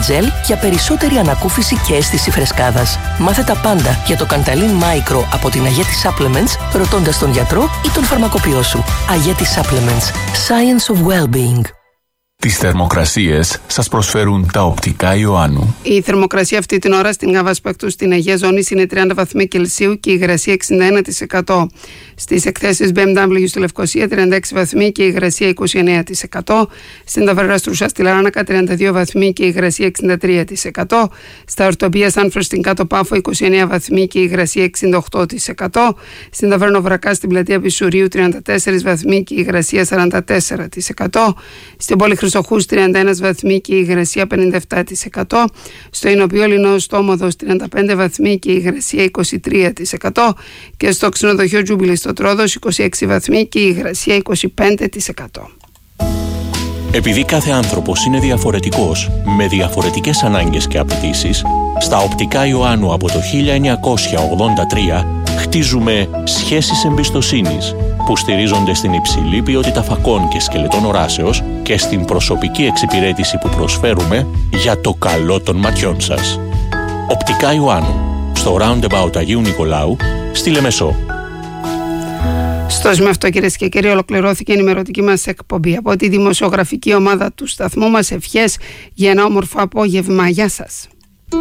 Gel για περισσότερη ανακούφιση και αίσθηση φρεσκάδας. Μάθε τα πάντα για το Cantallin Micro από την Ageti Supplements, ρωτώντας τον γιατρό ή τον φαρμακοποιό σου. Ageti Supplements. Science of Well-being. Τις θερμοκρασίες σας προσφέρουν τα οπτικά Ιωάννου. Η θερμοκρασία αυτή την ώρα στην Γάβα Σπέκτου στην Αγία Ζώνη είναι 30 βαθμοί Κελσίου και η υγρασία 61%. Στις εκθέσεις BMW στη Λευκοσία 36 βαθμοί και η υγρασία 29%. Στην Ταβέρνα Στρουσά στη Λαράνακα 32 βαθμοί και η υγρασία 63%. Στα Ορτοπία Σάνφρος στην Κάτω Πάφο 29 βαθμοί και η υγρασία 68%. Στην Ταβέρνα Βρακά στην Πλατεία Πισουρίου 34 βαθμοί και η υγρασία 44%. Στην Πόλη Χρυσοχούς 31 βαθμοί και η υγρασία 57%. Στο Ηνωπείο Λινός Στόμοδος 35 βαθμοί και η υγρασία 23%. Και στο ξενοδοχείο Τζούμπιλη στο Τρόδος 26 βαθμοί και η υγρασία 25%. Επειδή κάθε άνθρωπος είναι διαφορετικός, με διαφορετικές ανάγκες και απαιτήσεις, στα οπτικά Ιωάννου από το 1983 χτίζουμε σχέσεις εμπιστοσύνης που στηρίζονται στην υψηλή ποιότητα φακών και σκελετών οράσεως και στην προσωπική εξυπηρέτηση που προσφέρουμε για το καλό των ματιών σας. Οπτικά Ιωάννου, στο Roundabout Αγίου Νικολάου, στη Λεμεσό. Στο σημείο αυτό, κυρίες και κύριοι, ολοκληρώθηκε η ενημερωτική μας εκπομπή. Από τη δημοσιογραφική ομάδα του σταθμού μας, ευχές για ένα όμορφο απόγευμα. Γεια σας.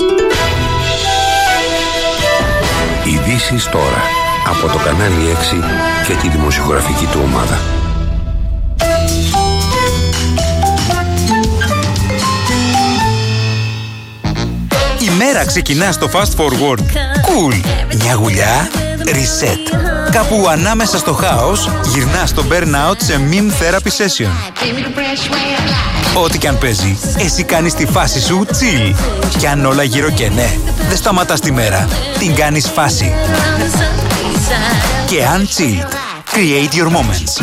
Ειδήσεις τώρα από το κανάλι 6 και τη δημοσιογραφική του ομάδα. Η μέρα ξεκινά στο Fast Forward. Cool. Μια γουλιά. Reset. Κάπου ανάμεσα στο χάος γυρνάς στο burnout σε meme therapy session. Ό,τι κι αν παίζει, εσύ κάνεις τη φάση σου chill. Κι αν όλα γύρω και ναι, δεν σταματάς τη μέρα. Την κάνεις φάση. Και αν chilled, create your moments.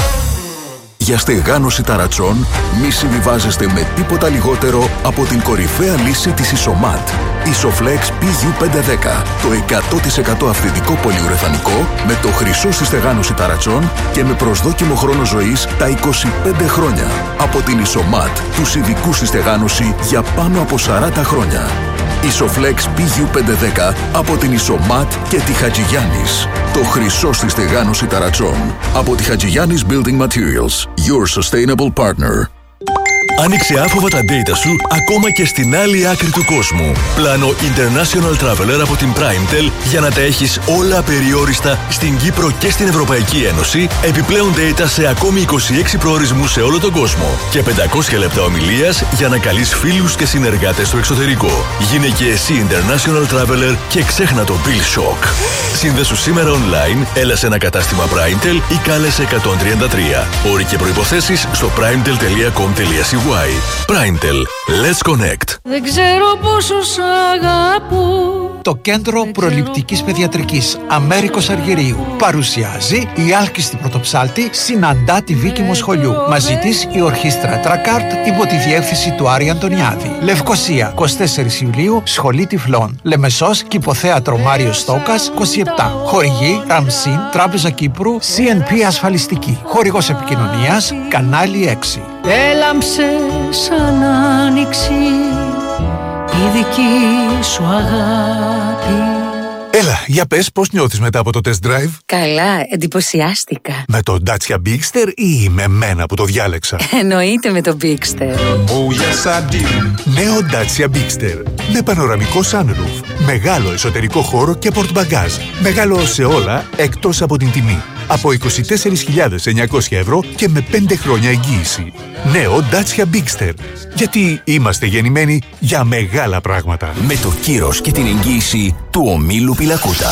Για στεγάνωση ταρατσών, μη συμβιβάζεστε με τίποτα λιγότερο από την κορυφαία λύση της Isomat. Isoflex PU510, το 100% αυθεντικό πολυουρεθανικό με το χρυσό στη στεγάνωση ταρατσών και με προσδόκιμο χρόνο ζωής τα 25 χρόνια. Από την Isomat, τους ειδικούς στη στεγάνωση για πάνω από 40 χρόνια. Isoflex PU510 από την Isomat και τη Χατζηγιάννης. Το χρυσό στη στεγάνωση ταρατσών. Από τη Χατζηγιάννης Building Materials. Your sustainable partner. Άνοιξε άφοβα τα data σου ακόμα και στην άλλη άκρη του κόσμου. Πλάνο International Traveler από την Primetel για να τα έχεις όλα απεριόριστα στην Κύπρο και στην Ευρωπαϊκή Ένωση. Επιπλέον data σε ακόμη 26 προορισμούς σε όλο τον κόσμο. Και 500 λεπτά ομιλίας για να καλείς φίλους και συνεργάτες στο εξωτερικό. Γίνε και εσύ International Traveler και ξέχνα το Bill Shock. Σύνδεσου σήμερα online, έλα σε ένα κατάστημα Primetel ή κάλεσε 133. Όροι και προϋποθέσεις στο primetel.com.cy. Primetel. Let's connect. Δεν ξέρω πόσο σ' αγαπώ. Το Κέντρο Προληπτικής Παιδιατρικής Αμέρικος Αργυρίου παρουσιάζει η άλκιστη πρωτοψάλτη συναντά τη Βίκη Μοσχολιού. Μαζί της η ορχήστρα Τρακάρτ υπό τη διεύθυνση του Άρη Αντωνιάδη. Λευκοσία, 24 Ιουλίου, Σχολή Τυφλών. Λεμεσός, Κηποθέατρο Μάριος Στόκας, 27. Χορηγή Ραμσίν, Τράπεζα Κύπρου, CNP Ασφαλιστική. Χορηγός επικοινωνίας, κανάλι 6. Έλαμψε σαν άνοιξη η δική σου αγάπη. Έλα, για πες πώς νιώθεις μετά από το test drive. Καλά, εντυπωσιάστηκα. Με το Dacia Bigster ή με μένα που το διάλεξα? Εννοείται με το Bigster. Oh yes I do. Νέο Dacia Bigster. Με πανοραμικό sunroof, μεγάλο εσωτερικό χώρο και πορτμπαγκάζ. Μεγάλο σε όλα εκτός από την τιμή. Από 24.900 ευρώ και με 5 χρόνια εγγύηση. Νέο Dacia Bigster. Γιατί είμαστε γεννημένοι για μεγάλα πράγματα. Με το κύρος και την εγγύηση του ομίλου Πιλακούτα.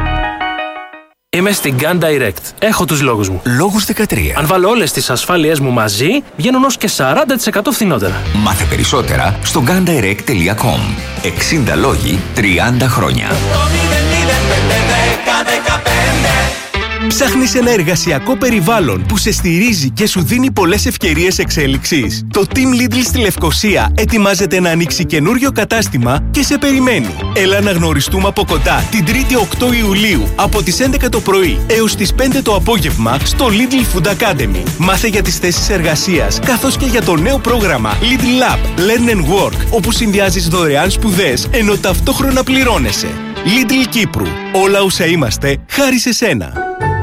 Είμαι στην Gun Direct. Έχω τους λόγους μου. Λόγους 13. Αν βάλω όλες τις ασφάλειές μου μαζί, βγαίνουν ως και 40% φθηνότερα. Μάθε περισσότερα στο gundirect.com. 60 λόγοι, 30 χρόνια. Ψάχνεις ένα εργασιακό περιβάλλον που σε στηρίζει και σου δίνει πολλές ευκαιρίες εξέλιξης? Το Team Lidl στη Λευκοσία ετοιμάζεται να ανοίξει καινούριο κατάστημα και σε περιμένει. Έλα να γνωριστούμε από κοντά την 3η 8 Ιουλίου από τις 11 το πρωί έως τις 5 το απόγευμα στο Lidl Food Academy. Μάθε για τις θέσεις εργασίας καθώς και για το νέο πρόγραμμα Lidl Lab Learn and Work, όπου συνδυάζεις δωρεάν σπουδές ενώ ταυτόχρονα πληρώνεσαι. Lidl Κύπρου. Όλα όσα είμαστε χάρη σε σένα.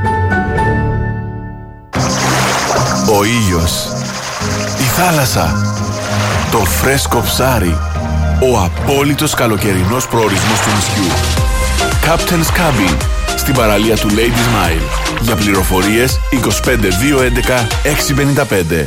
Ο ήλιος, η θάλασσα, το φρέσκο ψάρι, ο απόλυτος καλοκαιρινός προορισμός του νησιού. Captain's Cabin, στην παραλία του Ladies Mile. Για πληροφορίες 25 211 655.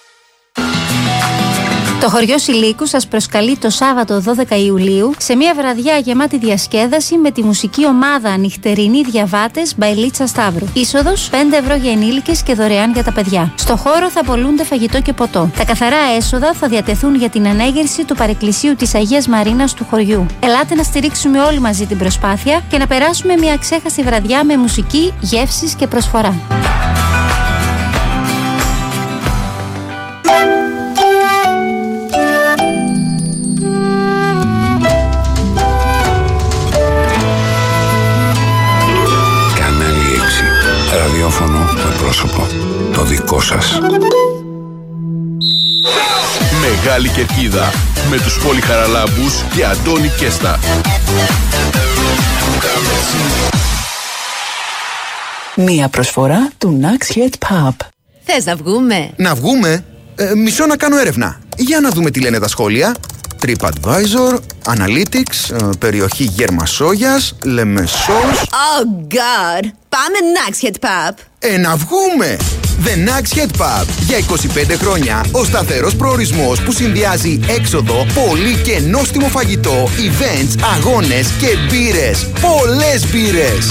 Το χωριό Σιλίκου σας προσκαλεί το Σάββατο 12 Ιουλίου σε μια βραδιά γεμάτη διασκέδαση με τη μουσική ομάδα Νυχτερινοί Διαβάτες Μπαϊλίτσα Σταύρου. Είσοδος 5 ευρώ για ενήλικες και δωρεάν για τα παιδιά. Στο χώρο θα πωλούνται φαγητό και ποτό. Τα καθαρά έσοδα θα διατεθούν για την ανέγερση του παρεκκλησίου της Αγίας Μαρίνας του χωριού. Ελάτε να στηρίξουμε όλοι μαζί την προσπάθεια και να περάσουμε μια αξέχαστη βραδιά με μουσική, γεύσεις και προσφορά. Ραδιόφωνο με πρόσωπο. Το δικό σας. Μεγάλη Κερκίδα με τους Πολυχαραλάμπους και Αντώνη Κέστα. Μία προσφορά του Nax Head Pub. Θες να βγούμε? Να βγούμε? Μισό να κάνω έρευνα. Για να δούμε τι λένε τα σχόλια. TripAdvisor, Analytics, περιοχή Γερμασόγιας, Λεμεσός. Oh God! Πάμε Nax Head Pub. Να βγούμε! The Nax Head Pub. Για 25 χρόνια ο σταθερός προορισμός που συνδυάζει έξοδο, πολύ και νόστιμο φαγητό, events, αγώνες και μπύρες. Πολλές μπύρες!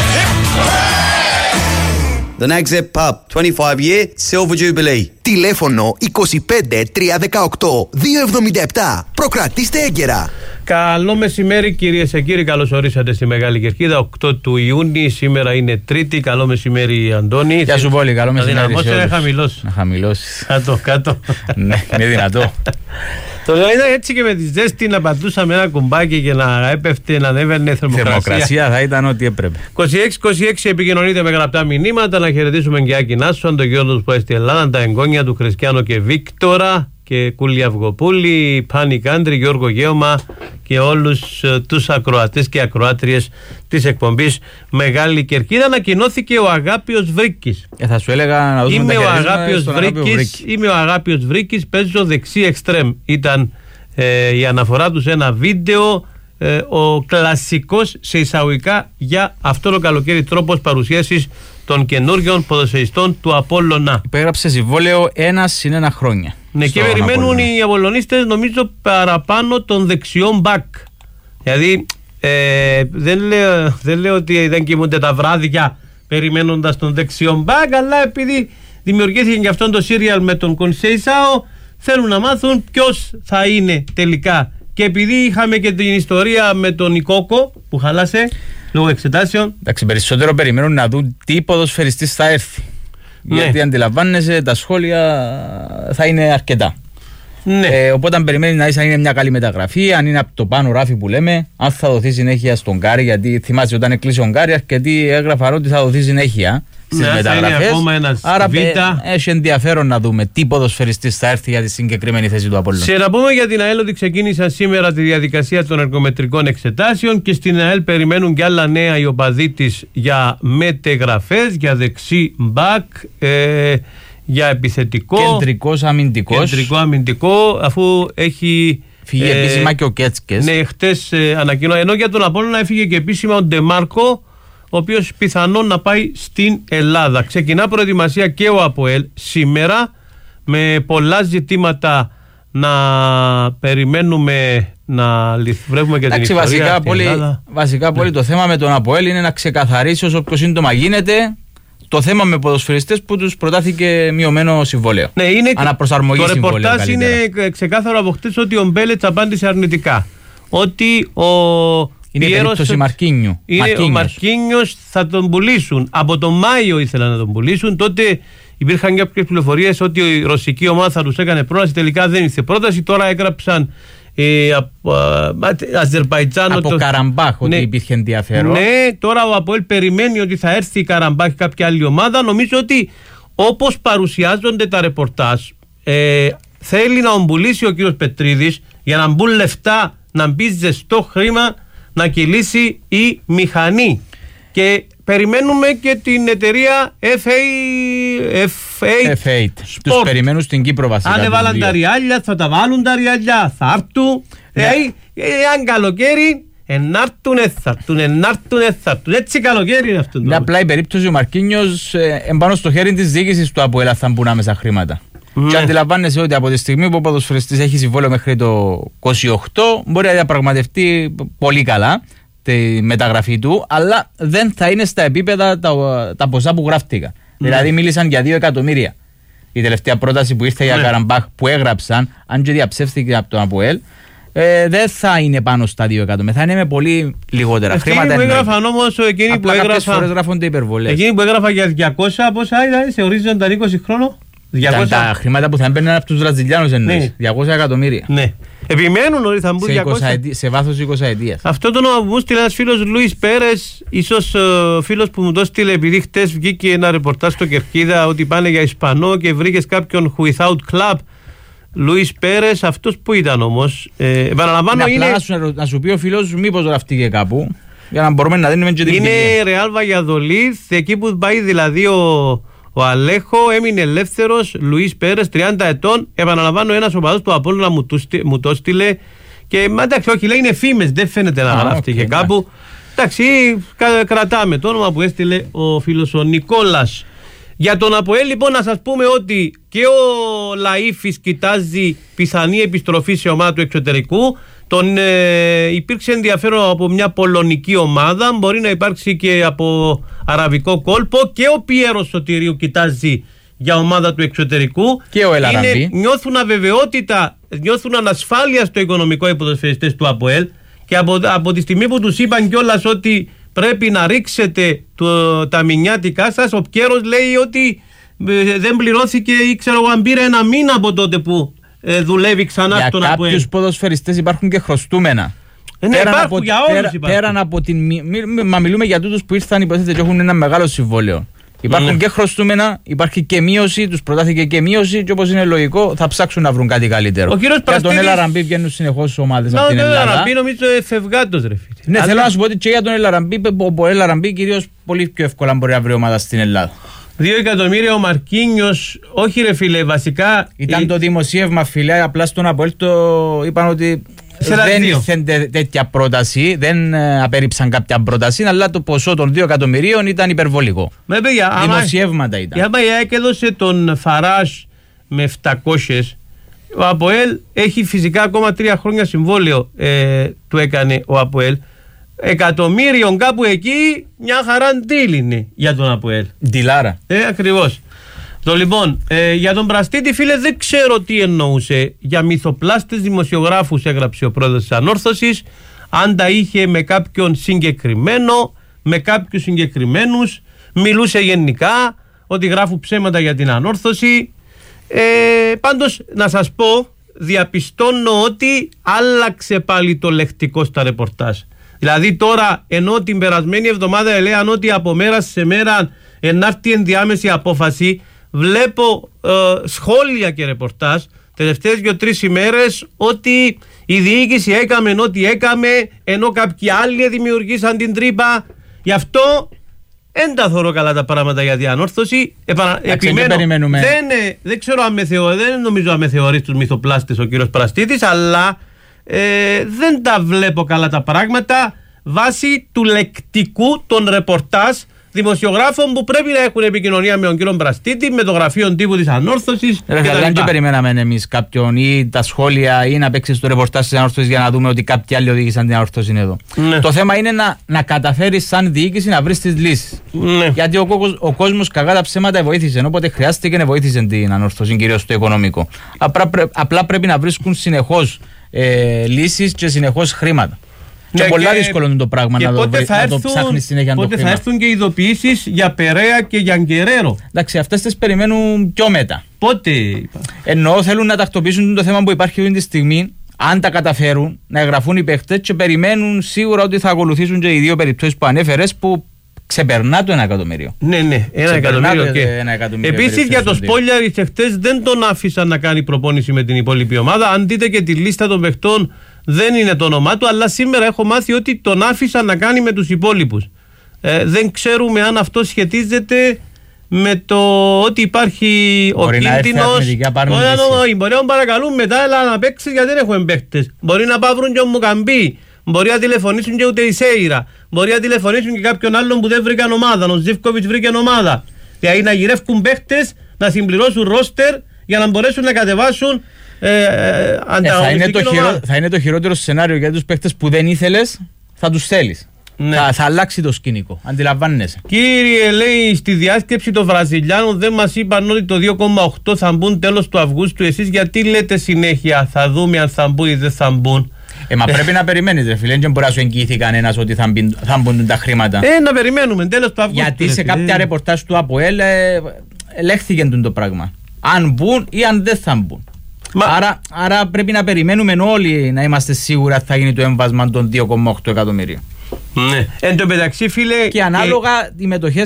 The Nax Head Pub, 25 year Silver Jubilee. Τηλέφωνο 25 318 277. Προκρατήστε έγκαιρα. Καλό μεσημέρι κυρίες και κύριοι, καλώς ορίσατε στη Μεγάλη Κερκίδα. 8 του Ιούνιου, σήμερα είναι Τρίτη. Καλό μεσημέρι Αντώνη. Γεια σου πολύ, καλό μεσημέρι. Να χαμηλώσεις. Να χαμηλώσεις. Κάτω. Ναι, είναι δυνατό. Το λέω είναι έτσι και με τη ζέστη να πατούσαμε ένα κουμπάκι και να έπεφτε, να ανέβαινε θερμοκρασία. Θερμοκρασία θα ήταν ό,τι έπρεπε. 26-26 επικοινωνείτε με γραπτά μηνύματα. Να χαιρετήσουμε και Άκη Νάσον, τον γιο του που έστει Ελλάδα, τα εγγόνια του Χριστιανό και Βίκτορα και Κούλη Αυγοπούλη, Πάνη Κάντρη, Γιώργο Γέωμα και όλους τους ακροατές και ακροάτριες της εκπομπής Μεγάλη Κερκίδα. Ανακοινώθηκε ο Αγάπιος Βρίκης. Θα σου έλεγα να δούμε Είμαι ο Αγάπιος Βρίκης, παίζω δεξί εξτρέμ. Ήταν η αναφορά του σε ένα βίντεο, ο κλασικός σε εισαγωγικά για αυτό το καλοκαίρι τρόπος παρουσίασης των καινούριων ποδοσφαιριστών του Απόλλωνα. Υπέγραψε συμβόλαιο 1+1 χρόνια. Ναι, και περιμένουν οι Απολλωνίστες νομίζω παραπάνω των δεξιών μπακ. Δηλαδή δεν λέω ότι δεν κοιμούνται τα βράδια περιμένοντας τον δεξιόν μπακ, αλλά επειδή δημιουργήθηκε και αυτό το σύριαλ με τον Κονσέισαο, θέλουν να μάθουν ποιος θα είναι τελικά. Και επειδή είχαμε και την ιστορία με τον Ικόκο που χαλάσε λόγω εξετάσεων. Εντάξει, περισσότερο περιμένουν να δουν τι ποδοσφαιριστής θα έρθει. Ναι. Γιατί αντιλαμβάνεσαι, τα σχόλια θα είναι αρκετά. Ναι. Οπότε αν περιμένει να είναι μια καλή μεταγραφή, αν είναι από το πάνω ράφι που λέμε, αν θα δοθεί συνέχεια στον Γκάρι, γιατί θυμάσαι όταν έκλεισε ο Γκάρι, αρκετοί έγραφαν ότι θα δοθεί συνέχεια στις μεταγραφές. Άρα έχει ενδιαφέρον να δούμε τι ποδοσφαιριστής θα έρθει για τη συγκεκριμένη θέση του Απόλλωνα. Σε να πούμε για την ΑΕΛ ότι ξεκίνησαν σήμερα τη διαδικασία των εργομετρικών εξετάσεων και στην ΑΕΛ περιμένουν και άλλα νέα οι οπαδοί της για μετεγραφές, για δεξί μπακ, για επιθετικό. Κεντρικό αμυντικό, αφού έχει φύγει επίσημα και ο Κέτσκες. Ναι, χτες ανακοινώ. Ενώ για τον Απόλλωνα έφυγε και επίσημα ο Ντεμάρκο, ο οποίος πιθανόν να πάει στην Ελλάδα. Ξεκινά προετοιμασία και ο ΑΠΟΕΛ σήμερα, με πολλά ζητήματα να περιμένουμε να βρέχουμε και την ιστορία. Βασικά πολύ το θέμα με τον ΑΠΟΕΛ είναι να ξεκαθαρίσει όσο πιο σύντομα γίνεται το θέμα με ποδοσφαιριστές που τους προτάθηκε μειωμένο συμβόλαιο. Ναι, είναι αναπροσαρμογή συμβόλαιο. Το ρεπορτάζ είναι ξεκάθαρο από χτες ότι ο Μπέλετς απάντησε αρνητικά. Ότι Είναι η περίπτωση Μαρκίνιου. Ο Μαρκίνιος θα τον πουλήσουν. Από τον Μάιο ήθελαν να τον πουλήσουν. Τότε υπήρχαν κάποιες πληροφορίες ότι η ρωσική ομάδα θα τους έκανε πρόταση. Τελικά δεν ήρθε πρόταση. Τώρα έγραψαν από Αζερμπαϊτζάν. Από Καραμπάχ ότι υπήρχε ενδιαφέρον. Ναι, τώρα ο ΑΠΟΕΛ περιμένει ότι θα έρθει η Καραμπάχ κάποια άλλη ομάδα. Νομίζω ότι όπως παρουσιάζονται τα ρεπορτάζ, θέλει να τον πουλήσει ο κύριος Πετρίδης για να μπουν λεφτά, να μπει ζεστό χρήμα, να κυλήσει η μηχανή. Και περιμένουμε και την εταιρεία F8. Τους περιμένουν στην Κύπρο βασικά. Αν έβαλαν τα ριάλια, θα τα βάλουν τα ριάλια, θα έρθουν. Αν καλοκαίρι, ενάρτουν. Έτσι καλοκαίρι είναι αυτό. Είναι απλά η περίπτωση ο Μαρκίνιος εμπάνω στο χέρι της διοίκησης του ΑΠΟΕΛ θα μπουν άμεσα χρήματα. Και αντιλαμβάνεσαι ότι από τη στιγμή που ο ποδοσφαιριστής έχει συμβόλαιο μέχρι το 28 μπορεί να διαπραγματευτεί πολύ καλά τη μεταγραφή του, αλλά δεν θα είναι στα επίπεδα τα ποσά που γράφτηκαν. Δηλαδή μίλησαν για 2 εκατομμύρια. Η τελευταία πρόταση που ήρθε για Καραμπάχ που έγραψαν, αν και διαψεύθηκε από τον ΑΠΟΕΛ, δεν θα είναι πάνω στα 2 εκατομμύρια, θα είναι με πολύ λιγότερα χρήματα. Εκείνοι που έγραφαν όμως, εκείνοι που έγραφαν για 200, πόσα ήταν σε ορίζοντα 20 χρόνων. Ήταν τα χρήματα που θα έμπαιναν από τους Βραζιλιάνους εννοείς, 200 εκατομμύρια. Ναι. Επιμένουν ότι θα μπουν 200. Σε βάθος 20 ετίας. Αυτό το όνομα που μου στείλε ένας φίλος Λουίς Πέρες, ίσως φίλος που μου το στείλε επειδή χτες βγήκε ένα ρεπορτάζ στο Κερκίδα ότι πάνε για Ισπανό και βρήκες κάποιον without club. Λουίς Πέρες, αυτός που ήταν όμως. Επαναλαμβάνω είναι. Απλά να σου πει ο φίλος σου μήπως γραφτήκε κάπου για να μπορούμε να δίνουμε και την είναι Ρεάλ Βαγιαδολίδ, εκεί που πάει δηλαδή ο Αλέχο, έμεινε ελεύθερος. Λουίς Πέρες, 30 ετών. Επαναλαμβάνω, ένας οπαδός του Απόλλωνα μου το στείλε. Και εντάξει, όχι, λέει είναι φήμες, δεν φαίνεται να γράφτηκε κάπου. Εντάξει, κρατάμε το όνομα που έστειλε ο φίλος ο Νικόλας. Για τον ΑΠΟΕΛ, λοιπόν, να σας πούμε ότι και ο Λαΐφης κοιτάζει πιθανή επιστροφή σε ομάδα του εξωτερικού. Υπήρξε ενδιαφέρον από μια πολωνική ομάδα, μπορεί να υπάρξει και από αραβικό κόλπο, και ο Πιέρος Σωτηρίου κοιτάζει για ομάδα του εξωτερικού. Και ο Ελαραμπή. Νιώθουν αβεβαιότητα, νιώθουν ανασφάλεια στο οικονομικό οι ποδοσφαιριστές του ΑΠΟΕΛ, και από τη στιγμή που τους είπαν κιόλας ότι πρέπει να ρίξετε τα μηνιάτικά σας, ο Πιέρος λέει ότι δεν πληρώθηκε ή ξέρω αν πήρε ένα μήνα από τότε που δουλεύει ξανά για στον ΑΠΟΕΛ. Για κάποιους ποδοσφαιριστές υπάρχουν και χρωστούμενα. Ναι, υπάρχουν, για όλους υπάρχουν. Πέραν από μα μιλούμε για τούτους που ήρθαν, υποθέτετε, και έχουν ένα μεγάλο συμβόλαιο. Υπάρχουν και χρωστούμενα, υπάρχει και μείωση, τους προτάθηκε και μείωση, και όπως είναι λογικό θα ψάξουν να βρουν κάτι καλύτερο. Για τον Ελαραμπή βγαίνουν συνεχώς ομάδες από την Ελλάδα. Ο Ελαραμπή νομίζω φευγάτος, ρε φίλε. Ναι, θέλω να σου πω ότι και για τον Ελαραμπή, ο Ελαραμπή κυρίως πολύ πιο εύκολα μπορεί να βρει ομάδα στην Ελλάδα. 2 εκατομμύρια ο Μαρκίνιος, όχι ρε φίλε, βασικά. Ήταν το δημοσίευμα, φίλε, απλά στον ΑΠΟΕΛ το είπαν ότι δεν ήρθε τέτοια πρόταση, δεν απέρριψαν κάποια πρόταση, αλλά το ποσό των 2 εκατομμυρίων ήταν υπερβολικό. Δημοσιεύματα ήταν. Η ΑΕΚ έδωσε τον Φαράζ με 700. Ο ΑΠΟΕΛ έχει φυσικά ακόμα 3 χρόνια συμβόλαιο, του έκανε ο ΑΠΟΕΛ. Εκατομμύριον κάπου εκεί, μια χαρά deal είναι για τον ΑΠΟΕΛ. Ντιλάρα. Ακριβώς. Λοιπόν, για τον Πραστίτη, φίλε, δεν ξέρω τι εννοούσε. Για μυθοπλάστες δημοσιογράφους έγραψε ο πρόεδρος της Ανόρθωσης. Αν τα είχε με κάποιον συγκεκριμένο, με κάποιους συγκεκριμένους, μιλούσε γενικά ότι γράφουν ψέματα για την Ανόρθωση. Πάντως, να σας πω, διαπιστώνω ότι άλλαξε πάλι το λεκτικό στα ρεπορτάζ. Δηλαδή τώρα, ενώ την περασμένη εβδομάδα έλεγαν ότι από μέρα σε μέρα ενάρτη ενδιάμεση απόφαση, βλέπω σχόλια και ρεπορτάζ τελευταίες 2-3 ημέρες ότι η διοίκηση έκαμε ό,τι έκαμε, ενώ κάποιοι άλλοι δημιουργήσαν την τρύπα. Γι' αυτό δεν τα θωρώ καλά τα πράγματα για την Ανόρθωση. Επιμένω, δεν ξέρω αν δεν νομίζω αν με θεωρεί τους μυθοπλάστες ο κύριος Πραστίτης, αλλά δεν τα βλέπω καλά τα πράγματα βάσει του λεκτικού των ρεπορτάζ δημοσιογράφων που πρέπει να έχουν επικοινωνία με τον κύριο Πραστίτη, με το γραφείο τύπου της Ανόρθωσης. Δεν και περιμέναμε εμείς κάποιον ή τα σχόλια ή να παίξει στο ρεπορτάζ της Ανόρθωσης για να δούμε ότι κάποιοι άλλοι οδήγησαν την Ανόρθωση εδώ. Ναι. Το θέμα είναι να καταφέρεις σαν διοίκηση να βρεις τις λύσεις. Ναι. Γιατί ο κόσμος κακά τα ψέματα βοήθησε, όποτε χρειάστηκε να βοήθησε την Ανόρθωση, κυρίως στο οικονομικό. Απλά πρέπει να βρίσκουν συνεχώς λύσεις και συνεχώς χρήματα. Και πολλά δύσκολο είναι το πράγμα να το ψάχνεις συνέχεια. Πότε θα έρθουν και ειδοποιήσεις για Περαία και για Γκερέρο? Εντάξει, αυτές τις περιμένουν πιο μετά. Πότε? Ενώ θέλουν να τακτοποιήσουν το θέμα που υπάρχει αυτή τη στιγμή. Αν τα καταφέρουν να εγγραφούν οι παίχτες και περιμένουν σίγουρα ότι θα ακολουθήσουν και οι δύο περιπτώσεις που ανέφερες που ξεπερνά το 1 εκατομμύριο. Ναι, 1 εκατομμύριο. Επίσης για το Σπόλιαρης εχθές δεν τον άφησαν να κάνει προπόνηση με την υπόλοιπη ομάδα. Αν δείτε και τη λίστα των παιχτών δεν είναι το όνομά του, αλλά σήμερα έχω μάθει ότι τον άφησαν να κάνει με τους υπόλοιπους. Δεν ξέρουμε αν αυτό σχετίζεται με το ότι υπάρχει ο κίνδυνος. Μπορεί να παρακαλούν μετά, αλλά να παίξεις γιατί δεν έχουμε παίχτες. Μπορεί να παύρουν και ο Μουκαμπή. Μπορεί να τηλεφωνήσουν και ούτε η Σέιρα. Μπορεί να τηλεφωνήσουν και κάποιον άλλον που δεν βρήκαν ομάδα. Ο Ζίβκοβιτς βρήκε ομάδα. Δηλαδή να γυρεύουν παίχτες, να συμπληρώσουν ρόστερ για να μπορέσουν να κατεβάσουν ανταγωνιστική ομάδα. Θα είναι το χειρότερο σενάριο για τους παίχτες που δεν ήθελες, θα τους θέλεις. Ναι. Θα αλλάξει το σκηνικό, αντιλαμβάνεσαι. Κύριε, λέει, στη διάσκεψη των Βραζιλιάνων δεν μας είπαν ότι το 2,8 θα μπουν τέλος του Αυγούστου. Εσείς γιατί λέτε συνέχεια θα δούμε αν θα μπουν ή δεν θα μπουν? Μα πρέπει να περιμένεις, ρε φίλε, δεν μπορεί να σου εγγυηθεί κανένας ότι θα μπουν τα χρήματα. Να περιμένουμε τέλος του Αυγούστου. Γιατί σε κάποια ρεπορτάζ του ΑΠΟΕΛ ελέγχθηκε το πράγμα. Αν μπουν ή αν δεν θα μπουν. Άρα πρέπει να περιμένουμε όλοι να είμαστε σίγουροι ότι θα γίνει το έμβασμα των 2,8 εκατομμυρίων. Ναι. Εν τω μεταξύ, φίλε. Και ανάλογα οι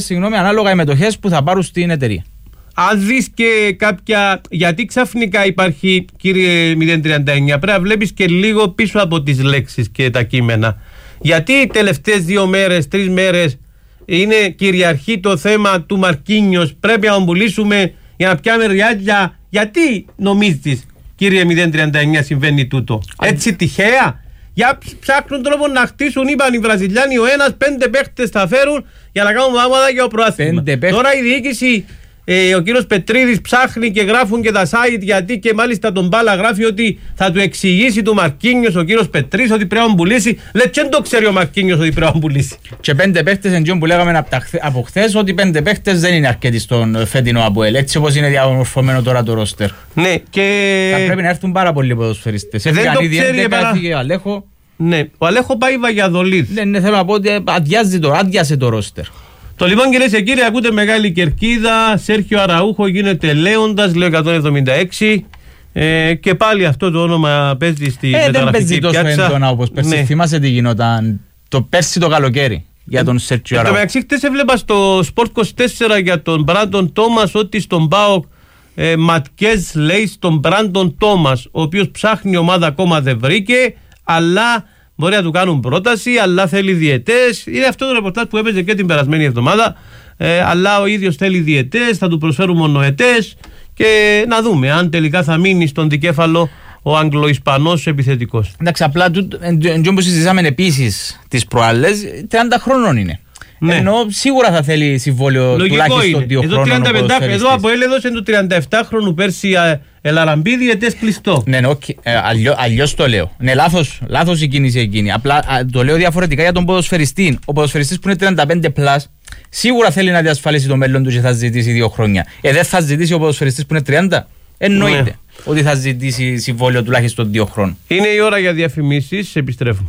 μετοχές που θα πάρουν στην εταιρεία. Αν δεις και κάποια. Γιατί ξαφνικά υπάρχει, κύριε 039, πρέπει να βλέπεις και λίγο πίσω από τις λέξεις και τα κείμενα. Γιατί οι τελευταίες 2 μέρες, 3 μέρες είναι κυριαρχεί το θέμα του Μαρκίνιος? Πρέπει να τον πουλήσουμε για να πιάμε ριάλια. Γιατί νομίζεις, κύριε 039, συμβαίνει τούτο? Έτσι τυχαία? Για ψάχνουν τρόπο να χτίσουν, είπαν οι Βραζιλιάνοι, ο ένας 5 παίχτες θα φέρουν για να κάνουν πράγματα για το προάθλημα. Τώρα η διοίκηση, ο κύριος Πετρίδης ψάχνει και γράφουν και τα site, γιατί και μάλιστα τον Μπάλα γράφει ότι θα του εξηγήσει του Μαρκίνιος ο κύριος Πετρίδης ότι πρέπει να πουλήσει. Λέει, δεν το ξέρει ο Μαρκίνιος ότι πρέπει να πουλήσει. Και 5 παίχτες εντός που λέγαμε από χθες, ότι 5 παίχτες δεν είναι αρκετοί στον φετινό ΑΠΟΕΛ. Έτσι όπως είναι διαμορφωμένο τώρα το ρόστερ. Ναι, και θα πρέπει να έρθουν πάρα πολλοί ποδοσφαιριστές. Δεν το ξέρει ο Αλέχο. Ναι, ο Αλέχο πάει Βαγιαδολίδ. Ναι, θέλω να πω ότι αδειάσε το ρόστερ. Το λοιπόν, κυρίες και κύριοι, ακούτε Μεγάλη Κερκίδα. Σέρχιο Αραούχο γίνεται Λέοντας, λέω 176. Και πάλι αυτό το όνομα παίζει στη μεταγραφική πιάτσα. Δεν παίζει τόσο έντονα όπως πέρσι. Ναι. Θυμάσαι τι γινόταν πέρσι το καλοκαίρι για τον Σέρχιο Αραούχο. Το μεταξύ, χτες έβλεπα στο Sport 24 για τον Μπράντον Τόμας ότι στον ΠΑΟΚ Ματκέζ λέει στον Μπράντον Τόμας, ο οποίος ψάχνει ομάδα, ακόμα δεν βρήκε, αλλά μπορεί να του κάνουν πρόταση, αλλά θέλει διαιτές. Είναι αυτό το ρεπορτάζ που έπαιζε και την περασμένη εβδομάδα. Αλλά ο ίδιος θέλει διαιτές, θα του προσφέρουν μονοετές και να δούμε αν τελικά θα μείνει στον δικέφαλο ο Αγγλο-Ισπανός επιθετικός. Εντάξει, απλά όπως συζητήσαμε επίσης τις προάλλες, 30 χρόνων είναι. Ναι. Ενώ σίγουρα θα θέλει συμβόλαιο τουλάχιστον 2 χρόνων. Εδώ από έδωσε του 37χρονου πέρσι Ελαραμπή διαιτές κλειστό. Ναι, αλλιώς το λέω. Ναι, λάθος η κίνηση εκείνη. Απλά το λέω διαφορετικά για τον ποδοσφαιριστή. Ο ποδοσφαιριστής που είναι 35+, σίγουρα θέλει να διασφαλίσει το μέλλον του και θα ζητήσει 2 χρόνια. Δεν θα ζητήσει ο ποδοσφαιριστής που είναι 30. Εννοείται, ναι, ότι θα ζητήσει συμβόλαιο τουλάχιστον 2 χρόνων. Είναι η ώρα για διαφημίσεις. Επιστρέφουμε.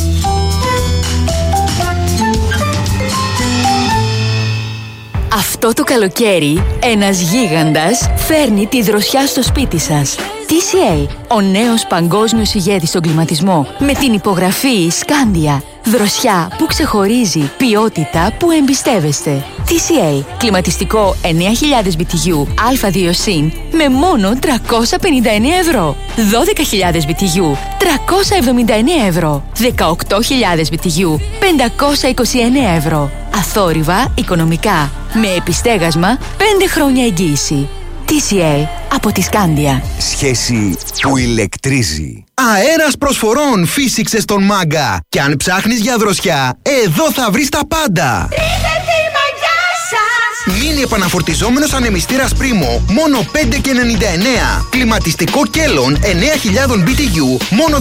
Αυτό το καλοκαίρι, ένας γίγαντας φέρνει τη δροσιά στο σπίτι σας. TCL, ο νέος παγκόσμιος ηγέτης στον κλιματισμό, με την υπογραφή Scandia. Δροσιά που ξεχωρίζει, ποιότητα που εμπιστεύεστε. TCL, κλιματιστικό 9.000 BTU Α2 συν με μόνο 359 ευρώ. 12.000 BTU, 379 ευρώ. 18.000 BTU, 529 ευρώ. Αθόρυβα, οικονομικά, με επιστέγασμα 5 χρόνια εγγύηση. TCL από τη Scandia. Σχέση που ηλεκτρίζει. Αέρας προσφορών φύσηξε στον Μάγκα. Και αν ψάχνεις για δροσιά, εδώ θα βρεις τα πάντα. Ρίχνετε η μαγιά σας. Μίνι επαναφορτιζόμενος ανεμιστήρας Primo, μόνο 5,99. Κλιματιστικό Kellon 9.000 BTU, μόνο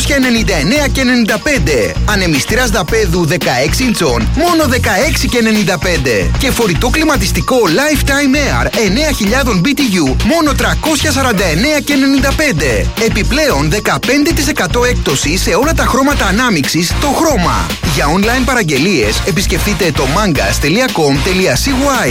299,95. Ανεμιστήρας δαπέδου 16 ιντσών, μόνο 16,95. Και φορητό κλιματιστικό Lifetime Air 9.000 BTU, μόνο 349,95. Επιπλέον 15% έκπτωση σε όλα τα χρώματα ανάμειξης στο χρώμα. Για online παραγγελίες επισκεφτείτε το mangas.com.cy.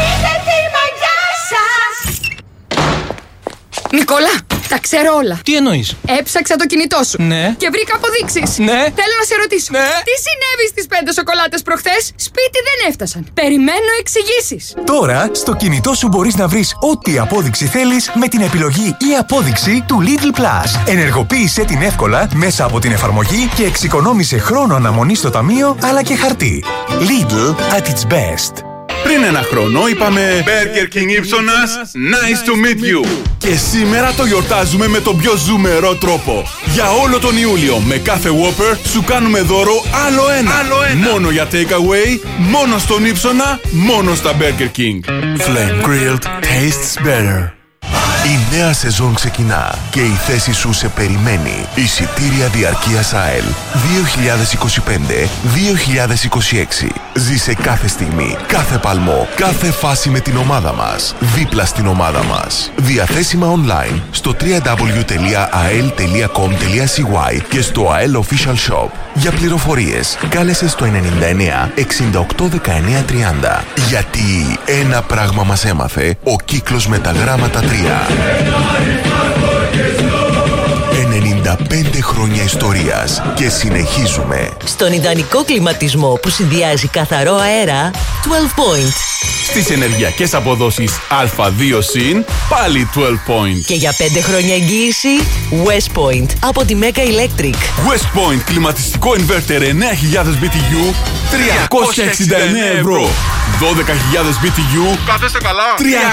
Νικόλα, τα ξέρω όλα. Τι εννοείς? Έψαξα το κινητό σου. Ναι. Και βρήκα αποδείξεις. Ναι. Θέλω να σε ρωτήσω. Ναι. Τι συνέβη στις 5 σοκολάτες προχθές? Σπίτι δεν έφτασαν. Περιμένω εξηγήσεις. Τώρα, στο κινητό σου μπορείς να βρεις ό,τι απόδειξη θέλεις με την επιλογή ή απόδειξη του Lidl Plus. Ενεργοποίησέ την εύκολα μέσα από την εφαρμογή και εξοικονόμησε χρόνο αναμονής στο ταμείο αλλά και χαρτί. Lidl at its best. Πριν ένα χρόνο είπαμε Burger King Ήψονας, nice to meet you. Και σήμερα το γιορτάζουμε με τον πιο ζουμερό τρόπο. Για όλο τον Ιούλιο με κάθε Whopper σου κάνουμε δώρο άλλο ένα. Μόνο για takeaway, μόνο στον Ήψονα, μόνο στα Burger King. Flame Grilled tastes better. Η νέα σεζόν ξεκινά και η θέση σου σε περιμένει. Εισιτήρια διαρκείας ΑΕΛ 2025-2026. Ζήσε κάθε στιγμή, κάθε παλμό, κάθε φάση με την ομάδα μας. Δίπλα στην ομάδα μας. Διαθέσιμα online στο www.ael.com.cy και στο AEL Official Shop. Για πληροφορίες κάλεσε στο 99 68 19 30. Γιατί ένα πράγμα μας έμαθε ο κύκλος με τα γράμματα 3. 95 χρόνια ιστορίας και συνεχίζουμε. Στον ιδανικό κλιματισμό που συνδυάζει καθαρό αέρα, 12 Point. Στις ενεργειακές αποδόσεις Α2 συν, πάλι 12 Point. Και για 5 χρόνια εγγύηση, West Point από τη Mega Electric. West Point κλιματιστικό inverter 9.000 BTU, 369 ευρώ. 12.000 BTU, κάθεστε καλά,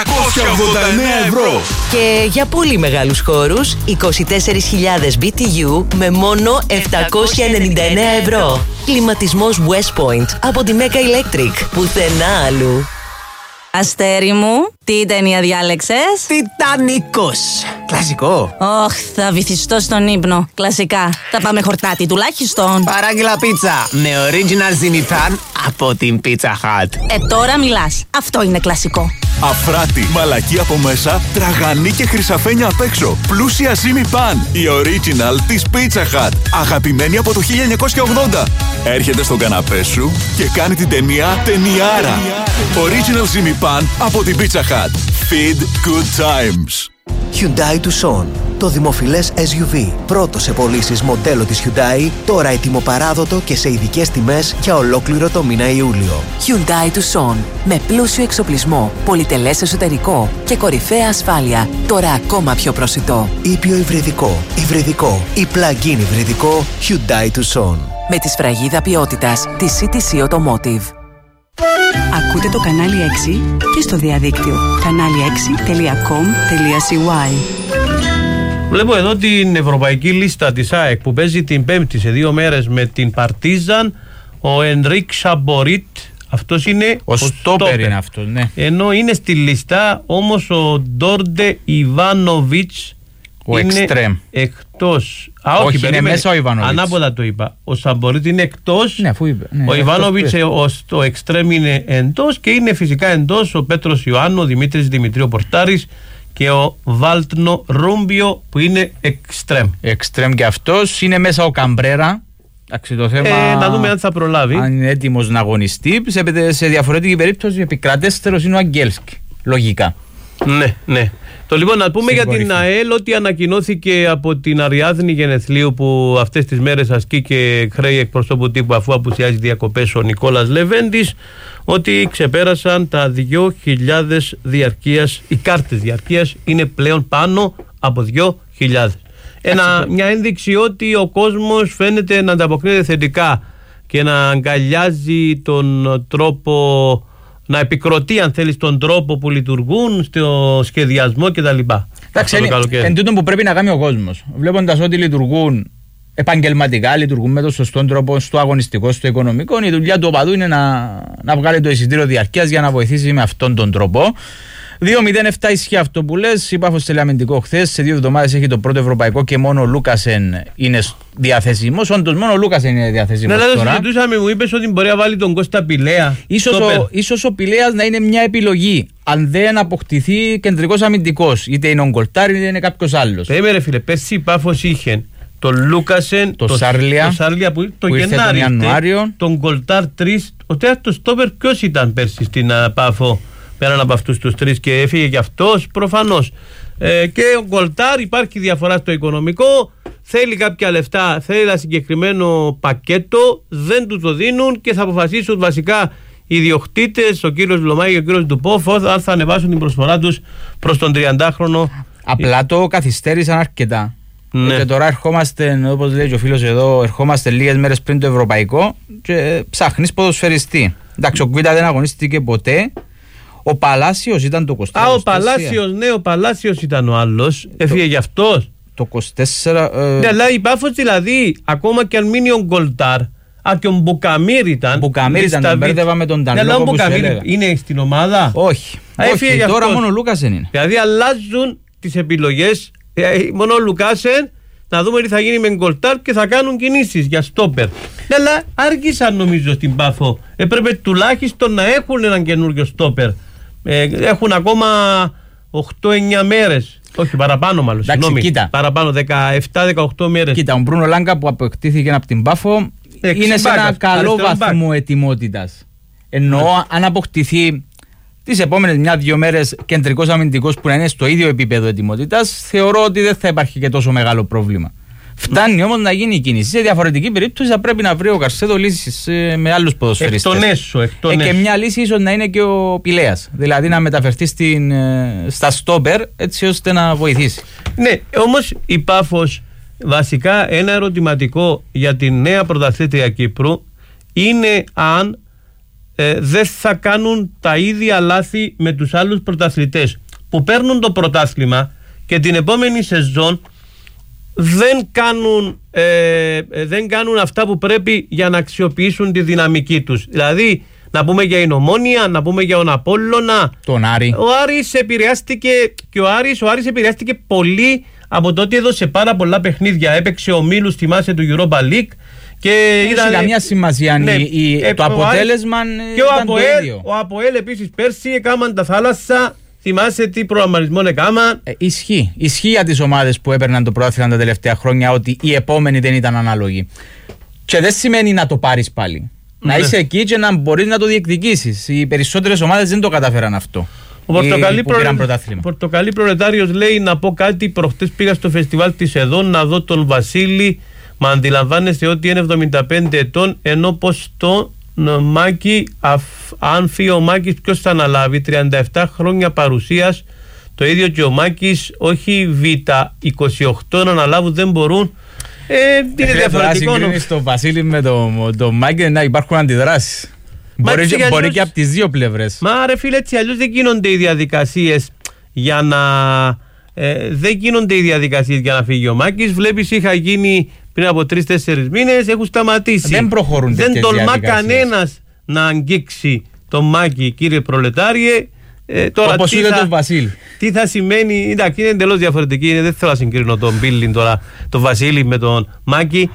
389 ευρώ. Και για πολύ μεγάλους χώρους, 24.000 BTU με μόνο 799 ευρώ. Κλιματισμός West Point από τη Mega Electric. Πουθενά αλλού. Αστέρι μου, τι ταινία διάλεξες? Τιτανικός. Κλασικό. Ωχ, θα βυθιστώ στον ύπνο. Κλασικά. Θα πάμε χορτάτι τουλάχιστον. Παράγγειλα πίτσα με original ζυμιπάν από την Pizza Hut. Τώρα μιλάς. Αυτό είναι κλασικό. Αφράτη, μαλακή από μέσα, τραγανή και χρυσαφένια απ' έξω. Πλούσια ζυμιπάν. Η original της Pizza Hut. Αγαπημένη από το 1980. Έρχεται στον καναπέ σου και κάνει την ταινία ταινιάρα. Original ζυμιπάν από την Pizza Hut. Feed good times. Hyundai Tucson. Το δημοφιλές SUV. Πρώτο σε πωλήσεις μοντέλο της Hyundai, τώρα ετοιμοπαράδοτο και σε ειδικές τιμές για ολόκληρο το μήνα Ιούλιο. Hyundai Tucson. Με πλούσιο εξοπλισμό, πολυτελές εσωτερικό και κορυφαία ασφάλεια. Τώρα ακόμα πιο προσιτό. Ήπιο υβριδικό ή plug-in υβριδικό Hyundai Tucson. Με τη σφραγίδα ποιότητας της CTC Automotive. Ακούτε το κανάλι 6 και στο διαδίκτυο κανάλι6.com.cy. Βλέπω εδώ την ευρωπαϊκή λίστα της ΑΕΚ που παίζει την Πέμπτη σε 2 μέρες με την Παρτίζαν. Ο Ενρίκ Σαμπορίτ, αυτός είναι ο στόπερ είναι αυτός, ναι. Ενώ είναι στη λίστα όμως ο Ντόρντε Ιβάνοβιτς, ο εξτρέμ, εκτός. Όχι, είναι μέσα ο Ιβάνοβιτς. Ανάποδα το είπα. Ο Σαμπορίτ είναι εκτός. Ναι, αφού είπε. Ναι, ο Ιβάνοβιτς, ο εξτρέμ είναι εντός. Και είναι φυσικά εντός ο Πέτρος Ιωάννου, ο Δημήτρης Δημητρίου Πορτάρης και ο Βάλτνο Ρούμπιο που είναι εξτρέμ. Εξτρέμ και αυτός. Είναι μέσα ο Καμπρέρα. Το θέμα, να δούμε αν θα προλάβει. Αν είναι έτοιμος να αγωνιστεί. Σε διαφορετική περίπτωση επικρατέστερος είναι ο Αγγέλσκι. Λογικά. Ναι. Το λοιπόν να πούμε για την ΑΕΛ ότι ανακοινώθηκε από την Αριάδνη Γενεθλίου που αυτές τις μέρες ασκεί και χρέη εκπροσώπου τύπου αφού απουσιάζει διακοπές ο Νικόλας Λεβέντης, ότι ξεπέρασαν τα 2.000 διαρκείας, οι κάρτες διαρκείας είναι πλέον πάνω από 2.000. Μια ένδειξη ότι ο κόσμος φαίνεται να ανταποκρίνεται θετικά και να αγκαλιάζει τον τρόπο, να επικροτεί αν θέλει τον τρόπο που λειτουργούν στο σχεδιασμό κτλ. Εντάξει, εν τούτο που πρέπει να κάνει ο κόσμος. Βλέποντας ότι λειτουργούν επαγγελματικά λειτουργούν με τον σωστό τρόπο στο αγωνιστικό, στο οικονομικό. Η δουλειά του οπαδού είναι να βγάλει το εισιτήριο διαρκείας για να βοηθήσει με αυτόν τον τρόπο. 2-0-7 ισχύει αυτό που λες. Η Πάφος τελειαμεντικό χθες. Σε 2 εβδομάδες έχει το πρώτο ευρωπαϊκό και μόνο ο Λούκασεν είναι διαθέσιμος. Όντως, μόνο ο Λούκασεν είναι διαθέσιμος. Ναι, αλλά το συζητούσαμε, μου είπες ότι μπορεί να βάλει τον Κώστα Πηλέα. Ίσως ο Πηλέας να είναι μια επιλογή. Αν δεν αποκτηθεί κεντρικός αμυντικός, είτε είναι ο Γκολτάρ είτε είναι κάποιος άλλος. Περίμενε, φίλε, πέρσι η Πάφος είχε τον Λούκασεν, τον Σάρλια που ήρθε τον Ιανουάριο, τον Γκολτάρ 3. Ο τέταρτος στόπερ ποιος ήταν πέρσι στην Πάφο? Πέραν από αυτούς τους 3 και έφυγε και αυτός προφανώς. Και ο Γκολτάρ, υπάρχει διαφορά στο οικονομικό, θέλει κάποια λεφτά, θέλει ένα συγκεκριμένο πακέτο, δεν του το δίνουν και θα αποφασίσουν βασικά οι ιδιοκτήτες, ο κύριος Λωμάγη και ο κύριος Ντουπόφ, αν θα ανεβάσουν την προσφορά τους προς τον 30χρονο. Απλά το καθυστέρησαν αρκετά. Ναι. Και τώρα ερχόμαστε, όπως λέει και ο φίλος εδώ, ερχόμαστε λίγες μέρες πριν το ευρωπαϊκό και ψάχνεις ποδοσφαιριστή. Εντάξει, ο Γκουίτα δεν αγωνίστηκε ποτέ. Ο Παλάσιος ήταν το 24. Ο Παλάσιος, ναι, ο Παλάσιος ήταν ο άλλος. Έφυγε γι' αυτός. Το 24. Ναι, αλλά η Πάφος δηλαδή, ακόμα και αν μείνει ο Γκολτάρ, και ο Μπουκαμίρ ήταν. Μπουκαμίρ ήταν, τον μπέρδευα με τον Τανλόγο που σου έλεγα. Είναι στην ομάδα. Όχι. Όχι, τώρα μόνο ο Λούκασεν είναι. Δηλαδή αλλάζουν τις επιλογές. Μόνο ο Λουκάσεν, να δούμε τι θα γίνει με Γκολτάρ και θα κάνουν κινήσεις για στόπερ. Ναι, αλλά άργησαν νομίζω στην Πάφο. Έπρεπε τουλάχιστον να έχουν έναν καινούριο στόπερ. Έχουν ακόμα 8-9 μέρες. Όχι, παραπάνω μάλλον. Εντάξει, κοίτα. Παραπάνω, 17-18 μέρες. Κοίτα, ο Μπρούνο Λάγκα που αποκτήθηκε από την Πάφο είναι σε ένα καλό βαθμό ετοιμότητας. Εννοώ αν αποκτηθεί τις επόμενες 1-2 μέρες κεντρικός αμυντικός που να είναι στο ίδιο επίπεδο ετοιμότητας, θεωρώ ότι δεν θα υπάρχει και τόσο μεγάλο πρόβλημα. Φτάνει όμως να γίνει η κίνηση. Σε διαφορετική περίπτωση θα πρέπει να βρει ο Καρσέδο λύσεις με άλλους ποδοσφαιριστές. Και μια λύση ίσως να είναι και ο Πηλέας. Δηλαδή να μεταφερθεί στα στόπερ έτσι ώστε να βοηθήσει. Ναι, όμως η Πάφος βασικά ένα ερωτηματικό για τη νέα πρωταθλήτρια Κύπρου είναι αν δεν θα κάνουν τα ίδια λάθη με τους άλλους πρωταθλητές που παίρνουν το πρωτάθλημα και την επόμενη σεζόν δεν κάνουν αυτά που πρέπει για να αξιοποιήσουν τη δυναμική τους. Δηλαδή να πούμε για την Ομόνια, να πούμε για τον Απόλλωνα, τον Άρη. Ο Άρης επηρεάστηκε και ο Άρης επηρεάστηκε πολύ από το ότι έδωσε πάρα πολλά παιχνίδια. Έπαιξε ομίλους, θυμάσαι, του Europa League. Και είχε καμία σημασία το αποτέλεσμα και ήταν το ίδιο. Ο Αποέλ επίσης πέρσι έκαναν τα θάλασσα. Θυμάσαι τι προγραμματισμό έκαναν. Ισχύει για τις ομάδες που έπαιρναν το πρωτάθλημα τα τελευταία χρόνια ότι οι επόμενοι δεν ήταν ανάλογοι. Και δεν σημαίνει να το πάρεις πάλι. Να είσαι εκεί και να μπορείς να το διεκδικήσεις. Οι περισσότερες ομάδες δεν το καταφέραν αυτό. Ο Πορτοκαλί Προλετάριος λέει να πω κάτι. Προχτές πήγα στο φεστιβάλ της Εδών να δω τον Βασίλη. Μα αντιλαμβάνεστε ότι είναι 75 ετών, ενώ πως το Μάκη, αν φύγει ο Μάκης, ποιος θα αναλάβει? 37 χρόνια παρουσίας. Το ίδιο και ο Μάκης, όχι Β, 28 να αναλάβουν δεν μπορούν. Είναι διαφορετικό. Αν συγκρίνεις τον Βασίλη με τον Μάκη, να υπάρχουν αντιδράσεις. Μπορεί και από τις δύο πλευρές. Μα ρε φίλε, έτσι αλλιώς δεν γίνονται οι διαδικασίες για να. Δεν γίνονται οι διαδικασίες για να φύγει ο Μάκης. Βλέπεις, είχα γίνει πριν από 3-4 μήνες, έχουν σταματήσει. Δεν προχωρούν τέτοιες διαδικασίες. Δεν τολμά κανένας να αγγίξει τον Μάκη, κύριε Προλετάριε. Τώρα, όπως είδε τον Βασίλη. Τι θα σημαίνει, εντάξει, είναι εντελώς διαφορετική. Δεν θέλω να συγκρίνω τον Μπίλιν τώρα, τον Βασίλη με τον Μάκη.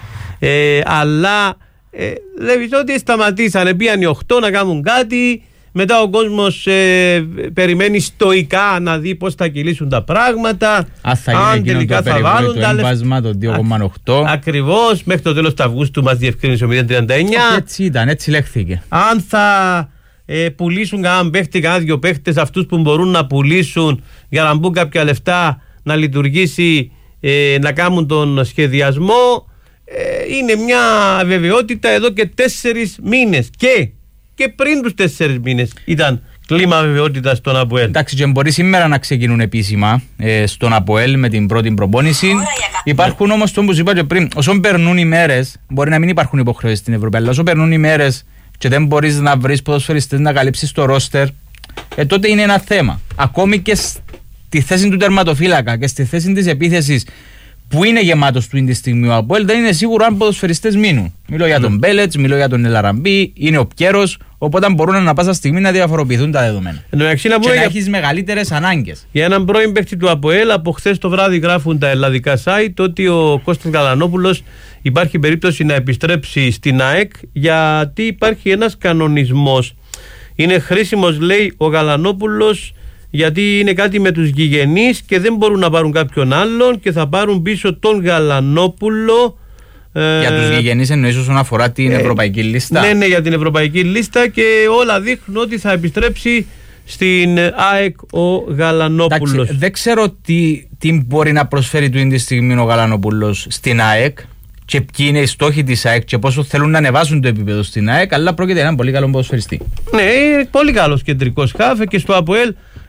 Αλλά βλέπεις ότι σταματήσανε. Πήγαν οι 8 να κάνουν κάτι. Μετά ο κόσμος περιμένει στοικά να δει πώς θα κυλήσουν τα πράγματα. Αν τελικά θα βάλουν τα λεφτά. Το 2,8. Ακριβώς, μέχρι το τέλος του Αυγούστου μας διευκρίνησε ο 0,39. Έτσι ήταν, έτσι λέχθηκε. Αν θα πουλήσουν κανέναν παίχτη, κανένα δυο παίχτες, αυτούς που μπορούν να πουλήσουν για να μπουν κάποια λεφτά, να λειτουργήσει, να κάνουν τον σχεδιασμό. Είναι μια βεβαιότητα εδώ και 4 μήνες. Και πριν τους 4 μήνες ήταν κλίμα βεβαιότητας στον ΑΠΟΕΛ. Εντάξει, και μπορεί σήμερα να ξεκινούν επίσημα στον ΑΠΟΕΛ με την πρώτη προπόνηση. Υπάρχουν όμως, το όπως είπα και πριν, όσο περνούν οι μέρες, μπορεί να μην υπάρχουν υποχρεώσεις στην Ευρωπαϊκή, αλλά όσο περνούν οι μέρες και δεν μπορείς να βρεις ποδοσφαιριστές να καλύψεις το ρόστερ, τότε είναι ένα θέμα. Ακόμη και στη θέση του τερματοφύλακα και στη θέση της επίθεσης που είναι γεμάτος του είναι τη στιγμή ο ΑΠΟΕΛ, δεν είναι σίγουρο αν ποδοσφαιριστές μείνουν. Μιλώ για τον Μπέλετς, μιλώ για τον Ελαραμπή, είναι ο Πιέρος, οπότε μπορούν να πάσα στιγμή να διαφοροποιηθούν τα δεδομένα. Και να έχεις μεγαλύτερες ανάγκες. Για έναν πρώην παίκτη του ΑΠΟΕΛ, από χθες το βράδυ γράφουν τα ελλαδικά site ότι ο Κώστας Γαλανόπουλος υπάρχει περίπτωση να επιστρέψει στην ΑΕΚ, γιατί υπάρχει ένας κανονισμός. Είναι χρήσιμος, λέει ο Γαλανόπουλος, γιατί είναι κάτι με τους γηγενείς και δεν μπορούν να πάρουν κάποιον άλλον και θα πάρουν πίσω τον Γαλανόπουλο. Για τους γηγενείς εννοείς όσον αφορά την ευρωπαϊκή λίστα. Ναι, για την ευρωπαϊκή λίστα, και όλα δείχνουν ότι θα επιστρέψει στην ΑΕΚ ο Γαλανόπουλος. Εντάξει, δεν ξέρω τι μπορεί να προσφέρει του τη στιγμή ο Γαλανόπουλος στην ΑΕΚ και ποιοι είναι οι στόχοι της ΑΕΚ και πόσο θέλουν να ανεβάσουν το επίπεδο στην ΑΕΚ, αλλά πρόκειται για έναν πολύ καλό ποδοσφαιριστή. Ναι, είναι πολύ καλός κεντρικός χαφ και στο ΑΠΟΕΛ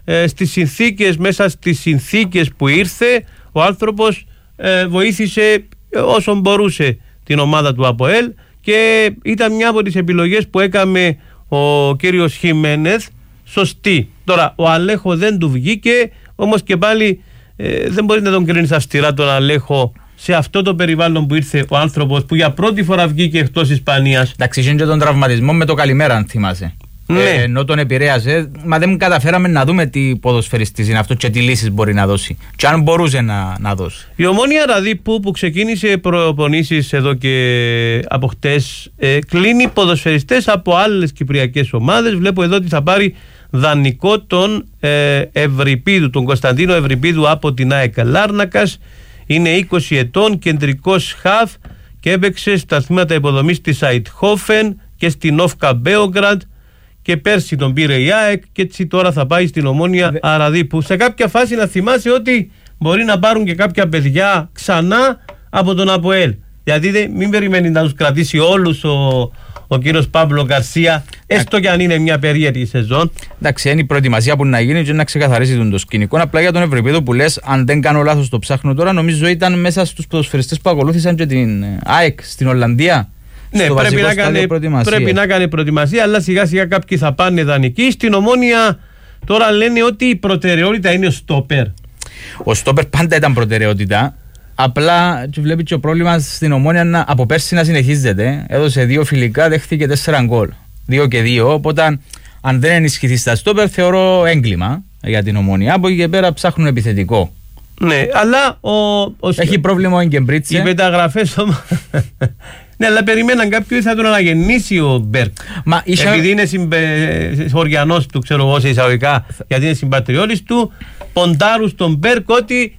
μέσα στις συνθήκες που ήρθε ο άνθρωπος βοήθησε όσο μπορούσε την ομάδα του ΑΠΟΕΛ και ήταν μια από τις επιλογές που έκαμε ο κύριος Χιμένεθ σωστή. Τώρα ο Αλέχο δεν του βγήκε, όμως και πάλι δεν μπορεί να τον κρίνεις αυστηρά τον Αλέχο σε αυτό το περιβάλλον που ήρθε ο άνθρωπος που για πρώτη φορά βγήκε εκτός Ισπανίας. Εντάξει, είχε και τον τραυματισμό με το καλημέρα, αν θυμάσαι. Ναι. Ενώ τον επηρέασε, μα δεν καταφέραμε να δούμε τι ποδοσφαιριστής είναι αυτό και τι λύσεις μπορεί να δώσει. Και αν μπορούσε να δώσει. Η Ομόνοια Ραδίππου που ξεκίνησε προπονήσεις εδώ και από χτες, κλείνει ποδοσφαιριστές από άλλες κυπριακές ομάδες. Βλέπω εδώ ότι θα πάρει δανεικό τον Ευρυπίδου, τον Κωνσταντίνο Ευρυπίδου από την ΑΕΚ Λάρνακας. Είναι 20 ετών, κεντρικός χαφ και έπαιξε στα τμήματα υποδομής της Αιτχόφεν και στην Όφκα Μπέογκραντ. Και πέρσι τον πήρε η ΑΕΚ και έτσι τώρα θα πάει στην Ομόνοια Αραδίππου. Σε κάποια φάση να θυμάσαι ότι μπορεί να πάρουν και κάποια παιδιά ξανά από τον ΑΠΟΕΛ. Γιατί μην περιμένει να τους κρατήσει όλους ο κύριος Παύλο Γκαρσία, έστω και αν είναι μια περίεργη σεζόν. Εντάξει, είναι η προετοιμασία που να γίνει και να ξεκαθαρίσει το σκηνικό. Απλά για τον Ευρυπίδο που λες, αν δεν κάνω λάθος το ψάχνω τώρα, νομίζω ήταν μέσα στους ποδοσφαιριστές που ακολούθησαν και την ΑΕΚ στην Ολλανδία. Ναι, πρέπει να κάνει προετοιμασία, αλλά σιγά σιγά κάποιοι θα πάνε δανεικοί. Στην Ομόνοια τώρα λένε ότι η προτεραιότητα είναι ο στόπερ. Ο στόπερ πάντα ήταν προτεραιότητα. Απλά βλέπει και ο πρόβλημα στην Ομόνοια από πέρσι να συνεχίζεται. Έδωσε 2 φιλικά, δέχτηκε 4 γκολ. 2 και 2. Οπότε αν δεν ενισχυθεί στα στόπερ, θεωρώ έγκλημα για την Ομόνοια. Από εκεί και πέρα ψάχνουν επιθετικό. Ναι, αλλά έχει πρόβλημα ο Εγκεμπρίτσε. Οι μεταγραφές όμως. Ναι, αλλά περιμέναν κάποιοι θα τον αναγεννήσει ο Μπέρκ. Επειδή είναι σοριανός του, ξέρω εγώ σε εισαγωγικά, γιατί είναι συμπατριώτης του, ποντάρουν στον Μπέρκ ότι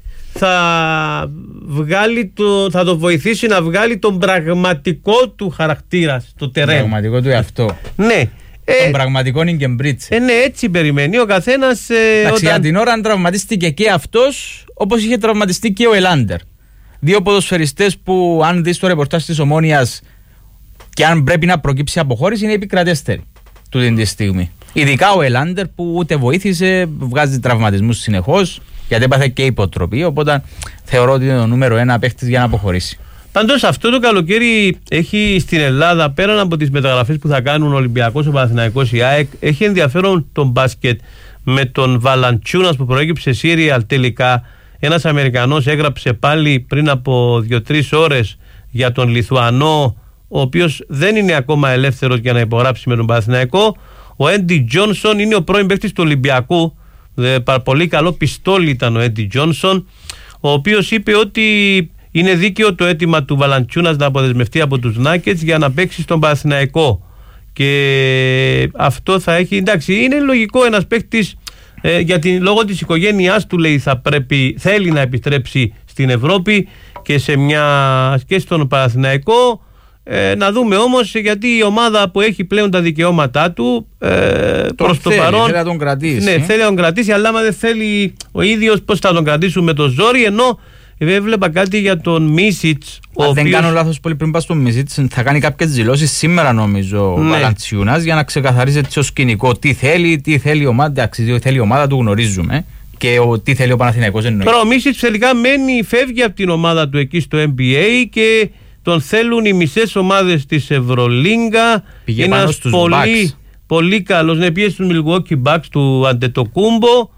θα το βοηθήσει να βγάλει τον πραγματικό του χαρακτήρα στο τερέν. Τον πραγματικό του εαυτό. Ναι. Τον πραγματικό Νιγκεμπρίτσε. Ναι, έτσι περιμένει ο καθένας. Για την ώρα τραυματίστηκε και αυτός, όπως είχε τραυματιστεί και ο Ελάντερ. 2 ποδοσφαιριστές που, αν δεις το ρεπορτάζ της Ομόνοιας και αν πρέπει να προκύψει αποχώρηση, είναι επικρατέστεροι του τη στιγμή. Ειδικά ο Ελάντερ που ούτε βοήθησε, βγάζει τραυματισμούς συνεχώς, γιατί έπαθε και υποτροπή. Οπότε θεωρώ ότι είναι το νούμερο 1 παίχτης για να αποχωρήσει. Πάντως αυτό το καλοκαίρι έχει στην Ελλάδα, πέραν από τις μεταγραφές που θα κάνουν ο Ολυμπιακός, ο Παναθηναϊκός, η ΑΕΚ, έχει ενδιαφέρον τον μπάσκετ με τον Βαλαντσιούνας που προέκυψε Σύριαλ τελικά. Ένας Αμερικανός έγραψε πάλι πριν από 2-3 ώρες για τον Λιθουανό, ο οποίος δεν είναι ακόμα ελεύθερος για να υπογράψει με τον Παναθηναϊκό. Ο Έντι Τζόνσον είναι ο πρώην παίκτης του Ολυμπιακού. Πολύ καλό πιστόλι ήταν ο Έντι Τζόνσον, ο οποίος είπε ότι είναι δίκαιο το αίτημα του Βαλαντσιούνας να αποδεσμευτεί από τους Νάκετς για να παίξει στον Παναθηναϊκό. Και αυτό θα έχει, εντάξει, είναι λογικό ένας παίκτης. Γιατί λόγω της οικογένειάς του, λέει, θέλει να επιστρέψει στην Ευρώπη και στον Παναθηναϊκό. Να δούμε όμως, γιατί η ομάδα που έχει πλέον τα δικαιώματά του προς το παρόν θέλει να τον κρατήσει. Ναι, θέλει να τον κρατήσει, αλλά άμα δεν θέλει ο ίδιος, πώς θα τον κρατήσουν με το ζόρι. Ενώ έβλεπα κάτι για τον Μίσιτς. Αν δεν κάνω λάθος, πολύ πριν πας στον Μίσιτς, θα κάνει κάποιες δηλώσεις σήμερα, νομίζω, ο Βαλαντσιούνας, για να ξεκαθαρίσει το σκηνικό. Τι θέλει η ομάδα, τι θέλει η ομάδα του γνωρίζουμε. Και τι θέλει ο Παναθηναϊκός εννοεί. Τώρα ο Μίσιτς τελικά φεύγει από την ομάδα του εκεί στο NBA και τον θέλουν οι μισές ομάδες της Ευρωλίγκα. Πήγε πάνω στους πολύ καλός. Ναι, πήγε στους Milwaukee Bucks του Αντετοκούμπο.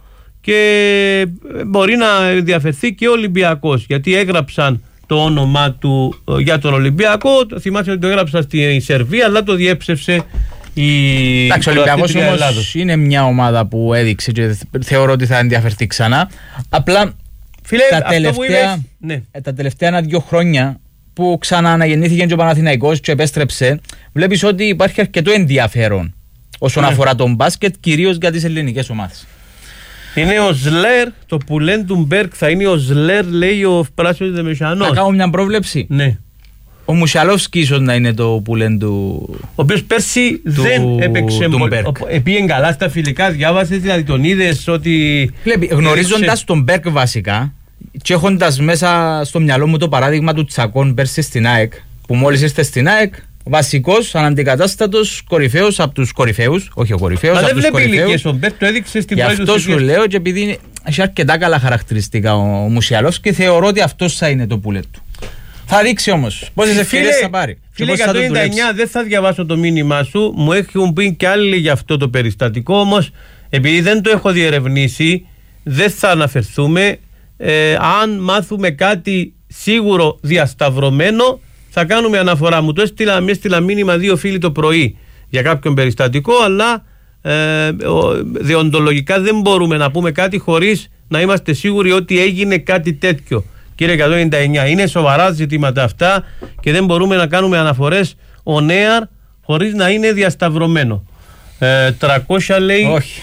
και μπορεί να ενδιαφερθεί και ο Ολυμπιακός, γιατί έγραψαν το όνομα του για τον Ολυμπιακό. Θυμάστε ότι το έγραψα στη Σερβία, αλλά το διέψευσε ο Ολυμπιακός όμως είναι μια ομάδα που έδειξε και θεωρώ ότι θα ενδιαφερθεί ξανά. Απλά φίλε, τα τελευταία 1-2 χρόνια που ξανααναγεννήθηκε και ο Παναθηναϊκός και επέστρεψε, βλέπεις ότι υπάρχει αρκετό ενδιαφέρον όσον αφορά τον μπάσκετ, κυρίως για τις ελληνικές ομάδες. Είναι ο Σλέρ, το που λένε του Μπέρκ θα είναι ο Σλέρ, λέει ο πράσινος Δεμεσιανός. Θα κάνω μια πρόβλεψη. Ναι. Ο Μουσιαλόφσκι ίσως να είναι το που λένε του... Ο οποίος πέρσι δεν έπαιξε πήγαινε καλά στα φιλικά, διάβασες, δηλαδή τον είδες ότι... Γνωρίζοντας τον Μπέρκ βασικά και έχοντας μέσα στο μυαλό μου το παράδειγμα του Τσακών πέρσι στην ΑΕΚ, που μόλις ήρθε στην ΑΕΚ, βασικός, αναντικατάστατος, κορυφαίος από τους κορυφαίους, όχι ο κορυφαίος, από τους κορυφαίους. Δεν βλέπει ο Μπέρκ, το έδειξε στην πρώτη του. Γι' αυτό σου λέω, και επειδή έχει αρκετά καλά χαρακτηριστικά ο Μουσιαλόφσκι, και θεωρώ ότι αυτός θα είναι το πουλέτ του. Θα δείξει όμως πόσες ευκαιρίες θα πάρει. Φίλε, 199 δεν θα διαβάσω το μήνυμά σου. Μου έχουν πει κι άλλοι για αυτό το περιστατικό. Όμως, επειδή δεν το έχω διερευνήσει, δεν θα αναφερθούμε. Αν μάθουμε κάτι σίγουρο διασταυρωμένο, θα κάνουμε αναφορά. Μου το έστειλα μήνυμα 2 φίλοι το πρωί για κάποιον περιστατικό, αλλά δεοντολογικά δεν μπορούμε να πούμε κάτι χωρίς να είμαστε σίγουροι ότι έγινε κάτι τέτοιο. Κύριε 199, είναι σοβαρά ζητήματα αυτά και δεν μπορούμε να κάνουμε αναφορές on air χωρίς να είναι διασταυρωμένο. 300 λέει. Όχι.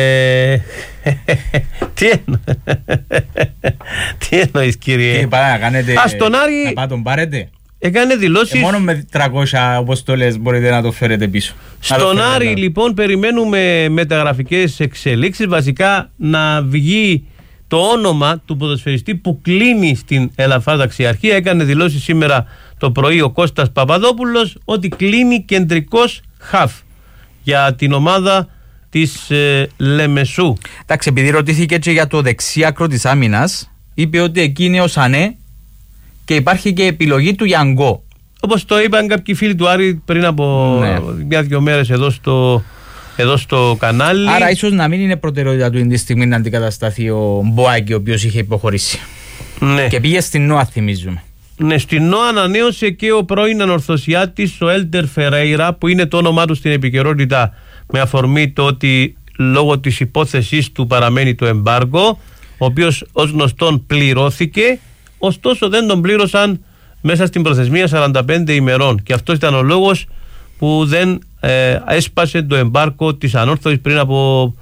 Τι εννοείς, κύριε? Να κάνετε. Στον Άρη. Να πάτε τον πάρετε. Έκανε δηλώσεις. Μόνο με 300 όπως το λες μπορείτε να το φέρετε πίσω. Στον Άρη λοιπόν περιμένουμε μεταγραφικές εξελίξεις. Βασικά να βγει το όνομα του ποδοσφαιριστή που κλείνει στην Ελαφρά Ταξιαρχία. Έκανε δηλώσει σήμερα το πρωί ο Κώστας Παπαδόπουλος ότι κλείνει κεντρικός χαφ για την ομάδα της Λεμεσού. Εντάξει, επειδή ρωτήθηκε και για το δεξί άκρο της άμυνας, είπε ότι εκεί είναι ο Σανέ και υπάρχει και επιλογή του Γιανγκό. Όπως το είπαν κάποιοι φίλοι του Άρη πριν από 1-2 μέρες εδώ στο κανάλι. Άρα ίσως να μην είναι προτεραιότητα του την στιγμή να αντικατασταθεί ο Μποάκη, ο οποίος είχε υποχωρήσει. Ναι. Και πήγε στην ΝΟΑ, θυμίζουμε. Ναι, στην ΝΟΑ ανανέωσε και ο πρώην ανορθωσιάτης, ο Έλτερ Φερέιρα, που είναι το όνομά του στην επικαιρότητα με αφορμή το ότι λόγω της υπόθεσής του παραμένει το εμπάργκο, ο οποίος ως γνωστόν πληρώθηκε, ωστόσο δεν τον πλήρωσαν μέσα στην προθεσμία 45 ημερών. Και αυτός ήταν ο λόγος που δεν έσπασε το εμπάρκο της ανόρθωσης πριν από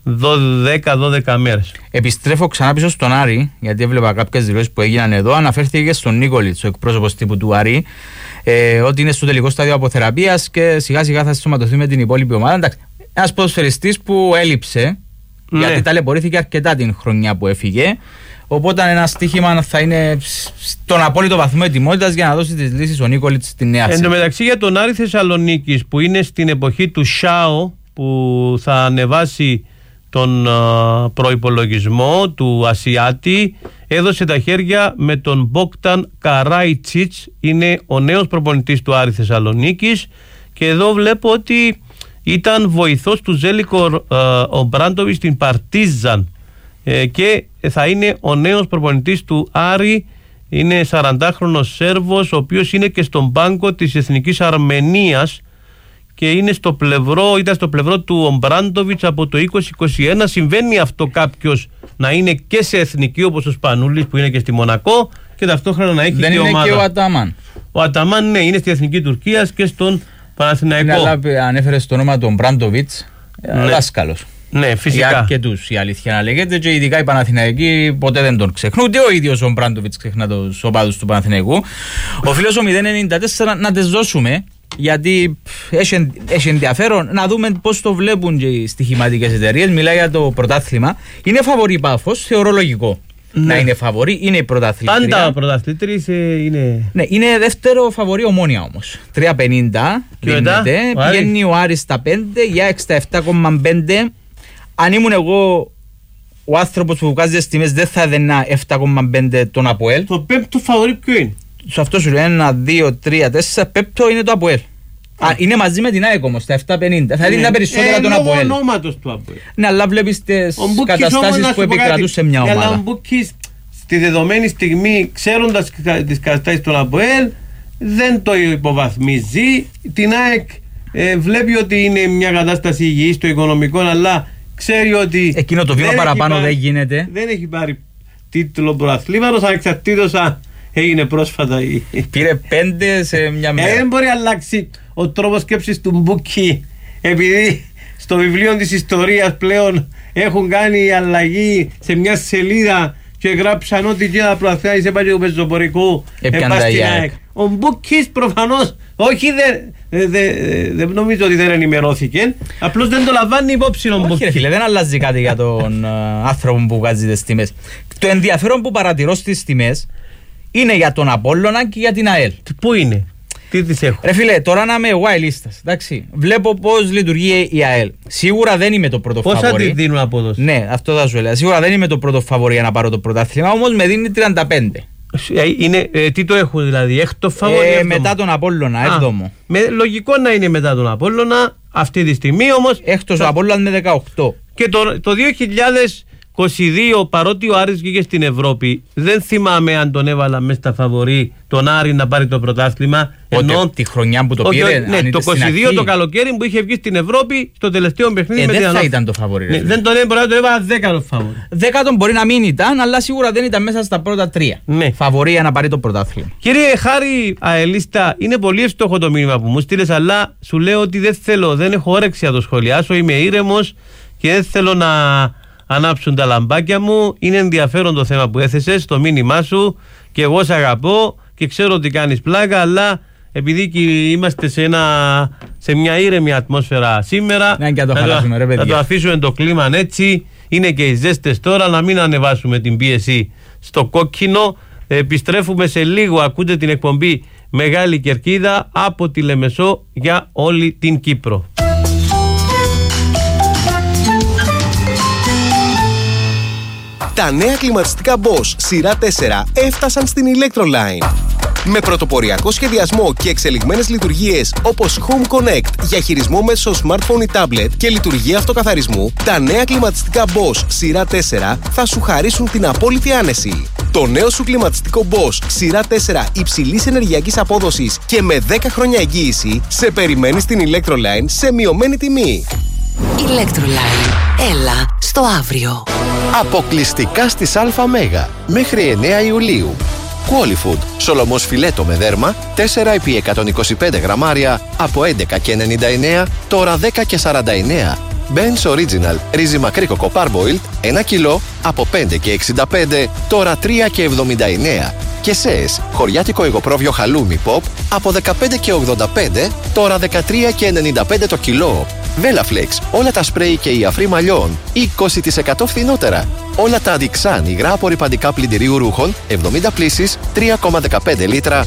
10-12 μέρες. Επιστρέφω ξανά πίσω στον Άρη, γιατί έβλεπα κάποιες δηλώσεις που έγιναν εδώ. Αναφέρθηκε στον Νίκολιτς, ο εκπρόσωπος τύπου του Άρη, ότι είναι στο τελικό στάδιο αποθεραπείας και σιγά σιγά θα σωματωθεί με την υπόλοιπη ομάδα. Εντάξει, ένας ποδοσφαιριστής που έλειψε, γιατί ταλαιπωρήθηκε αρκετά την χρονιά που έφυγε. Οπότε ένα στοίχημα θα είναι στον απόλυτο βαθμό ετοιμότητας για να δώσει τις λύσεις ο Νίκολιτς στη νέα θέση. Εν τω μεταξύ, για τον Άρη Θεσσαλονίκης, που είναι στην εποχή του ΣΑΟ, που θα ανεβάσει τον προϋπολογισμό του Ασιάτη, έδωσε τα χέρια με τον Μπόκταν Καράιτσιτς, είναι ο νέος προπονητής του Άρη Θεσσαλονίκης, και εδώ βλέπω ότι ήταν βοηθός του Ζέλικο Ομπράντοβιτς στην Παρτίζαν και θα είναι ο νέος προπονητής του Άρη. Είναι 40χρονος Σέρβος, ο οποίος είναι και στον πάγκο της Εθνικής Αρμενίας και είναι ήταν στο πλευρό του Ομπράντοβιτς από το 2021. Συμβαίνει αυτό κάποιος να είναι και σε εθνική, όπως ο Σπανούλης που είναι και στη Μονακό, και ταυτόχρονα να έχει δεν και ομάδα. Δεν είναι και ο Αταμάν. Ο Αταμάν, ναι, είναι στη Εθνική Τουρκίας και στον Παναθηναϊκό. Αλλά ανέφερε στο όνομα του Ομπράντοβιτς, δάσκαλος. Ναι, φυσικά. Για αρκετούς, η αλήθεια να λέγεται, και ειδικά οι Παναθηναϊκοί ποτέ δεν τον ξεχνούν. Ούτε ο ίδιος ο Μπράντοβιτς ξεχνά τους οπαδούς του Παναθηναϊκού. Ο φίλος ο 094 να τις δώσουμε, γιατί έχει ενδιαφέρον να δούμε πώς το βλέπουν και οι στοιχηματικές εταιρείες. Μιλάει για το πρωτάθλημα. Είναι φαβορί Πάφος, θεωρώ λογικό. Ναι. Να είναι φαβορί, είναι η πρωταθλήτρια. Πάντα πρωταθλήτρια είναι. Ναι, είναι δεύτερο φαβορί Ομόνια όμως. 3,50 δίνεται. Πηγαίνει ο Άρης στα 5, για 67,5. Αν ήμουν εγώ ο άνθρωπος που βγάζει τις τιμές, δεν θα έδαινα 7,5 τον ΑΠΟΕΛ. Το πέμπτο φαβορί ποιο είναι? Σε αυτό σου λέει 1, 2, 3, 4. Πέμπτο είναι το ΑΠΟΕΛ. Είναι μαζί με την ΑΕΚ όμως, τα 750. Θα δίνει τα περισσότερα τον Αποέλ. Λόγω ονόματος του Αποέλ. Ναι, αλλά βλέπεις τις καταστάσεις που επικρατούσε μια ομάδα. Αλλά ο Μπούκης στη δεδομένη στιγμή, ξέροντας τις καταστάσεις του Αποέλ, δεν το υποβαθμίζει. Την ΑΕΚ βλέπει ότι είναι μια κατάσταση υγιής στο οικονομικό, αλλά ξέρει ότι. Εκείνο το βήμα παραπάνω δεν γίνεται. Δεν έχει πάρει τίτλο πρωταθλήματος, ανεξαρτήτως αν έγινε πρόσφατα. Πήρε 5 σε μια μέρα. Δεν μπορεί να αλλάξει ο τρόπος σκέψης του Μπούκη, επειδή στο βιβλίο της ιστορίας πλέον έχουν κάνει αλλαγή σε μια σελίδα και γράψαν ότι και προαθλάει σε πάλι του πεζοπορικού. Ο Μπούκης προφανώς όχι, δεν νομίζω ότι δεν ενημερώθηκε, απλώς δεν το λαμβάνει υπόψη ο Μπούκης. Όχι ρε φίλε, δεν αλλάζει κάτι για τον άνθρωπο που βγάζει τις τιμές. Το ενδιαφέρον που παρατηρώ στις τιμές είναι για τον Απόλλωνα και για την ΑΕΛ. Πού είναι? Τι τις έχω? Ρε φίλε, τώρα να είμαι εγώ αελίστας, εντάξει. Βλέπω πώς λειτουργεί η ΑΕΛ. Σίγουρα δεν είμαι το πρώτο φαβορί. Πόσα τη δίνουν απόδοση? Ναι, αυτό θα σου έλεγα. Σίγουρα δεν είμαι το πρώτο φαβορί για να πάρω το πρωτάθλημα, όμως με δίνει 35. Τι το έχουν δηλαδή, έκτο φαβορί? Μετά τον Απόλλωνα, έβδομο. Λογικό να είναι μετά τον Απόλλωνα, αυτή τη στιγμή όμως. Έκτος ο Απόλλωνας με 18. Και το 2022, παρότι ο Άρης βγήκε στην Ευρώπη, δεν θυμάμαι αν τον έβαλα μέσα στα φαβορί τον Άρη να πάρει το πρωτάθλημα. Ενώ τη χρονιά που το πήρε. Ναι, το 22 το καλοκαίρι που είχε βγει στην Ευρώπη στο τελευταίο παιχνίδι. Δεν θα ήταν το φαβορί. Ναι, δεν τον έβαλα, το έβαλα 10 φαβορί. 10 μπορεί να μην ήταν, αλλά σίγουρα δεν ήταν μέσα στα πρώτα 3. Ναι. Φαβορί για να πάρει το πρωτάθλημα. Κύριε Χάρη Αελίστα, είναι πολύ εύστοχο το μήνυμα που μου στείλες, αλλά σου λέω ότι δεν έχω όρεξη να το σχολιάσω. Είμαι ήρεμος και δεν θέλω να ανάψουν τα λαμπάκια μου. Είναι ενδιαφέρον το θέμα που έθεσες, το μήνυμά σου, και εγώ σε αγαπώ και ξέρω ότι κάνεις πλάκα, αλλά επειδή είμαστε σε μια ήρεμη ατμόσφαιρα σήμερα, να το αφήσουμε το κλίμα έτσι. Είναι και οι ζέστες τώρα, να μην ανεβάσουμε την πίεση στο κόκκινο. Επιστρέφουμε σε λίγο. Ακούτε την εκπομπή Μεγάλη Κερκίδα από τη Λεμεσό για όλη την Κύπρο. Τα νέα κλιματιστικά Bosch σειρά 4 έφτασαν στην Electroline. Με πρωτοποριακό σχεδιασμό και εξελιγμένες λειτουργίες όπως Home Connect για χειρισμό μέσω smartphone ή tablet και λειτουργία αυτοκαθαρισμού, τα νέα κλιματιστικά Bosch σειρά 4 θα σου χαρίσουν την απόλυτη άνεση. Το νέο σου κλιματιστικό Bosch σειρά 4 υψηλής ενεργειακής απόδοσης και με 10 χρόνια εγγύηση σε περιμένει στην Electroline σε μειωμένη τιμή. Electroline. Έλα στο αύριο. Αποκλειστικά στις ΑΜ μέχρι 9 Ιουλίου. Qualifood, σολομός φιλέτο με δέρμα, 4x125 γραμμάρια από 11,99, τώρα 10,49. Ben's Original, ρύζι μακρύκοκο Parboiled, 1 κιλό από 5,65, τώρα 3,79. Και ΣΕΣ, χωριάτικο υγοπρόβιο χαλούμι Pop, από 15,85, τώρα 13,95 το κιλό. Velaflex, όλα τα σπρέι και οι αφροί μαλλιών, 20% φθηνότερα. Όλα τα Adixan υγρά απορρυπαντικά πλυντηρίου ρούχων, 70 πλύσεις, 3,15 λίτρα,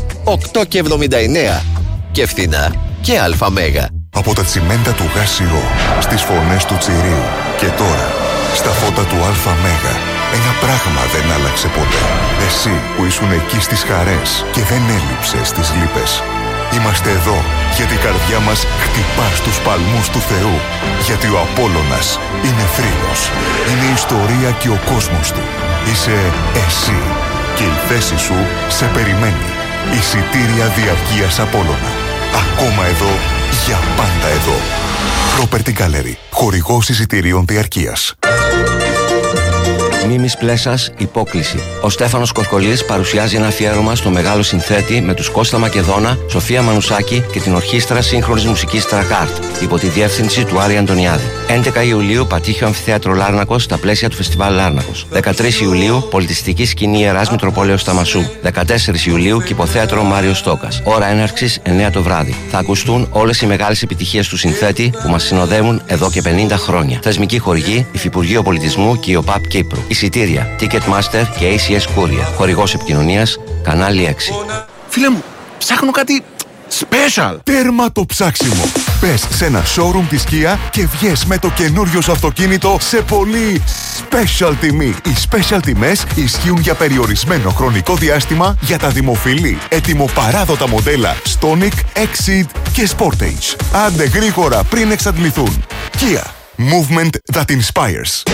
8,79. Και φθηνά και αλφα-μέγα. Από τα τσιμέντα του ΓΑΣΙΟ, στις φωνές του Τσιρίου και τώρα, στα φώτα του ΑΜΕΓΑ, ένα πράγμα δεν άλλαξε ποτέ. Εσύ που ήσουν εκεί στις χαρές και δεν έλειψες στις λύπες. Είμαστε εδώ γιατί η καρδιά μας χτυπά στους παλμούς του Θεού. Γιατί ο Απόλλωνας είναι θρύλος. Είναι η ιστορία και ο κόσμος του. Είσαι εσύ και η θέση σου σε περιμένει. Εισιτήρια διαρκείας Απόλλωνα. Ακόμα εδώ, για πάντα εδώ. Property Gallery. Χορηγός εισιτηρίων διαρκείας. Μίμης Πλέσας, Υπόκληση. Ο Στέφανος Κορκολής παρουσιάζει ένα αφιέρωμα στο μεγάλο συνθέτη με τους Κώστα Μακεδόνα, Σοφία Μανουσάκη και την Ορχήστρα Σύγχρονης Μουσικής Τρακάρτ, υπό τη διεύθυνση του Άρη Αντωνιάδη. 11 Ιουλίου, Πατήχιο Αμφιθέατρο Λάρνακος, στα πλαίσια του Φεστιβάλ Λάρνακος. 13 Ιουλίου, Πολιτιστική Σκηνή Ιεράς Μητροπόλεως Σταμασού. 14 Ιουλίου, Κηποθέατρο Μάριος Στόκας. Ώρα έναρξης 9 το βράδυ. Θα ακουστούν όλες οι μεγάλες επιτυχίες του συνθέτη που μας συνοδεύουν εδώ και 50 χρόνια. Θεσμική χορηγή, Υφυπουργείο Πολιτισμού και η ΟΠΑΠ Κύπρου. Εισιτήρια, Ticketmaster και ACS Courier. Χορηγός επικοινωνίας, κανάλι 6. Φίλε μου, ψάχνω κάτι Special! Τέρμα το ψάξιμο! Πες σε ένα showroom της Kia και βγες με το καινούριο σου αυτοκίνητο σε πολύ special τιμή. Οι special τιμές ισχύουν για περιορισμένο χρονικό διάστημα για τα δημοφιλή, ετοιμοπαράδοτα μοντέλα Stonic, Exceed και Sportage. Άντε γρήγορα πριν εξαντληθούν. Kia. Movement that inspires.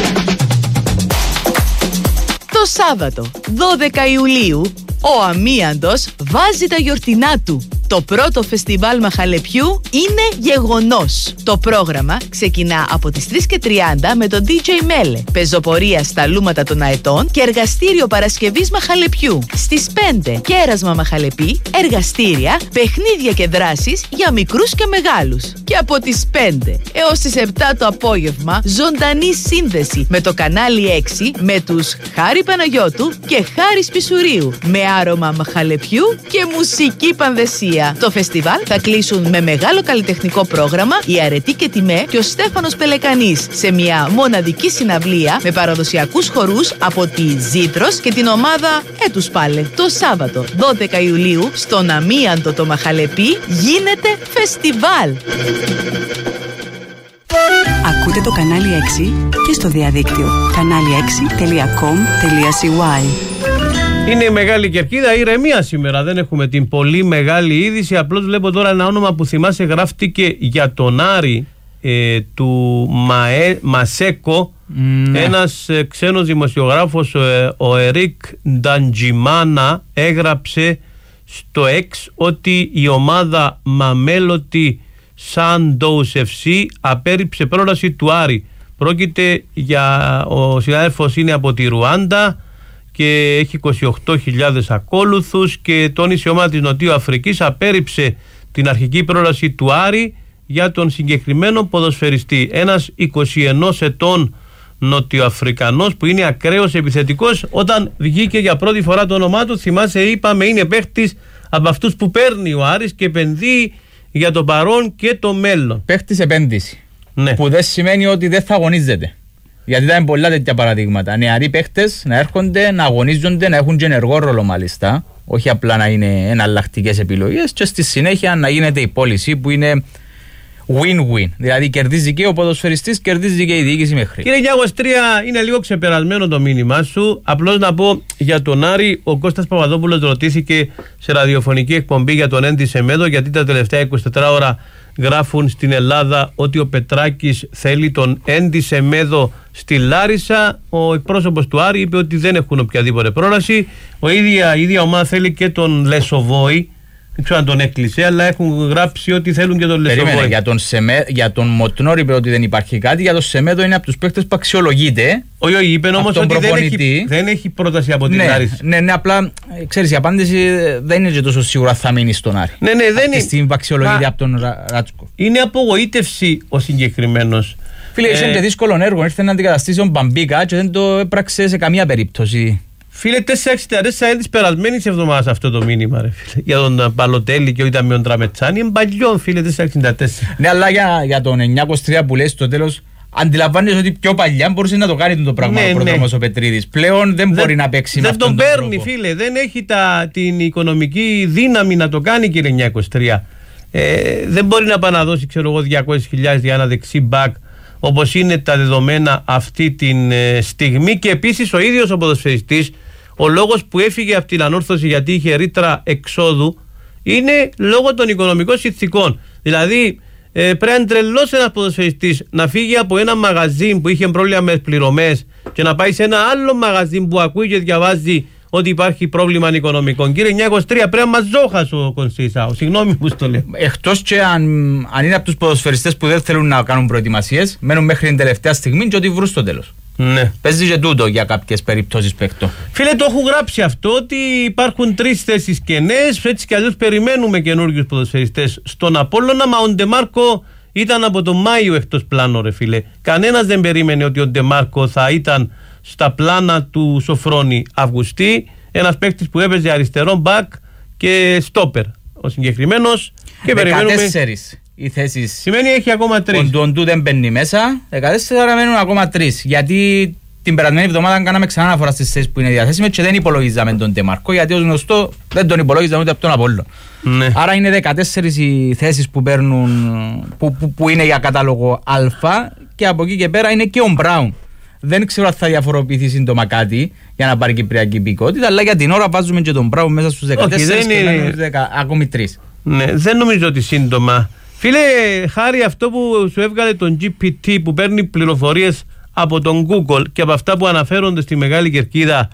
Το Σάββατο, 12 Ιουλίου, ο Αμίαντος βάζει τα γιορτινά του. Το πρώτο φεστιβάλ μαχαλεπιού είναι γεγονός. Το πρόγραμμα ξεκινά από τις 3:30 με τον DJ Μέλε, πεζοπορία στα λούματα των αετών και εργαστήριο Παρασκευής μαχαλεπιού. Στις 5 κέρασμα μαχαλεπί, εργαστήρια, παιχνίδια και δράσεις για μικρούς και μεγάλους. Και από τις 5 έως τις 7 το απόγευμα, ζωντανή σύνδεση με το κανάλι 6 με τους Χάρη Παναγιώτου και Χάρη Πισουρίου, με άρωμα μαχαλεπιού και μουσική πανδεσία. Το φεστιβάλ θα κλείσουν με μεγάλο καλλιτεχνικό πρόγραμμα η Αρετή και Τιμέ και ο Στέφανος Πελεκανής σε μια μοναδική συναυλία με παραδοσιακούς χορούς από τη Ζήτρος και την ομάδα Έτους Πάλε. Το Σάββατο 12 Ιουλίου στον Αμίαντο το Μαχαλεπί γίνεται φεστιβάλ. Ακούτε το κανάλι 6 και στο διαδίκτυο kanali6.com.cy. Είναι η Μεγάλη Κερκίδα, ηρεμία σήμερα. Δεν έχουμε την πολύ μεγάλη είδηση. Απλώς βλέπω τώρα ένα όνομα που θυμάσαι γράφτηκε για τον Άρη του Μασέκο. Ναι. Ένας ξένος δημοσιογράφος, ο Ερικ Νταντζιμάνα, έγραψε στο X ότι η ομάδα Μαμέλοτι Σάντοους FC απέρριψε πρόταση του Άρη. Πρόκειται για, ο συνάδελφος είναι από τη Ρουάντα και έχει 28.000 ακόλουθους και τόνισε η ομάδα της Νοτιού Αφρικής απέρριψε την αρχική πρόταση του Άρη για τον συγκεκριμένο ποδοσφαιριστή. Ένας 21 ετών Νοτιοαφρικανός που είναι ακραίος επιθετικός. Όταν βγήκε για πρώτη φορά το όνομά του, θυμάσαι, είπαμε είναι παίχτης από αυτούς που παίρνει ο Άρης και επενδύει για το παρόν και το μέλλον. Παίχτης επένδυση. Ναι. Που δεν σημαίνει ότι δεν θα αγωνίζεται. Γιατί ήταν πολλά τέτοια παραδείγματα. Νεαροί παίχτες να έρχονται, να αγωνίζονται, να έχουν και ενεργό ρόλο μάλιστα. Όχι απλά να είναι εναλλακτικές επιλογές, και στη συνέχεια να γίνεται η πώληση που είναι win-win. Δηλαδή κερδίζει και ο ποδοσφαιριστής, κερδίζει και η διοίκηση μέχρι. Κύριε Γιάγο Αστρία, είναι λίγο ξεπερασμένο το μήνυμά σου. Απλώς να πω για τον Άρη, ο Κώστας Παπαδόπουλος ρωτήθηκε σε ραδιοφωνική εκπομπή για τον Έντι Σεμέδο, γιατί τα τελευταία 24 ώρα γράφουν στην Ελλάδα ότι ο Πετράκης θέλει τον Έντι Σεμέδο στη Λάρισα. Ο εκπρόσωπος του Άρη είπε ότι δεν έχουν οποιαδήποτε πρόταση. Η ίδια ομάδα θέλει και τον Λεσοβόη. Δεν ξέρω αν τον έκλεισε, αλλά έχουν γράψει ότι θέλουν και τον Λεσοβόη. Για τον Μοτνόρ είπε ότι δεν υπάρχει κάτι. Για τον Σεμέδο είναι από τους παίκτες που αξιολογείται. Όχι, είπε όμως ότι δεν έχει πρόταση από την Λάρισα. Ναι, απλά ξέρεις, η απάντηση δεν είναι και τόσο σίγουρα θα μείνει στον Άρη. Ναι, δεν είναι. Στην αξιολογείται από τον Ράτσκο. Είναι απογοήτευση ο συγκεκριμένος. Φίλε, είσαι και δύσκολο έργο. Ήρθε να αντικαταστήσει τον Μπαμπίκα και δεν το έπραξε σε καμία περίπτωση. Φίλε, 464 της περασμένης εβδομάδας αυτό το μήνυμα, ρε φίλε. Για τον Παλωτέλη και ο Ιταμιόν Τραμετσάνη. Είναι παλιό, φίλε, 464. Ναι, αλλά για τον 923 που λέει στο τέλος, αντιλαμβάνεσαι ότι πιο παλιά μπορούσε να το κάνει το πράγμα ο πρόδρομος ο Πετρίδης. Πλέον δεν μπορεί να παίξει με αυτόν τον τρόπο. Δεν τον παίρνει, φίλε. Δεν έχει την οικονομική δύναμη να το κάνει, κύριε 923. Δεν μπορεί να πάει να δώσει, ξέρω εγώ, 200.000 για ένα δεξί μπακ, όπως είναι τα δεδομένα αυτή τη στιγμή. Και επίσης ο ίδιος ο ποδοσφαιριστής, ο λόγος που έφυγε από την ανόρθωση γιατί είχε ρήτρα εξόδου είναι λόγω των οικονομικών συνθηκών. Δηλαδή πρέπει να είναι τρελός ένας ποδοσφαιριστής να φύγει από ένα μαγαζί που είχε πρόβλημα με πληρωμές και να πάει σε ένα άλλο μαγαζί που ακούει και διαβάζει ότι υπάρχει πρόβλημα οικονομικών. Κύριε 923, πρέπει να μας ζώχασε ο Κονσίσαο. Συγγνώμη που το λέω. Εκτός και αν είναι από τους ποδοσφαιριστές που δεν θέλουν να κάνουν προετοιμασίες, μένουν μέχρι την τελευταία στιγμή και ότι βρουν στο τέλος. Ναι. Παίζει και τούτο για κάποιες περιπτώσεις παίκτο. Φίλε, το έχουν γράψει αυτό ότι υπάρχουν 3 θέσεις κενές. Έτσι κι αλλιώς περιμένουμε καινούργιους ποδοσφαιριστές στον Απόλλωνα. Μα ο Ντεμάρκο ήταν από τον Μάιο εκτός πλάνο, ρε φίλε. Κανένας δεν περίμενε ότι ο Ντεμάρκο θα ήταν στα πλάνα του Σοφρόνη Αυγουστή. Ένας παίκτης που έπαιζε αριστερό μπακ και στόπερ. Ο συγκεκριμένος. Και 14 οι θέσεις. Σημαίνει έχει ακόμα 3. Ο Ντοντού δεν μπαίνει μέσα. 14 μένουν ακόμα 3. Γιατί την περασμένη εβδομάδα κάναμε ξανά αναφορά στις θέσεις που είναι διαθέσιμες και δεν υπολογίζαμε τον Ντεμάρκο, γιατί ως γνωστό δεν τον υπολογίζαμε ούτε από τον Απόλλων. Ναι. Άρα είναι 14 οι θέσεις που παίρνουν, που είναι για κατάλογο Α, και από εκεί και πέρα είναι και ο Μπράουν. Δεν ξέρω αν θα διαφοροποιηθεί σύντομα κάτι για να πάρει κυπριακή υπηκότητα, αλλά για την ώρα βάζουμε και τον Μπράουν μέσα στους 14 και μένουν ακόμη 3. Ναι, δεν νομίζω ότι σύντομα. Φίλε, χάρη αυτό που σου έβγαλε τον GPT που παίρνει πληροφορίες από τον Google και από αυτά που αναφέρονται στη Μεγάλη Κερκίδα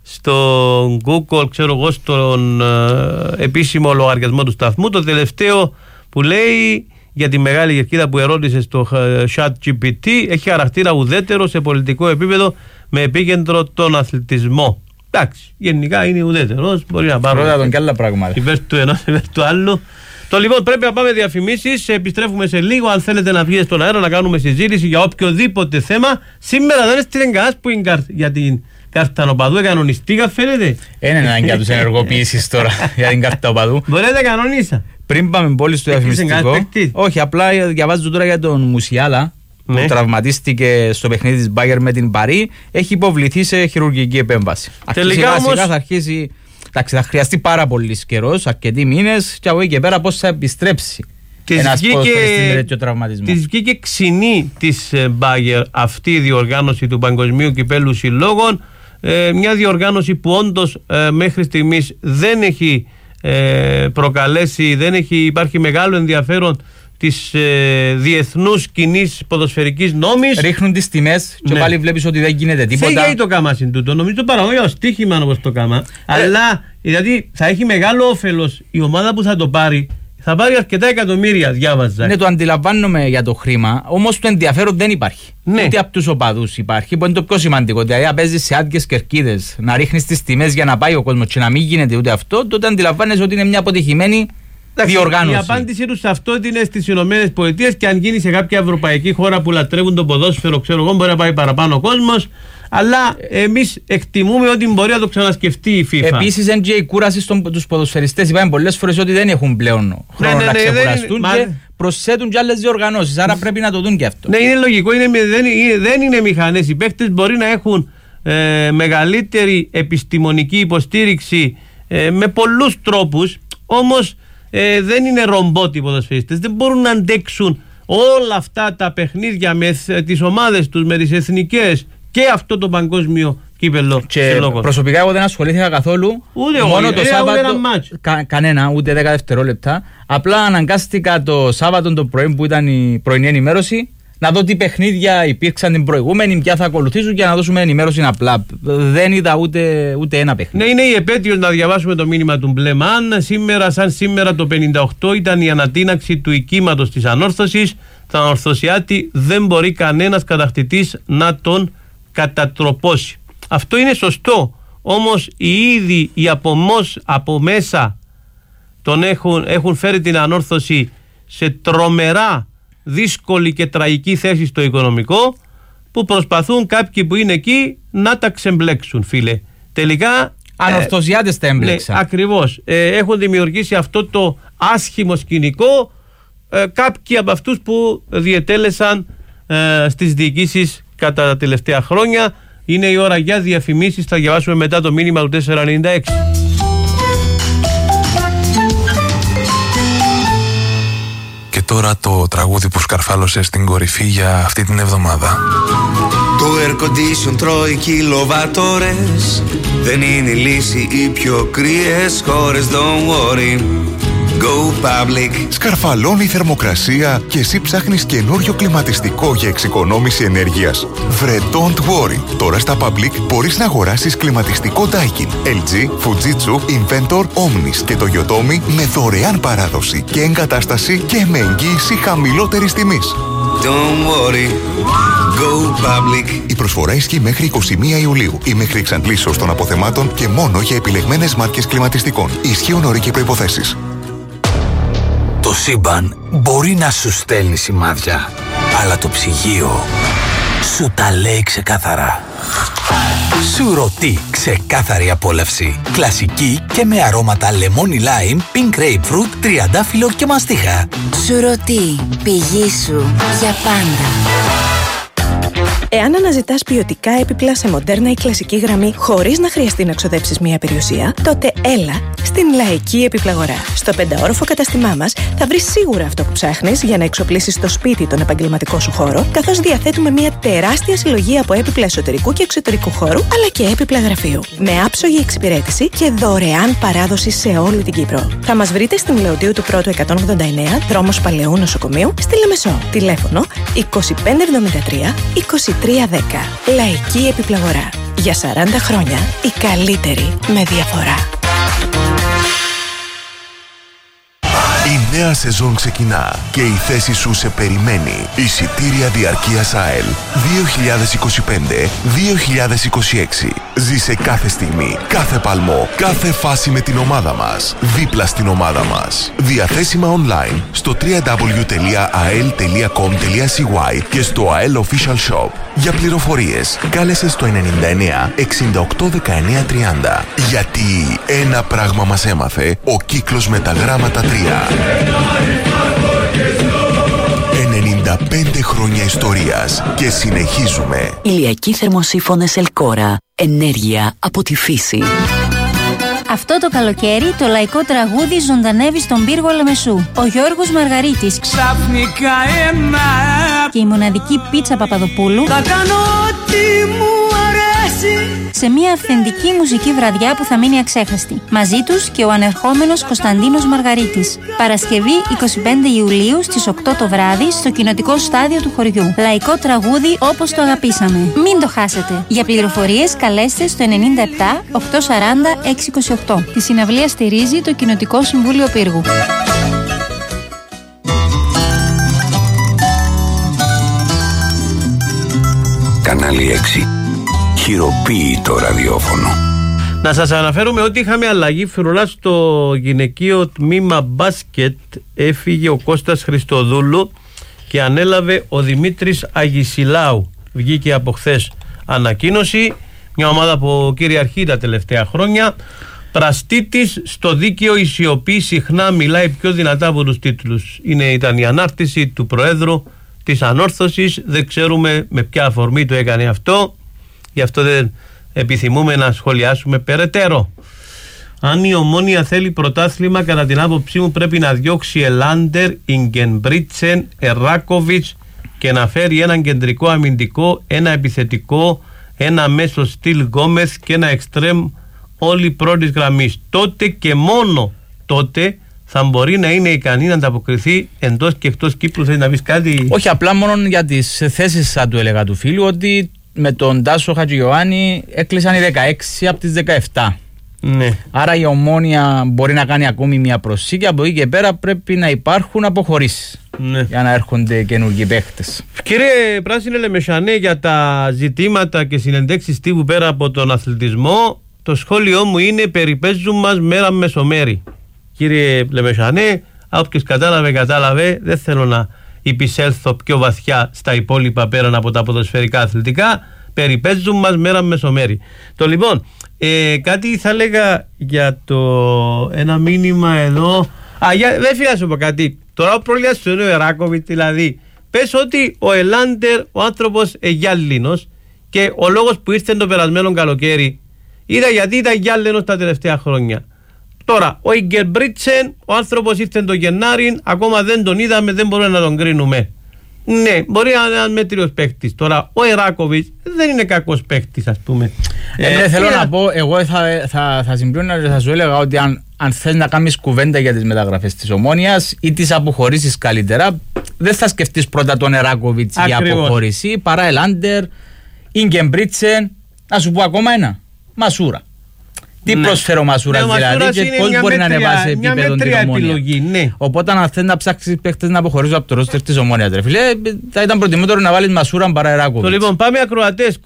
στο Google, ξέρω εγώ, στον επίσημο λογαριασμό του σταθμού, το τελευταίο που λέει για τη Μεγάλη Κερκίδα που ερώτησε στο chat GPT έχει χαρακτήρα ουδέτερο σε πολιτικό επίπεδο με επίκεντρο τον αθλητισμό. Εντάξει, γενικά είναι ουδέτερος, μπορεί να πάρω τον και άλλα πράγματα. Υπέρ του ενός, υπέρ του άλλου. Το λοιπόν, πρέπει να πάμε διαφημίσεις, επιστρέφουμε σε λίγο. Αν θέλετε να βγείτε στον αέρα να κάνουμε συζήτηση για οποιοδήποτε θέμα. Σήμερα δεν έστειλε κανένας που είναι για την κάρτα οπαδού, κανονιστήκα φαίνεται. Είναι έναν για τους ενεργοποιήσεις τώρα για την κάρτα οπαδού. Μπορείτε κανονίσα. Πριν πάμε πολύ στο διαφημιστικό, όχι, απλά διαβάζω τώρα για τον Μουσιάλα, που τραυματίστηκε στο παιχνίδι της Bayern με την Παρί, έχει υποβληθεί σε χειρουργική επέμβαση. Τελικά όμως θα αρχίσει. Εντάξει, θα χρειαστεί πάρα πολύ καιρό, αρκετοί μήνες, και από εκεί και πέρα πώς θα επιστρέψει ένας ποδοσφαιριστής με τέτοιο τραυματισμό. Της βγήκε ξινή της Bayer αυτή η διοργάνωση του Παγκοσμίου Κυπέλλου Συλλόγων. Μια διοργάνωση που όντως μέχρι στιγμής δεν έχει προκαλέσει, υπάρχει μεγάλο ενδιαφέρον της διεθνούς κοινής ποδοσφαιρικής νόμης. Ρίχνουν τις τιμές και πάλι βλέπεις ότι δεν γίνεται τίποτα. Σε το κάμα συντούτο, νομίζω παραγωγή ως στοίχημα όπως το κάμα. Αλλά δηλαδή θα έχει μεγάλο όφελος η ομάδα που θα το πάρει. Θα πάρει αρκετά εκατομμύρια, διάβαζα. Ναι, το αντιλαμβάνομαι για το χρήμα, όμως το ενδιαφέρον δεν υπάρχει. Ναι. Ούτε από τους οπαδούς υπάρχει, που είναι το πιο σημαντικό. Δηλαδή, αν παίζεις σε άδειες κερκίδες, να ρίχνεις τις τιμές για να πάει ο κόσμος και να μην γίνεται ούτε αυτό, τότε αντιλαμβάνεσαι ότι είναι μια αποτυχημένη διοργάνωση. Η απάντησή του σε αυτό είναι στις ΗΠΑ, και αν γίνει σε κάποια ευρωπαϊκή χώρα που λατρεύουν το ποδόσφαιρο, ξέρω εγώ, μπορεί να πάει παραπάνω ο κόσμος. Αλλά εμείς εκτιμούμε ότι μπορεί να το ξανασκεφτεί η FIFA. Επίσης, είναι και η κούραση στους ποδοσφαιριστές. Είπαμε πολλές φορές ότι δεν έχουν πλέον χρόνο να ξεκουραστούν και προσθέτουν και άλλες διοργανώσεις. Άρα πρέπει να το δουν και αυτό. Ναι, είναι λογικό. Δεν είναι μηχανές. Οι παίκτες μπορεί να έχουν μεγαλύτερη επιστημονική υποστήριξη με πολλούς τρόπους. Όμως δεν είναι ρομπότοι οι ποδοσφαιριστές. Δεν μπορούν να αντέξουν όλα αυτά τα παιχνίδια με τις ομάδες τους, με τις εθνικές και αυτό το παγκόσμιο κύπελλο. Προσωπικά εγώ δεν ασχολήθηκα καθόλου. Μόνο το Σάββατο. Κανένα, ούτε 10 δευτερόλεπτα. Απλά αναγκάστηκα το Σάββατο το πρωί που ήταν η πρωινή ενημέρωση να δω τι παιχνίδια υπήρξαν την προηγούμενη, ποια θα ακολουθήσουν, και να δώσουμε ενημέρωση απλά. Δεν είδα ούτε ένα παιχνίδι. Ναι, είναι η επέτειος να διαβάσουμε το μήνυμα του Μπλεμάν. Σήμερα το 58 ήταν η ανατείναξη του οικίματος της Ανόρθωσης. Τον Ανορθωσιάτη δεν μπορεί κανένας κατακτητής να τον κατατροπώσει. Αυτό είναι σωστό. Όμως οι ίδιοι οι από μέσα τον έχουν φέρει την Ανόρθωση σε τρομερά δύσκολη και τραγική θέση στο οικονομικό, που προσπαθούν κάποιοι που είναι εκεί να τα ξεμπλέξουν, φίλε. Τελικά Ανορθωσιάτες τα έμπλεξαν. Ακριβώς. Έχουν δημιουργήσει αυτό το άσχημο σκηνικό κάποιοι από αυτούς που διετέλεσαν στις διοικήσεις κατά τα τελευταία χρόνια. Είναι η ώρα για διαφημίσεις. Θα διαβάσουμε μετά το μήνυμα του 496. Και τώρα το τραγούδι που σκαρφάλωσε στην κορυφή για αυτή την εβδομάδα. Το air condition τρώει κιλοβατόρες. Δεν είναι η λύση, οι πιο κρύες χώρες. Don't worry, go public. Σκαρφαλώνει η θερμοκρασία και εσύ ψάχνεις καινούριο κλιματιστικό για εξοικονόμηση ενέργειας. Βρε don't worry. Τώρα στα Public μπορείς να αγοράσεις κλιματιστικό Daikin, LG, Fujitsu, Inventor, Omnis και το Yotomi με δωρεάν παράδοση και εγκατάσταση και με εγγύηση χαμηλότερης τιμής. Don't worry, go public. Η προσφορά ισχύει μέχρι 21 Ιουλίου ή μέχρι εξαντλήσεως των αποθεμάτων και μόνο για επιλεγμένες μάρκες κλιματιστικών. Ισχύουν όροι και προϋποθέσεις. Το σύμπαν μπορεί να σου στέλνει σημάδια, αλλά το ψυγείο σου τα λέει ξεκάθαρα. Σουρωτή, ξεκάθαρη απόλαυση. Κλασική και με αρώματα λεμόνι lime, pink grapefruit, τριαντάφυλλο και μαστίχα. Σουρωτή, πηγή σου για πάντα. Εάν αναζητάς ποιοτικά έπιπλα σε μοντέρνα ή κλασική γραμμή χωρίς να χρειαστεί να ξοδέψεις μία περιουσία, τότε έλα στην Λαϊκή Επιπλαγορά. Στο 5όροφο καταστημά μας θα βρεις σίγουρα αυτό που ψάχνεις για να εξοπλίσεις το σπίτι τον επαγγελματικό σου χώρο, καθώς διαθέτουμε μία τεράστια συλλογή από έπιπλα εσωτερικού και εξωτερικού χώρου, αλλά και έπιπλα γραφείου. Με άψογη εξυπηρέτηση και δωρεάν παράδοση σε όλη την Κύπρο. Θα μας βρείτε στην Λεωτίου του Πρώτου 189, δρόμος Παλαιού Νοσοκομείου, στη Λεμεσό. Τηλέφωνο 2573 2310. Λαϊκή Επιπλαγορά. Για 40 χρόνια η καλύτερη με διαφορά. Η νέα σεζόν ξεκινά και η θέση σου σε περιμένει. Εισιτήρια διαρκείας ΑΕΛ 2025-2026. Ζήσε κάθε στιγμή, κάθε παλμό, κάθε φάση με την ομάδα μας. Δίπλα στην ομάδα μας. Διαθέσιμα online στο www.ael.com.cy και στο AEL Official Shop. Για πληροφορίες κάλεσε στο 99 68 19 30. Γιατί ένα πράγμα μας έμαθε ο κύκλος με τα γράμματα 3. 95 χρόνια ιστορίας και συνεχίζουμε. Ηλιακοί θερμοσύφωνες Ελκόρα. Ενέργεια από τη φύση. Αυτό το καλοκαίρι το λαϊκό τραγούδι ζωντανεύει στον πύργο Λεμεσού. Ο Γιώργος Μαργαρίτης ξαφνικά και η μοναδική Πίτσα Παπαδοπούλου θα κάνω ό,τι μου αρέσει σε μια αυθεντική μουσική βραδιά που θα μείνει αξέχαστη. Μαζί τους και ο ανερχόμενος Κωνσταντίνος Μαργαρίτης. Παρασκευή 25 Ιουλίου στις 8 το βράδυ στο κοινοτικό στάδιο του χωριού. Λαϊκό τραγούδι όπως το αγαπήσαμε. Μην το χάσετε. Για πληροφορίες καλέστε στο 97 840 628. Τη συναυλία στηρίζει το Κοινοτικό Συμβούλιο Πύργου. Κανάλι 6. Χειροποίητο ραδιόφωνο. Να σας αναφέρουμε ότι είχαμε αλλαγή φρουρά στο γυναικείο τμήμα μπάσκετ. Έφυγε ο Κώστας Χριστοδούλου και ανέλαβε ο Δημήτρης Αγισιλάου. Βγήκε από χθες ανακοίνωση. Μια ομάδα που κυριαρχεί τα τελευταία χρόνια. Πραστίτης στο δίκαιο η σιωπή συχνά μιλάει πιο δυνατά από τους τίτλους. Ήταν η ανάρτηση του Προέδρου της Ανόρθωσης. Δεν ξέρουμε με ποια αφορμή το έκανε αυτό. Γι' αυτό δεν επιθυμούμε να σχολιάσουμε περαιτέρω. Αν η Ομόνοια θέλει πρωτάθλημα, κατά την άποψή μου πρέπει να διώξει Ελάντερ, Ιγκενμπρίτσεν, Εράκοβιτς και να φέρει έναν κεντρικό αμυντικό, ένα επιθετικό, ένα μέσο στυλ Γκόμεθ και ένα εξτρέμ όλοι πρώτης γραμμής. Τότε και μόνο τότε θα μπορεί να είναι ικανή να ανταποκριθεί εντός και εκτός Κύπρου. Θέλει να πεις κάτι? Όχι, απλά μόνο για τις θέσεις, θα του έλεγα του φίλου, ότι με τον Τάσο Χατζηγιωάννη έκλεισαν οι 16 από τις 17. Ναι. Άρα η Ομόνοια μπορεί να κάνει ακόμη μια προσήκη. Από εκεί και πέρα πρέπει να υπάρχουν αποχωρήσεις, ναι, για να έρχονται καινούργιοι παίχτες. Κύριε Πράσινε Λεμεσανέ, για τα ζητήματα και συνεντέξεις τύπου πέρα από τον αθλητισμό, το σχόλιο μου είναι: περιπέζουν μας μέρα μεσομέρι. Κύριε Λεμεσανέ, όποιος κατάλαβε, δεν θέλω να υπησέλθω πιο βαθιά στα υπόλοιπα πέραν από τα ποδοσφαιρικά αθλητικά. Περιπέζουν μας μέρα μεσομέρι. Το λοιπόν, κάτι θα έλεγα για το ένα μήνυμα εδώ. Δεν φύγα να σου πω κάτι. Τώρα ο προλιάς σου είναι ο Εράκοβιτ, δηλαδή. Πες ότι ο Ελάντερ, ο άνθρωπος εγιάλινος, και ο λόγος που ήρθε το περασμένο καλοκαίρι είδα γιατί ήταν γυάλινος τα τελευταία χρόνια. Τώρα, ο Ιγκερμπρίτσεν, ο άνθρωπος ήρθε το Γενάρη, ακόμα δεν τον είδαμε, δεν μπορούμε να τον κρίνουμε. Ναι, μπορεί να είναι ένας μέτριος παίκτης. Τώρα, ο Εράκοβιτς δεν είναι κακός παίκτης, ας πούμε. Θέλω να πω, εγώ θα συμπλήρωνα και θα σου έλεγα ότι αν θες να κάνεις κουβέντα για τις μεταγραφές της Ομόνοιας ή τις αποχωρήσεις καλύτερα, δεν θα σκεφτείς πρώτα τον Εράκοβιτς για αποχώρηση, παρά Ελάντερ, Ιγκερμπρίτσεν, να σου πω ακόμα ένα, Μασούρα. Τι προσφέρω Μασούρας δηλαδή και πώς μπορεί να ανεβάσει επίπεδο την Ομόνοια. Ναι. Οπότε αν θες να ψάξεις παίχτες να αποχωρήσουν από το ρόστερ της Ομόνοιας, φίλε, θα ήταν προτιμότερο να βάλεις Μασούραν παρά Εράκοβιτς. Λοιπόν, πάμε ακροατές.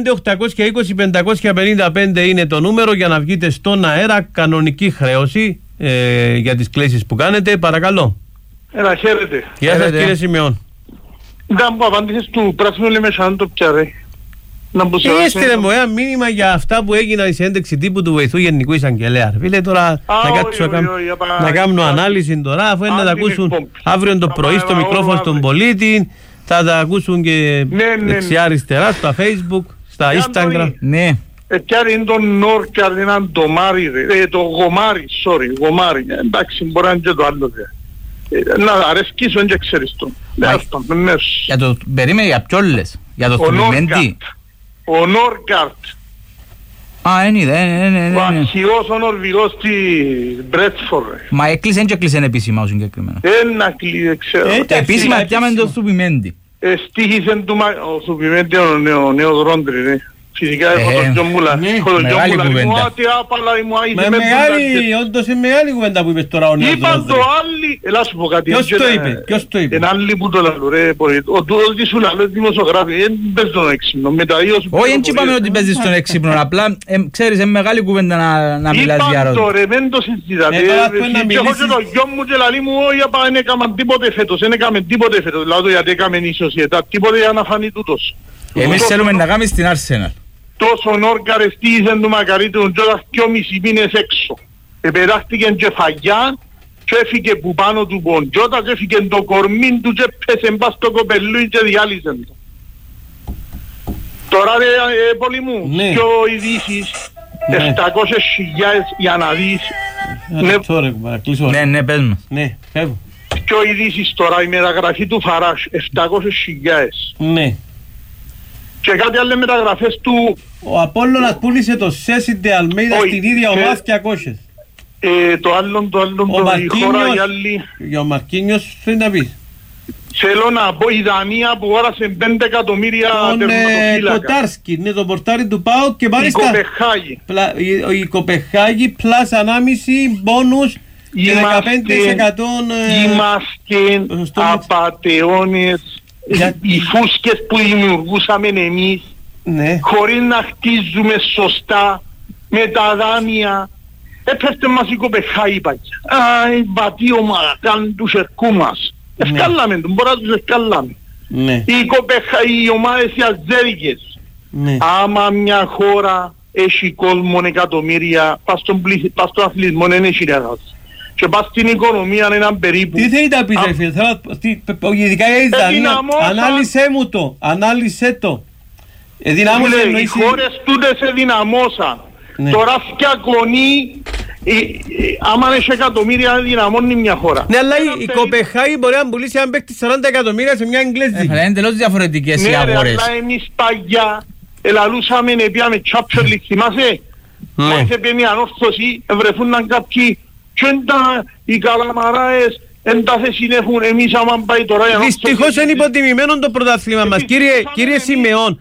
25-820-555 είναι το νούμερο για να βγείτε στον αέρα. Κανονική χρέωση για τις κλήσεις που κάνετε. Παρακαλώ. Έλα, χαίρετε. Γεια σας, κύριε Σιμεών. Ήταν που απάντησες του Πράσινου Λεμεσανού το πιάρε. Έστειλε μου ένα μήνυμα για αυτά που έγιναν σε ένταξη τύπου του βοηθού Γενικού Εισαγγελέα. Φίλε, τώρα να κάνουν ανάλυση τώρα, αφού είναι να τα ακούσουν αύριο το πρωί στο μικρόφωνο στον πολίτη, Θα τα ακούσουν και δεξιά-αριστερά, στα Facebook, στα Instagram. Ναι. Πιάρει είναι το Νόρκαρ, είναι το Μάρι, το Γομάρι, γομάρι. Εντάξει, μπορεί να είναι και το άλλο. Να αρέσκεις δεν και ξέρεις το. Για το περίμενε για ποιον λες, για το Θουμιμέντη. Ο Νόρκαρτ. Είναι είδε. Ο αρχηγός ο Νορβηγός της Μπρέτφορ. Μα έκλεισαν και έκλεισαν επίσημα ο συγκεκριμένος. Ένα κλείδε, ξέρω. Επίσημα πιάμε το Θουμιμέντη. Στήχησε ο Θουμιμέντη ο νέος Ρόντρι, φυσικά έχω τον Γιώμουλα. Μεγάλη κουβέντα. Όντως είναι μεγάλη κουβέντα που είπες τώρα ο νέος Ρόντρι. Είπαν το άλλοι, έλα σου πω κάτι. Ποιος το είπε. Είναι άλλοι που το λαλούν ρε. Ο τούτος σου λαλούν δημοσιογράφοι, δεν παίζει τον έξυπνο. Όχι, δεν είπαμε ότι παίζεις τον έξυπνο, απλά ξέρεις είναι μεγάλη κουβέντα να μιλάς για Ρόντρι. Είπαν το ρε, δεν το συζητάτε. Και έχω και το γιο μου και λαλεί μου, όχι απα δεν έκαμε τίποτε φέτος, δεν έκαμε τίποτε φέτος. Δηλαδή γιατί έκαμε η σοσιετά, τίποτε για να φανεί τούτος. Εμείς θέλουμε να κάνουμε στην Arsenal. Τόσο Νόρκαρ στήχησαν του Μακαρίτου Τζότας 2,5 μήνες έξω. Επεράχτηκε και φαγιά και έφυγε που πάνω του Ποντζότα και έφυγε το κορμί του και πέσε μπας στο κοπελούι και διάλυσαν το. Τώρα ρε πολύ μου, πιο ειδήσεις, 700.000 για να δεις. Ναι, πες μας. Ναι, φεύγω. Πιο ειδήσεις τώρα, η μεταγραφή του Φαράς, 700.000. Ναι. Και κάτι άλλες μεταγραφές του... Ο Απόλλωνας πούλησε το Σέσιντε Αλμέιδα στην ίδια ομάδα 200. Το άλλον, η χώρα η άλλη... Για ο Μαρκίνιος θέλει να πεις. Θέλω να πω η Δανία που όρασε 5 εκατομμύρια τερματοφύλακα. Το Τάρσκι, είναι το πορτάρι του ΠΑΟΚ και μάλιστα... Η Κοπεχάγη. Η Κοπεχάγη πλάς ανάμιση μπόνους και 15%... Είμαστε απατεώνες. Οι φούσκες που δημιουργούσαμε εμείς, χωρίς να χτίζουμε σωστά, με τα δάνεια, έπεφτε μας η Κοπεχάγη παγιά. Η πατή ομάδα, κάνουν τους ερκού μας. Ευκάλαμε τον, μπορούμε να τους ευκάλαμε. Οι ομάδες οι αζέρικες. Άμα μια χώρα έχει κόσμο εκατομμύρια, πας στον αθλητισμό δεν έχει ρεγάς. Και πας στην οικονομία έναν περίπου... Τι θέλει να πεις ρε φίλε, ειδικά για Ισδανία, ανάλυσέ μου το, ανάλυσέ το. Οι χώρες τούτες εδυναμώσαν. Τώρα φτιακονεί, άμα έχει εκατομμύρια δυναμώνει μια χώρα. Ναι, αλλά η Κοπεχάγη μπορεί να πουλήσει αν παίξει 40 εκατομμύρια σε μια Εγγλέζικη. Είναι εντελώς διαφορετικές οι αγορές. Ναι ρε, αλλά εμείς παγιά ελαλούσαμε, πήγαμε Champions League, θυμάσαι. Μόλις έπαιρνε η ανόρθωση, βρεθούνταν κάποιοι και οι καλαμαράες εν τα θεσυνέχουν εμείς άμα πάει τώρα. Δυστυχώς είναι υποτιμημένο το πρωτάθλημα μας. Κύριε Σιμεών,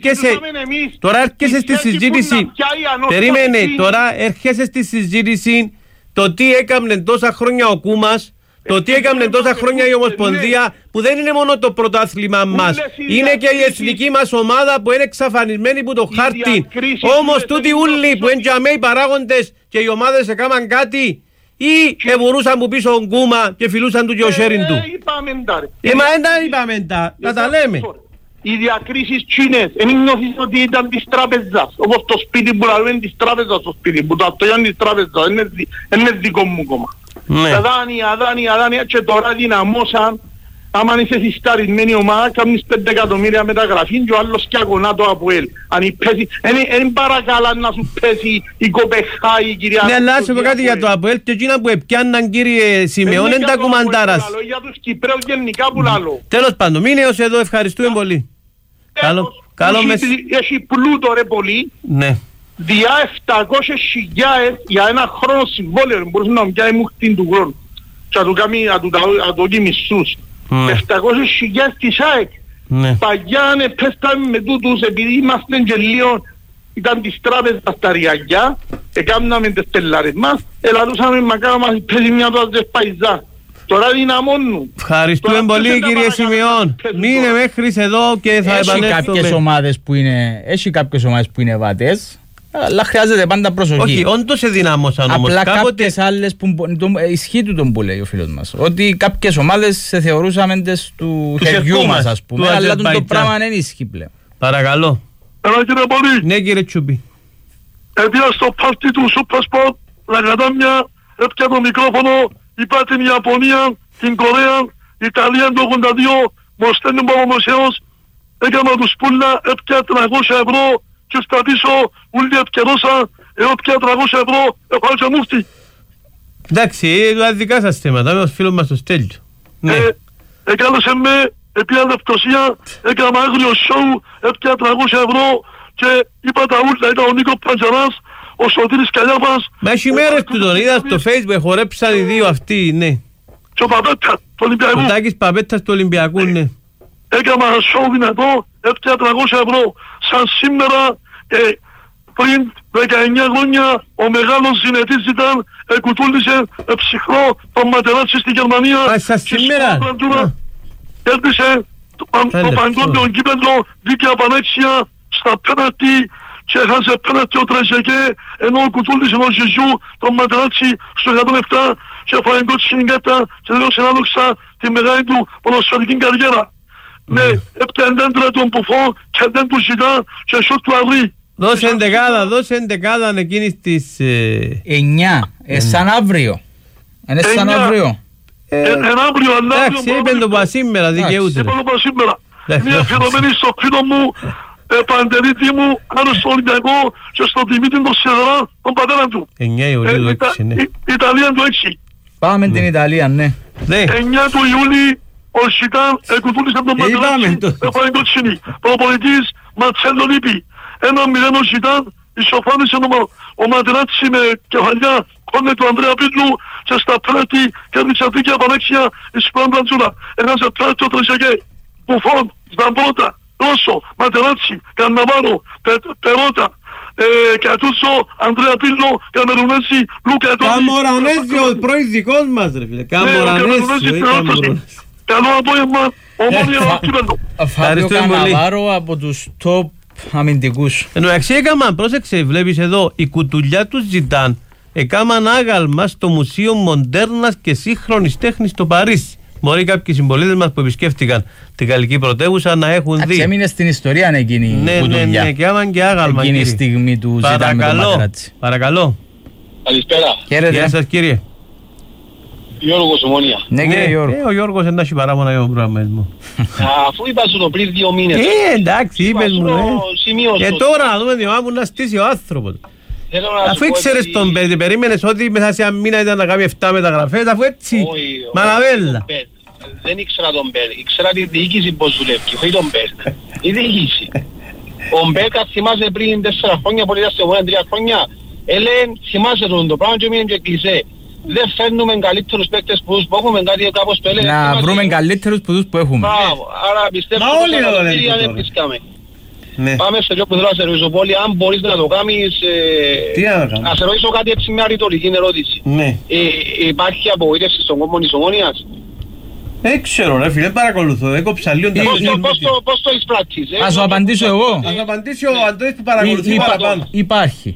τώρα έρχεσαι στη συζήτηση. Περίμενε, τώρα έρχεσαι στη συζήτηση το τι έκαμνε τόσα χρόνια ο Κούμας, το τι έκαμνε τόσα χρόνια η Ομοσπονδία, που δεν είναι μόνο το πρωτάθλημα μας, είναι και η εθνική μας ομάδα που είναι εξαφανισμένη που το χάρτη. Όμως τούτοι ούλοι που είναι οι παράγοντες και οι ομάδες έκαναν κάτι, ή εμπορούσαν που πίσω ο Γκούμα και φιλούσαν του και ο Σέριν του. Μα δεν τα είπαμε τα, να τα λέμε. Οι διακρίσεις τσίνες, εν νιώθεις ότι ήταν της τράπεζας, όπως το σπίτι που λαλούν είναι της τράπεζας το σπίτι, που το αυτό είναι της τράπεζας, είναι δικό μου κόμμα. Τα δάνεια και τώρα δυναμώσαν, άμα είσαι συσταρισμένη ομάδα, κάνεις 5 εκατομμύρια μεταγραφή και ο άλλος και αγωνά το ΑΠΟΕΛ. Αν πέσει, εν παρακαλά να σου πέσει η Κοπεχάγη, κυρία. Ναι, αλλά σου πω κάτι για το ΑΠΟΕΛ και εκείνα που επιάνναν κύριε Σιμεών, είναι τα κουμαντάρας. Για τους Κυπρέους γενικά που λαλώ. Τέλος πάντων, μείνε ως εδώ, ευχαριστούμε πολύ. Καλό μεσημέρι. Έχει πλούτο ρε πολύ. Ναι. Διά 700.000 για ένα χρόνο συμβόλαιο, μπορούσε να μου πιάει μου χτίν του χρόνου. Και να το κάνει μισούς. 700.000 της ΑΕΚ. Παγιάνε πέσταμε με τούτους επειδή είμαστε και λίγο, ήταν της τράπεζας στα Ριαγιά, έκαναμε τις πελάρες μας, ελαλούσαμε μακάρα μας πέσει μια τώρα της παϊζά. Τώρα δυναμώνουν. Ευχαριστούμε πολύ κύριε Σιμεών. Μείνε μέχρι εδώ και θα επανέλθουμε. Έχει κάποιες ομάδες που είναι βάτες, αλλά χρειάζεται πάντα προσοχή. Όχι, όντως εδυνάμωσαν όμως. Απλά κάποιες άλλες που ισχύει του τον που λέει ο φίλος μας. Ότι κάποιες ομάδες σε θεωρούσαμε του χεριού μας ας πούμε, αλλά το πράγμα δεν ισχύει πλέον. Παρακαλώ. Κύριε Πολύ. Ναι κύριε Τσουπί. Έπια στο πάρτι του Super Sport, Λαγαδάμια, έπια το μικρόφωνο, είπα την Ιαπωνία, την Κορέα, Ιταλία το 82, μου στέλνουν Παπαμωσέως, έκανα τους πουλά, έπια 300 ευρώ και στα πίσω ούλοι επικαιρώσα, έπια 300 ευρώ, έχω άλτσα μούφτη. Εντάξει, δηλαδή δικά σας θέματα, με ο φίλος μας το Στέλιο. Ναι. Εκάλεσε με, επία λεπτοσία, έκανα άγριο σόου, έπια 300 ευρώ και είπα τα ούλα, ήταν ο Νίκο Παντζαράς, ο Σωτήρης Καλιάφας. Μα έχει μέρες του τον είδα στο Facebook, χορέψαν οι δύο αυτοί, ναι. Και ο Παπέτας του Ολυμπιακού. Ο Τάκης Παπέτας του Ολυμπιακού, ναι. Έκανα σοου δυνατό, έπια 300 ευρώ. Σαν σήμερα, πριν 19 χρόνια, ο μεγάλος Ζηνετής ήταν, κουτούλησε ψυχρό τον Ματεράτσι στη Γερμανία. Α, σαν σήμερα. Κέρδισε το παγκόσμιο κύπελλο δίκαια πανέξια στα πέναλτι και έχασε πέναλτι ο Τρεζεκέ, ενώ κουτούλησε ο Ζιζού τον Ματεράτσι στο 107 και φάει κότσινη κάρτα και δώσε ανάδοξα τη μεγάλη του ποδοσφαιρική καριέρα. Ναι, έπιανε έντρα τον Πουφό και δεν του ζητά και σιότ του αυρί. Δώσε εντεκάδα εκείνης της... 9, σαν αύριο. Είναι σαν αύριο. Αύριο, αλλά... Εντάξει, είπεν το πα σήμερα, δικαιούται. Είπεν το πα σήμερα. Μια αφιερωμένη στο φίλο μου, Παντελίτη μου, άλλο στο Ολυμπιακό και στο Δημήτρη τον Σεδρά, τον πατέρα του. 9 Ιουλίου 6, ναι. Ιταλία του 6. Πάμε την Ιταλία, ναι. 9 του Ιούλη, ο Σιτάν εκουτούλησε τον Ματεράτσι, έφαγε κότσινη. Προπονητής Ματσέλο Λίπη. 1-0 ο Σιτάν, ισοφάνισε ο Ματεράτσι με κεφαλιά κόνε του Ανδρέα Πίτλου και στα πέναλτι κέρδισε δίκαια πανέξια η Σπλάντα Τζούλα. Έχασε πέναλτι ο Τρεσεκέ, Μπουφόν, Ζαμπρότα, Ρώσο, Ματεράτσι, Καρναβάρο, Περότα, Κατούσο, Ανδρέα Πίτλο, Καμερουνέση, Λούκα Τόνι. Καμορανέζι ο πρώην δικός μας ρε φίλε, Καμορανέζι. Καλό απόγευμα, ομόνια κύπελλο. Φάβιο Καναβάρο από τους top αμυντικούς. Εντάξει έκαναν, πρόσεξε, βλέπεις εδώ, η κουτουλιά τους Ζιτάν έκαναν άγαλμα στο Μουσείο Μοντέρνας και Σύγχρονης Τέχνης στο Παρίσι. Μπορεί κάποιοι συμπολίτες μας που επισκέφτηκαν την γαλλική πρωτεύουσα να έχουν δει. Έμεινε στην ιστορία εκείνη η κουτουλιά. Ναι, και άμαν και άγαλμα. Εκείνη η στιγμή του Ζιτάν με τον Ματεράτσι. Παρακαλώ. Καλησπέρα. Γεια σας κύριε. Γιώργος Ομόνια. Ναι κύριε Γιώργο. Ο Γιώργος εντάξει παράπονα για τον προγραμματισμό. Αφού είπα σου το πριν 2 μήνες. Εντάξει είπες μου. Και τώρα να δούμε τι μάπου να στήσει ο άνθρωπος. Αφού ήξερες τον Μπέρ, περίμενες ότι μέσα σε ένα μήνα ήταν να κάνει 7 μεταγραφές, αφού έτσι, μαναβέλα. Δεν ήξερα τον Μπέρ, ήξερα τη διοίκηση πως δουλεύει, όχι τον Μπέρ. Η διοίκηση. Ο Μπέρ θυμάσαι πριν 4 χρόνια, πολύ ήταν σε 3 χρόνια, έλεγε θυμάσαι τον το πράγμα και μείνει και κλεισέ. Δεν φέρνουμε καλύτερους παίκτες που έχουμε, κάτι κάπως το έλεγε. Να βρούμε καλύτερους που έχουμε. Άρα πιστεύω ότι δεν βρισκάμε. Πάμε σε πιο πουδρά σε Ριζοπόλη, αν μπορείς να το κάνεις. Να σε ρωτήσω κάτι έτσι μια ρητορική ερώτηση. Υπάρχει απογοήτευση στον κόμμα της Ομόνιας? Δεν ξέρω ρε φίλε, παρακολουθώ, έκοψα λίγο τα λόγια. Πώς το εισπράττεις? Ας το απαντήσω εγώ. Ας το απαντήσει ο Αντώνης που παρακολουθεί παραπάνω. Υπάρχει.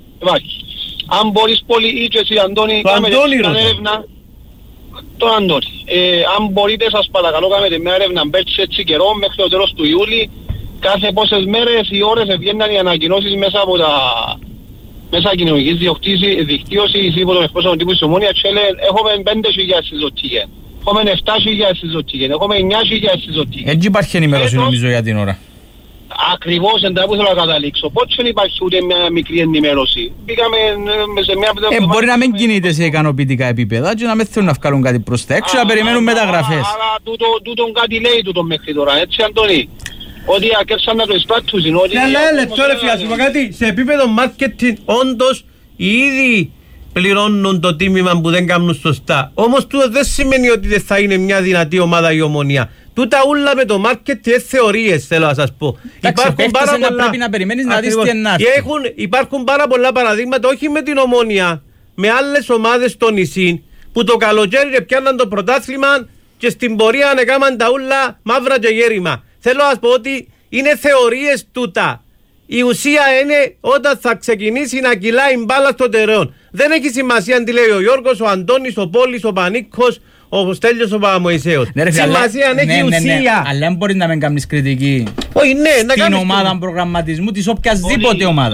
Αν μπορείς πολύ ή και εσύ Αντώνη, κάνετε μια έρευνα. Τον Αντώνη. Αν μπορείτε σας παρακαλώ κάνετε μια έρευνα μπέρτσι έτσι καιρό μέχρι το τέλος του Ιούλη. Κάθε πόσες μέρες οι ώρες βγαίνουν οι ανακοινώσεις μέσα από τα μέσα κοινωνικής δικτύωσης υπό τον εκπρόσωπο τύπου της Ομόνιας και λένε έχουμε 5.000 συζωτικές, έχουμε 7.000 συζωτικές, έχουμε 9.000 συζωτικές. Έτσι υπάρχει ενημέρωση νομίζω για την ώρα. Ακριβώς εντά που θέλω να καταλήξω. Πώς δεν υπάρχει ούτε μια μικρή ενημέρωση. Πήγαμε σε μια... Μπορεί να μην κινείται σε ικανοποιητικά επίπεδα και να μην θέλουν να βγάλουν κάτι προς τα έξω, να περιμένουν μεταγραφές. Άρα τούτον κάτι λέει τούτον μέχρι τώρα, έτσι Αντώνη. Ότι ακέρσαν να το εισπράττουν, ότι... Καλά, λεπτό ρε φίλα, σου πω κάτι, σε επίπεδο marketing όντως οι ίδιοι πληρώνουν το τίμημα που δεν κάνουν σωστά. Όμως τούτο δεν σημαίνει ότι δεν θα είναι μια δυνατή ομάδα η Ομονία. Τούτα ούλα με το marketing θεωρίες θέλω να σας πω. Υπάρχουν πάρα πολλά... πρέπει να περιμένεις να δεις τι ενάρθει. Υπάρχουν πάρα πολλά παραδείγματα, όχι με την Ομόνια, με άλλες ομάδες στο νησί που το καλοκαίρι πιάνναν το πρωτάθλημα και στην πορεία ανεκάμαν τα ούλα μαύρα και γέρημα. Θέλω να σας πω ότι είναι θεωρίες τούτα. Η ουσία είναι όταν θα ξεκινήσει να κυλάει μπάλα στο τεραιόν. Δεν έχει σημασία τι λέει ο Γιώργος, ο Αντώνης, ο Πόλης, ο Πανίκος, ο Στέλιος, ο Παπαμωυσέος. Σημασία έχει ουσία. Αλλά δεν μπορεί να μην κάνεις κριτική στην ομάδα προγραμματισμού της οποιασδήποτε ομάδας.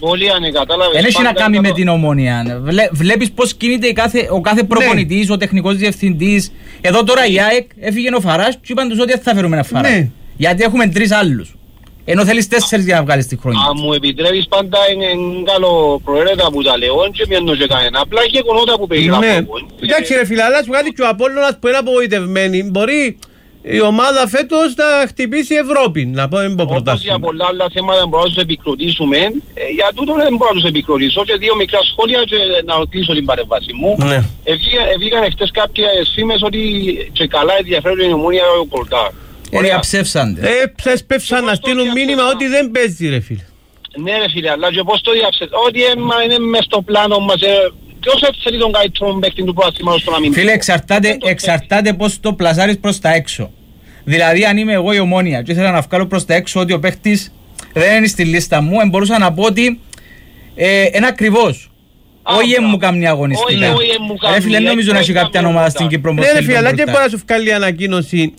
Δεν έχει να κάνει με την Ομόνια. Βλέπεις πώς κινείται ο κάθε προπονητής, ο τεχνικός διευθυντής. Εδώ τώρα η ΑΕΚ έφυγε ο Φαράς και είπαν τους ότι θα φέρουμε ένα Φαρά. Γιατί έχουμε 3 άλλους. Ενώ θέλεις 4 για να βγάλεις τη χρόνια. Αν μου επιτρέπεις, πάντα είναι καλό προέρετα που τα λέω και μιαν και κανένα. Απλά και γεγονότα που περιγράφω. Εντάξει ρε φίλε, αλλά σου κάτι και ο Απόλλωνας που είναι απογοητευμένοι. Μπορεί η ομάδα φέτος να χτυπήσει Ευρώπη, να πούμε πρωτάθλημα. Όπως για πολλά άλλα θέματα μπορούμε να τους επικροτήσουμε, για τούτο δεν μπορώ να τους επικροτήσω και 2 μικρά σχόλια και να κλείσω την παρεμβάση μου. Βγήκαν χτες κάποιες φήμες ότι και καλά ενδιαφέρονται η Ομόνια ο Κολτάρ. Διαψεύσαντε. Πέφσαν να στείλουν μήνυμα ότι δεν παίζει ρε φίλε. Ναι ρε φίλε, αλλά και πώς το διαψεύσαν. Ότι είναι μες στο πλάνο μας. Ποιος θέλει τον καλύτερο παίκτη του προαθήματος στον αμυντικό. Φίλε, εξαρτάται πώς το πλασάρεις προς τα έξω. Δηλαδή αν είμαι εγώ η Ομόνια και ήθελα να βγάλω προς τα έξω ότι ο παίκτης δεν είναι στη λίστα μου, μπορούσα να πω ότι είναι ακριβώς. Όχι μου κάνει αγωνιστικά. Ρε φίλε, νομίζω να έχει κάποια ομάδα στην Κύπρο. Ναι ρε φίλε, αλλά και μπορεί να σου βγάλει ανακοίνωση.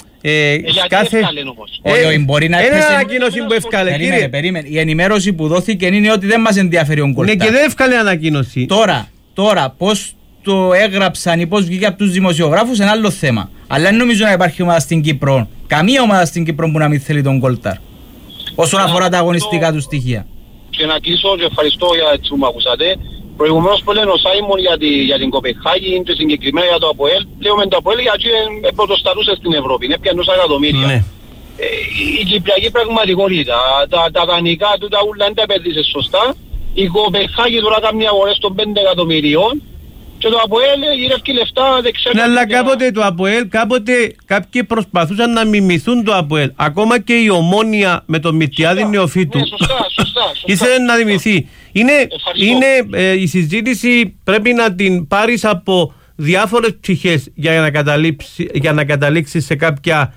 Όχι, μπορεί να είναι ανακοίνωση που έφκαλε. Περίμενε. Η ενημέρωση που δόθηκε είναι ότι δεν μας ενδιαφέρει ο Κολτάρ. Ναι, και δεν έφκαλε ανακοίνωση. Τώρα, πώς το έγραψαν ή πώς βγήκε από τους δημοσιογράφους είναι άλλο θέμα. Αλλά δεν νομίζω να υπάρχει ομάδα στην Κύπρο, καμία ομάδα στην Κύπρο που να μην θέλει τον Κολτάρ. Όσον αφορά τα αγωνιστικά του στοιχεία. Και να κλείσω και ευχαριστώ για έτσι που με ακούσατε. Προηγουμένως που λένε ο Σάιμον για την Κοπεχάγη και συγκεκριμένα για το ΑΠΟΕΛ, λέμε το ΑΠΟΕΛ γιατί πρωτοστατούσε στην Ευρώπη, είναι πια 1 εκατομμύρια. Η κυπριακή πραγματικότητα, τα δανεικά του τα ούλα δεν τα επένδυσε σωστά. Η Κοπεχάγη τώρα κάνει αγορές των 5 εκατομμυρίων και το ΑΠΟΕΛ γυρεύει λεφτά δεν ξέρω. Ναι, αλλά κάποτε το ΑΠΟΕΛ, κάποιοι προσπαθούσαν να μιμηθούν το ΑΠΟΕΛ. Ακόμα και η Ομόνια με τον Μητιάδη Νεοφύτου ήθελε να δημιουργηθεί. Η συζήτηση πρέπει να την πάρεις από διάφορες πτυχές για να καταλήξεις σε κάποια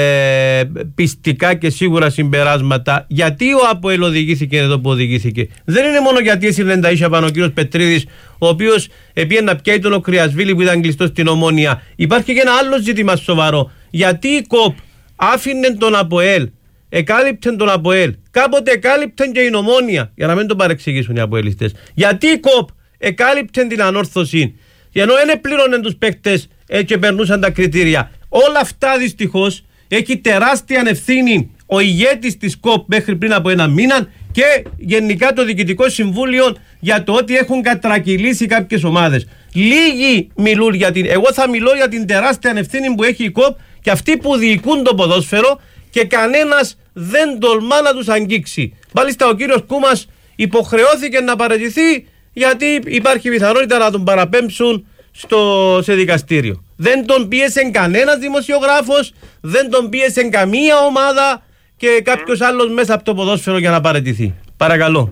πιστικά και σίγουρα συμπεράσματα. Γιατί ο ΑΠΟΕΛ οδηγήθηκε εδώ που οδηγήθηκε. Δεν είναι μόνο γιατί έσυρνε τα ίσια πάνω ο κύριος Πετρίδης, ο οποίος πήγε να πιάει τον Κρυασβίλη που ήταν κλειστό στην Ομόνια. Υπάρχει και ένα άλλο ζήτημα σοβαρό. Γιατί η ΚΟΠ άφηνε τον ΑΠΟΕΛ, εκάλυπτε τον ΑΠΟΕΛ, κάποτε εκάλυπτε και η Ομόνια, για να μην τον παρεξηγήσουν οι ΑΠΟΕΛιστές. Γιατί η ΚΟΠ εκάλυπτε την ανόρθωση, ενώ δεν πλήρωνε τους παίκτες και περνούσαν τα κριτήρια. Όλα αυτά δυστυχώς έχει τεράστια ευθύνη ο ηγέτης της ΚΟΠ μέχρι πριν από 1 μήνα και γενικά το Διοικητικό Συμβούλιο για το ότι έχουν κατρακυλήσει κάποιες ομάδες. Λίγοι μιλούν εγώ θα μιλώ για την τεράστια ευθύνη που έχει η ΚΟΠ και αυτοί που διοικούν το ποδόσφαιρο και κανένας δεν τολμά να τους αγγίξει. Μάλιστα ο κύριος Κούμας υποχρεώθηκε να παραιτηθεί γιατί υπάρχει πιθανότητα να τον παραπέμψουν σε δικαστήριο. Δεν τον πίεσε κανένας δημοσιογράφος, δεν τον πίεσε καμία ομάδα και κάποιος άλλος μέσα από το ποδόσφαιρο για να παραιτηθεί. Παρακαλώ.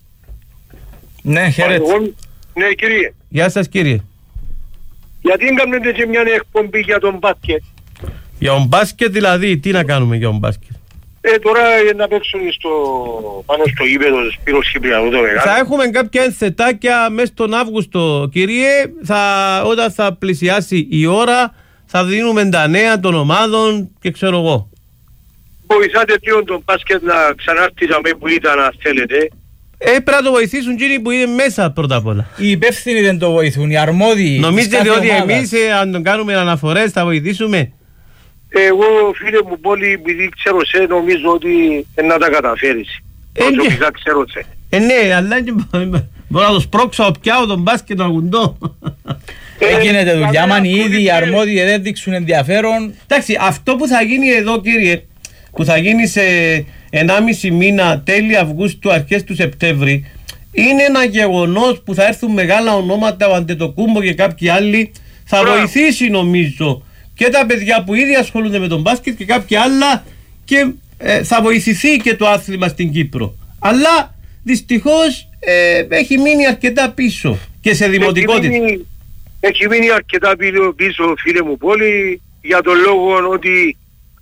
Ναι, χαίρετε. Ναι, κύριε. Γεια σας, κύριε. Γιατί δεν κάνετε και μια εκπομπή για τον μπάσκετ. Για τον μπάσκετ δηλαδή, τι να κάνουμε για τον μπάσκετ. Τώρα να παίξουν πάνω στο γήπεδο του Σπύρος Κυπριανού το μεγάλο. Θα έχουμε κάποια ενθετάκια μέσα στον Αύγουστο, κύριε. Όταν θα πλησιάσει η ώρα, θα δίνουμε τα νέα των ομάδων και ξέρω εγώ. Βοηθάτε τον μπάσκετ να ξανάρθει που ήταν, αν θέλετε. Πρέπει να το βοηθήσουν κύριοι που είναι μέσα πρώτα απ' όλα. Οι υπεύθυνοι δεν το βοηθούν, οι αρμόδιοι. Νομίζετε ότι εμείς αν τον κάνουμε αναφορές θα βοηθήσουμε. Εγώ φίλε μου πολύ, επειδή ξέρω σε, νομίζω ότι να τα καταφέρεις. Προσωπικά ξέρω σε. Ναι, αλλά μπορώ να το σπρώξω, πιάω τον μπάσκετ να γουντώ. Γίνεται δουλειά, αν ήδη οι αρμόδιοι δεν δείξουν ενδιαφέρον. Εντάξει, αυτό που θα γίνει εδώ κύριε, που θα γίνει σε 1,5 μήνα, τέλη Αυγούστου, αρχές του Σεπτέμβρη, είναι ένα γεγονός που θα έρθουν μεγάλα ονόματα, ο Αντετοκούμπο και κάποιοι άλλοι, θα βοηθήσει νομίζω και τα παιδιά που ήδη ασχολούνται με τον μπάσκετ και κάποια άλλα και θα βοηθηθεί και το άθλημα στην Κύπρο. Αλλά δυστυχώς έχει μείνει αρκετά πίσω και σε δημοτικότητα. Έχει μείνει αρκετά πίσω φίλε μου πόλη για τον λόγο ότι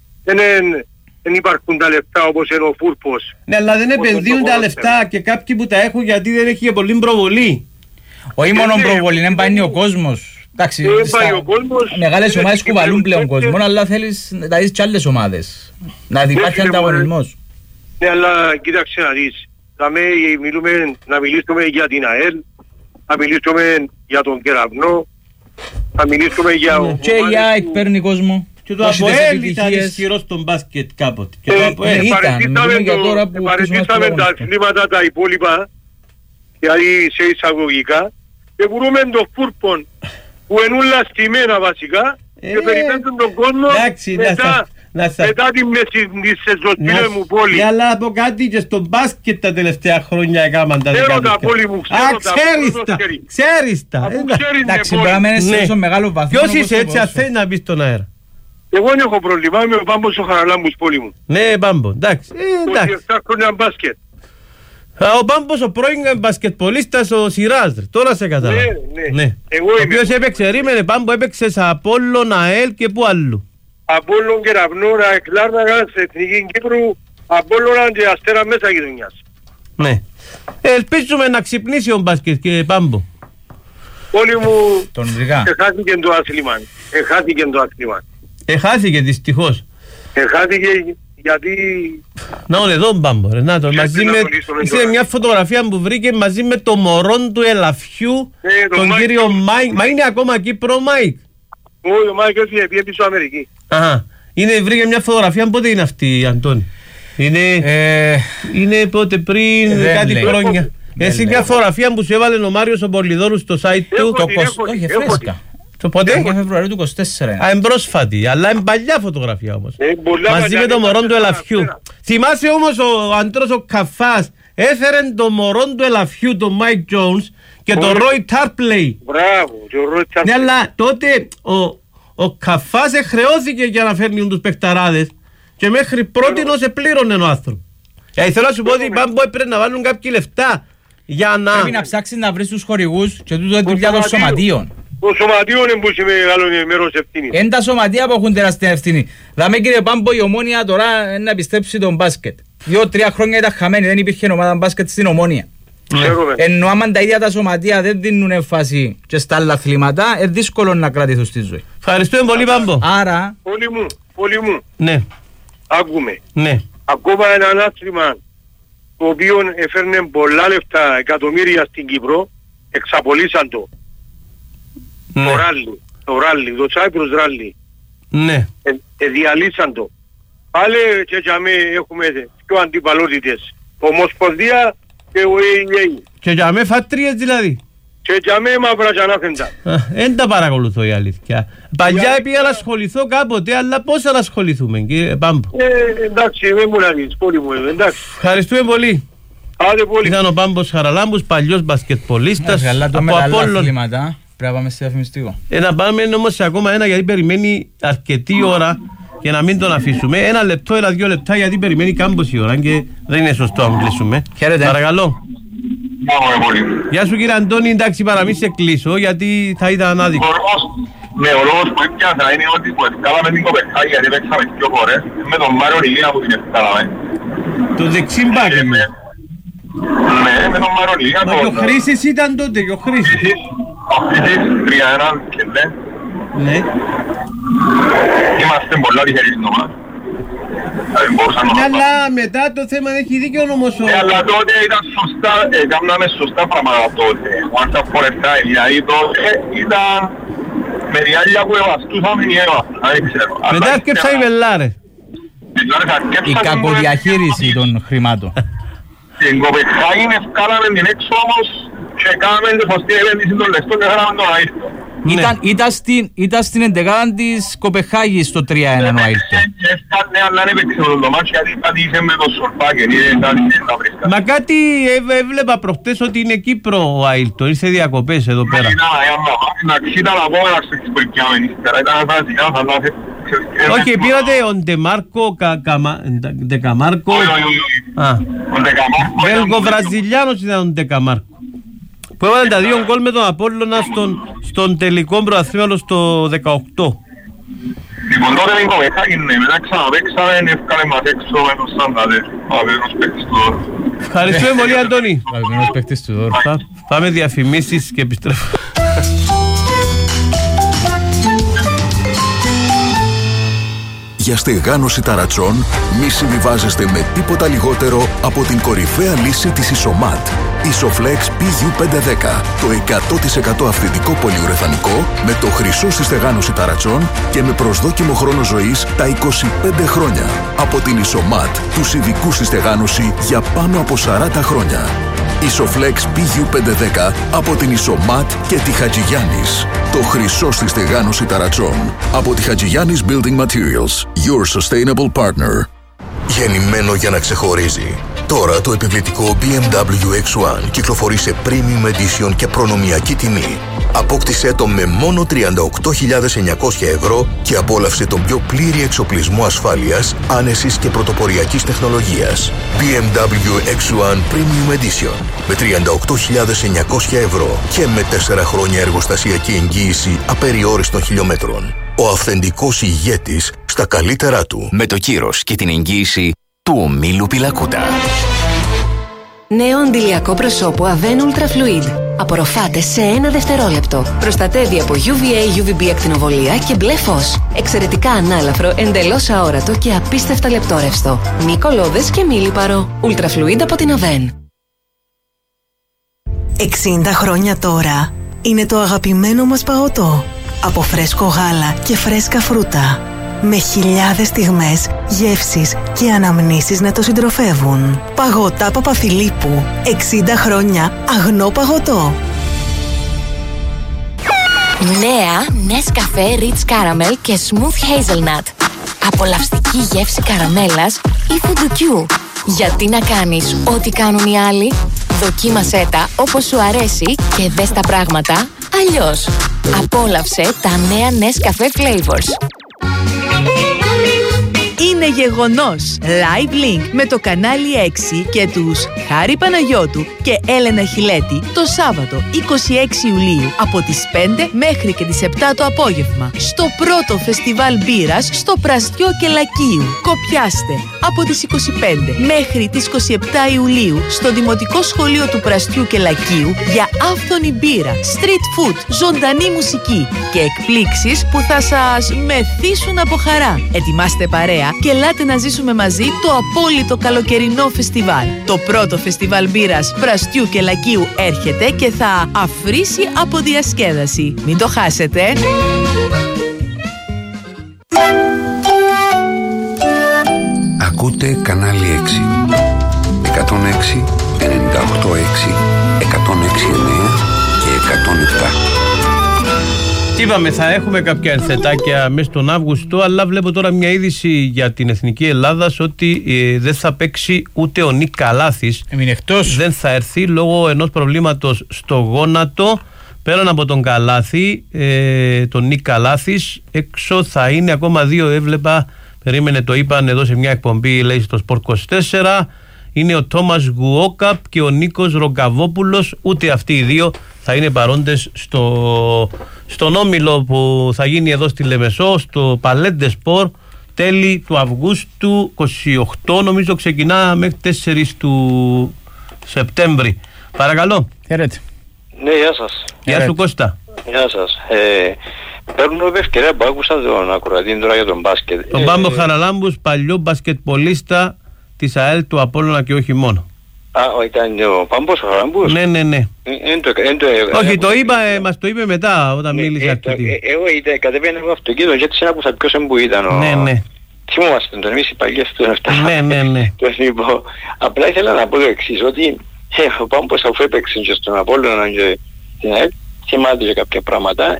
δεν υπάρχουν τα λεφτά όπως είναι ο Φούρπος. Ναι, αλλά δεν επενδύουν τα λεφτά και κάποιοι που τα έχουν γιατί δεν έχει και πολύ προβολή. Όχι μόνο προβολή, δεν πάει ο κόσμος. Εντάξει, μεγάλες ομάδες κουβαλούν πλέον κόσμο, αλλά θέλεις να δεις και άλλες ομάδες. Να υπάρχει ανταγωνισμός. Ναι, αλλά κοίταξε να δεις. μιλούμε, να μιλήσουμε για την ΑΕΛ, να μιλήσουμε για τον Κεραυνό, να μιλήσουμε για... Και η ΑΕΚ παίρνει κόσμο. Και το ΑΠΟΕΛ ήταν ισχυρό στον μπάσκετ κάποτε. Παρετήσαμε τα αθλήματα τα υπόλοιπα, δηλαδή σε εισαγωγικά, και βρούμε το φούρπον που είναι όλα στημένα βασικά και περιπέτουν τον κόσμο μετά τη μέση της σεζοστήλου μου πόλη. Για να πω κάτι, και στον μπάσκετ τα τελευταία χρόνια έκαναν τα ξέρω τα πόλη μου, ξέρεις τα. Εντάξει, μπορεί να μένεις σε τόσο μεγάλο βαθμό. Ποιος είσαι έτσι, αν θέλει να μπει στον αέρα? Εγώ δεν έχω πρόβλημα, είμαι ο Πάμπος ο Χαραλάμπους πόλη μου. Ναι, Πάμπο, εντάξει. 27 χρόνια μπάσκετ. Ο Πάμπος ο πρώην μπασκετπολίστας ο Σιράζ, τώρα σε κατάλαβα. Ναι. Ο οποίος έπαιξε, ρίμενε Πάμπο, έπαιξε σε Απόλλων, ΑΕΛ και πού αλλού? Απόλλων, Κεραυνό, Εκλάρναγα, σε Εθνική Κύπρου, Απόλλωνα και Αστέρα μέσα γειτονιάς. Ναι. Ελπίζουμε να ξυπνήσει ο μπάσκετ και Πάμπο. Όλοι μου εχάθηκε το άθλημα. Εχάθηκε δυστυχώς. Εχάθηκε γιατί... Να όλοι εδώ Πάμπο, Ρενάτο, μαζί με... Είσαι μια φωτογραφία που βρήκε μαζί με το μωρόν του Ελαφιού, τον κύριο Μάικ. Μα είναι ακόμα Κύπρο Μάικ? Όχι, ο Μάικ έφυγε πίσω Αμερική. Βρήκε μια φωτογραφία, πότε είναι αυτή, Αντώνη? Είναι πότε, πριν κάτι χρόνια. Εσύ μια φωτογραφία που σου έβαλε ο Μάριος ο Πολυδόρου στο site του. Όχι, φρέσκα. Το πότε? Το Φεβρουαρίου του 24. Εμπρόσφατη, αλλά είναι παλιά φωτογραφία όμως. Μαζί με το μωρόν του Ελαφιού. Θυμάσαι όμως ο αντρός ο Καφάς έφερε το μωρόν του Ελαφιού, τον Μάικ Τζόουνς και τον Ρόι Τάρπλεϊ. Μπράβο, τον Ρόι Τάρπλεϊ. Ναι, αλλά τότε ο Καφάς χρεώθηκε για να φέρνει τους παιχταράδες και μέχρι πρότινος επλήρωνε ο άνθρωπος. Θέλω να σου πω ότι πρέπει να βάλουν κάποιοι λεφτά για να... Πρέπει να ψάξεις να βρεις τους χορηγούς και τούτο είναι δουλειά των σωματείων. Το σωματείο είναι που είσαι μεγάλο μέρος ευθύνης. Είναι τα σωματεία που έχουν τεράστια ευθύνη. Δάμε κύριε Πάμπο, η Ομόνια τώρα να πιστέψει τον μπάσκετ. 2-3 χρόνια ήταν χαμένη, δεν υπήρχε ομάδα μπάσκετ στην Ομόνια. Ενώ άμα τα ίδια τα σωματεία δεν δίνουν έμφαση και στα άλλα αθλήματα, είναι δύσκολο να κρατηθούν στη ζωή. Ευχαριστούμε πολύ Πάμπο. Άρα... Πολύ μου. Ναι. Άκουμε. Ναι. Ακόμα ένα άθλημα το οποίο έφερνε πολλά λεφτά, εκατομμύρια στην Κύπρο, εξαπολύσαν το. Ναι. Το ράλι, το Cyprus ράλι. Ναι. Διαλύσαν το. Πάλι και για μέ έχουμε πιο αντιπαλότητες. Ομοσπονδία και ο ΕΕ. Και για μέ φατρίες δηλαδή. Και για μέ μαύρα τζανάθεντα. Δεν τα παρακολουθώ η αλήθεια. Παλιά πήγα να ασχοληθώ κάποτε, αλλά πώς θα ασχοληθούμε κύριε Πάμπο? Εντάξει, δεν μου να δεις, πολύ μου, εντάξει. Ευχαριστούμε πολύ. Άντε πολύ. Ήταν ο Πάμπος Χαραλάμπους, παλιός μπασκετπολίστας από Απόλλων. Πρέπει να πάμε σε διαφημιστικό. Να πάμε όμως σε ακόμα ένα, γιατί περιμένει αρκετή ώρα και να μην τον αφήσουμε. 1 λεπτό, 1-2 λεπτά, γιατί περιμένει κάμποση ώρα και δεν είναι σωστό να κλείσουμε. Χαίρετε. Παρακαλώ. Γεια σου κύριε Αντώνη, εντάξει παρά μη σε κλείσω γιατί θα ήταν άδικο. Ναι, ο λόγος που έπιασα είναι ότι που ευκάλαμε την Κοπεχάγη γιατί παίξαμε 2 φορές με τον Μάριο Λιλία που την ευκάλαμε. Το δεξιμπάκι. Ναι, με τον Μάριο Λιλία. Μα και ο Χρήσης ήταν τότε, και ο Χρήσης. Ο Χρήσης 3-1 και ναι. Είμαστε πολλά τυχεροί στην ομάδα. Αλλά μετά το θέμα έχει δίκιο όμως ο... Αλλά τότε ήταν σωστά, έκαναμε σωστά πράγματα τότε. Once upon a time, δηλαδή τότε ήταν με διάλεια που ευαστούσαμε ή έβαστα, δεν ξέρω. Μετά έρκεψα οι βελάρες. Η κακοδιαχείριση των χρημάτων. Στην Κοπεχάγη ευκάλαμε την έξω όμως και κάναμε τη σωστή επένδυση των λεφτών και θέλαμε τον Αΐρτο. Ήταν στην εντεκάδα της Κοπεχάγης το 3-1 ο Αΐρτο. Ναι, αλλά δεν έπαιξε το μάτσο γιατί κάτι είχε με το Σορπάκεν ή δεν ήταν τα βρίσκα. Μα κάτι έβλεπα προχτές ότι είναι Κύπρο ο Αΐρτο, ήρθε διακοπές εδώ πέρα. Να ξύταν ακόμα να ξέρεις που έπιαμε ύστερα, ήταν φαντασικά, φαντάσαι. Όχι, πήρατε ο Ντεμάρκο, Ντεκαμάρκο. Βέλγο-Βραζιλιάνος ήταν ο Ντεκαμάρκο. Που έβαλαν τα 2 γκολ με τον Απόλλωνα στον τελικό προαθλήματος το 18. Λοιπόν, τότε την Κοπεχάγη, ναι, μετά ξαναπαίξαμε, έφκανε μας έξω με τον Σανταδέρ, ο αγαπημένος παίκτης του δώρου. Ευχαριστούμε πολύ, Αντώνη. Αγαπημένος παίκτης του δώρου. Πάμε διαφημίσεις και επιστρέφω. Για στεγάνωση ταρατσών μη συμβιβάζεστε με τίποτα λιγότερο από την κορυφαία λύση της Isomat. Isoflex PU510, το 100% αυθεντικό πολυουρεθανικό με το χρυσό στη στεγάνωση ταρατσών και με προσδόκιμο χρόνο ζωής τα 25 χρόνια. Από την Isomat, τους ειδικούς στη στεγάνωση για πάνω από 40 χρόνια. Isoflex PU510 από την Isomat και τη Χατζηγιάννης. Το χρυσό στη στεγάνωση ταρατσών. Από τη Χατζηγιάννης Building Materials. Your sustainable partner. Γεννημένο για να ξεχωρίζει. Τώρα το επιβλητικό BMW X1 κυκλοφορεί σε Premium Edition και προνομιακή τιμή. Απόκτησέ το με μόνο 38.900 ευρώ και απόλαυσε τον πιο πλήρη εξοπλισμό ασφάλειας, άνεσης και πρωτοποριακής τεχνολογίας. BMW X1 Premium Edition με 38.900 ευρώ και με 4 χρόνια εργοστασιακή εγγύηση απεριόριστων χιλιόμετρων. Ο αυθεντικός ηγέτης στα καλύτερά του. Με το κύρος και την εγγύηση του ομίλου Πιλακούτα. Νέο αντιλιακό προσώπου Avène Ultra Fluid. Απορροφάται σε 1 δευτερόλεπτο. Προστατεύει από UVA-UVB ακτινοβολία και μπλε φως. Εξαιρετικά ανάλαφρο, εντελώς αόρατο και απίστευτα λεπτόρευστο. Μη κολλώδες και μη λιπαρό. Ultra Fluid από την Avène. 60 χρόνια τώρα είναι το αγαπημένο μας παγωτό. Από φρέσκο γάλα και φρέσκα φρούτα. Με χιλιάδες στιγμές, γεύσεις και αναμνήσεις να το συντροφεύουν. Παγωτά Παπαφιλίππου. 60 χρόνια αγνό παγωτό. Νέα Nescafé Rich Caramel και Smooth Hazelnut. Απολαυστική γεύση καραμέλας ή φουντουκιού. Γιατί να κάνεις ό,τι κάνουν οι άλλοι? Δοκίμασέ τα όπως σου αρέσει και δες τα πράγματα αλλιώς. Απόλαυσε τα νέα Nescafé Flavors. Είναι γεγονός! Live Link με το κανάλι 6 και τους Χάρη Παναγιώτου και Έλενα Χιλέτη το Σάββατο 26 Ιουλίου από τις 5 μέχρι και τις 7 το απόγευμα στο πρώτο φεστιβάλ μπύρας στο Πραστιό και Λακίου. Κοπιάστε από τις 25 μέχρι τις 27 Ιουλίου στο Δημοτικό Σχολείο του Πραστιού και Λακίου για άφθονη μπύρα, street food, ζωντανή μουσική και εκπλήξεις που θα σας μεθύσουν από χαρά. Ετοιμάστε παρέα και ελάτε να ζήσουμε μαζί το απόλυτο καλοκαιρινό φεστιβάλ. Το πρώτο φεστιβάλ μπύρας Πραστιού και Λακίου έρχεται και θα αφρίσει από διασκέδαση. Μην το χάσετε! Ακούτε κανάλι 6. 106, 98,6, 106,9 και 107. Είπαμε θα έχουμε κάποια ενθετάκια μέσα στον Αύγουστο, αλλά βλέπω τώρα μια είδηση για την Εθνική Ελλάδας ότι δεν θα παίξει ούτε ο Νίκ Καλάθης. Δεν θα έρθει λόγω ενός προβλήματος στο γόνατο. Πέραν από τον Καλάθη, τον Νίκ Καλάθης, έξω θα είναι ακόμα 2, έβλεπα, περίμενε, το είπαν εδώ σε μια εκπομπή, λέει στο Sport 24. Είναι ο Τόμας Γουόκαπ και ο Νίκος Ρογκαβόπουλος. Ούτε αυτοί οι δύο θα είναι παρόντες στον όμιλο που θα γίνει εδώ στη Λεμεσό, στο Παλέντε Σπορ, τέλη του Αυγούστου. 28 νομίζω ξεκινά μέχρι 4 του Σεπτέμβρη. Παρακαλώ. Χαίρετε. Ναι, γεια σας. Γεια σου Κώστα. Γεια σας. Παίρνω ευκαιρία που άκουσα τον ακροατή τώρα για τον μπάσκετ. Τον Πάμπο Χαραλάμπους, παλιό μπασκετπολίστα της ΑΕΛ του Απόλλωνα και όχι μόνο. Ήταν ο Πάμπος ο Χαραλάμπους. Ναι. Όχι, το είπα, μας το είπε μετά όταν μίλησε αυτή. Εγώ κατέβαινα από αυτοκίνητο και έτσι άκουσα ποιος που ήταν. Ναι. Θυμόμαστε τον εμείς οι παλιές του. Ναι. Απλά ήθελα να πω το εξής, ότι ο Πάμπος αφού έπαιξε και στον Απόλλωνα και στην ΑΕΛ, θυμάται και κάποια πράγματα.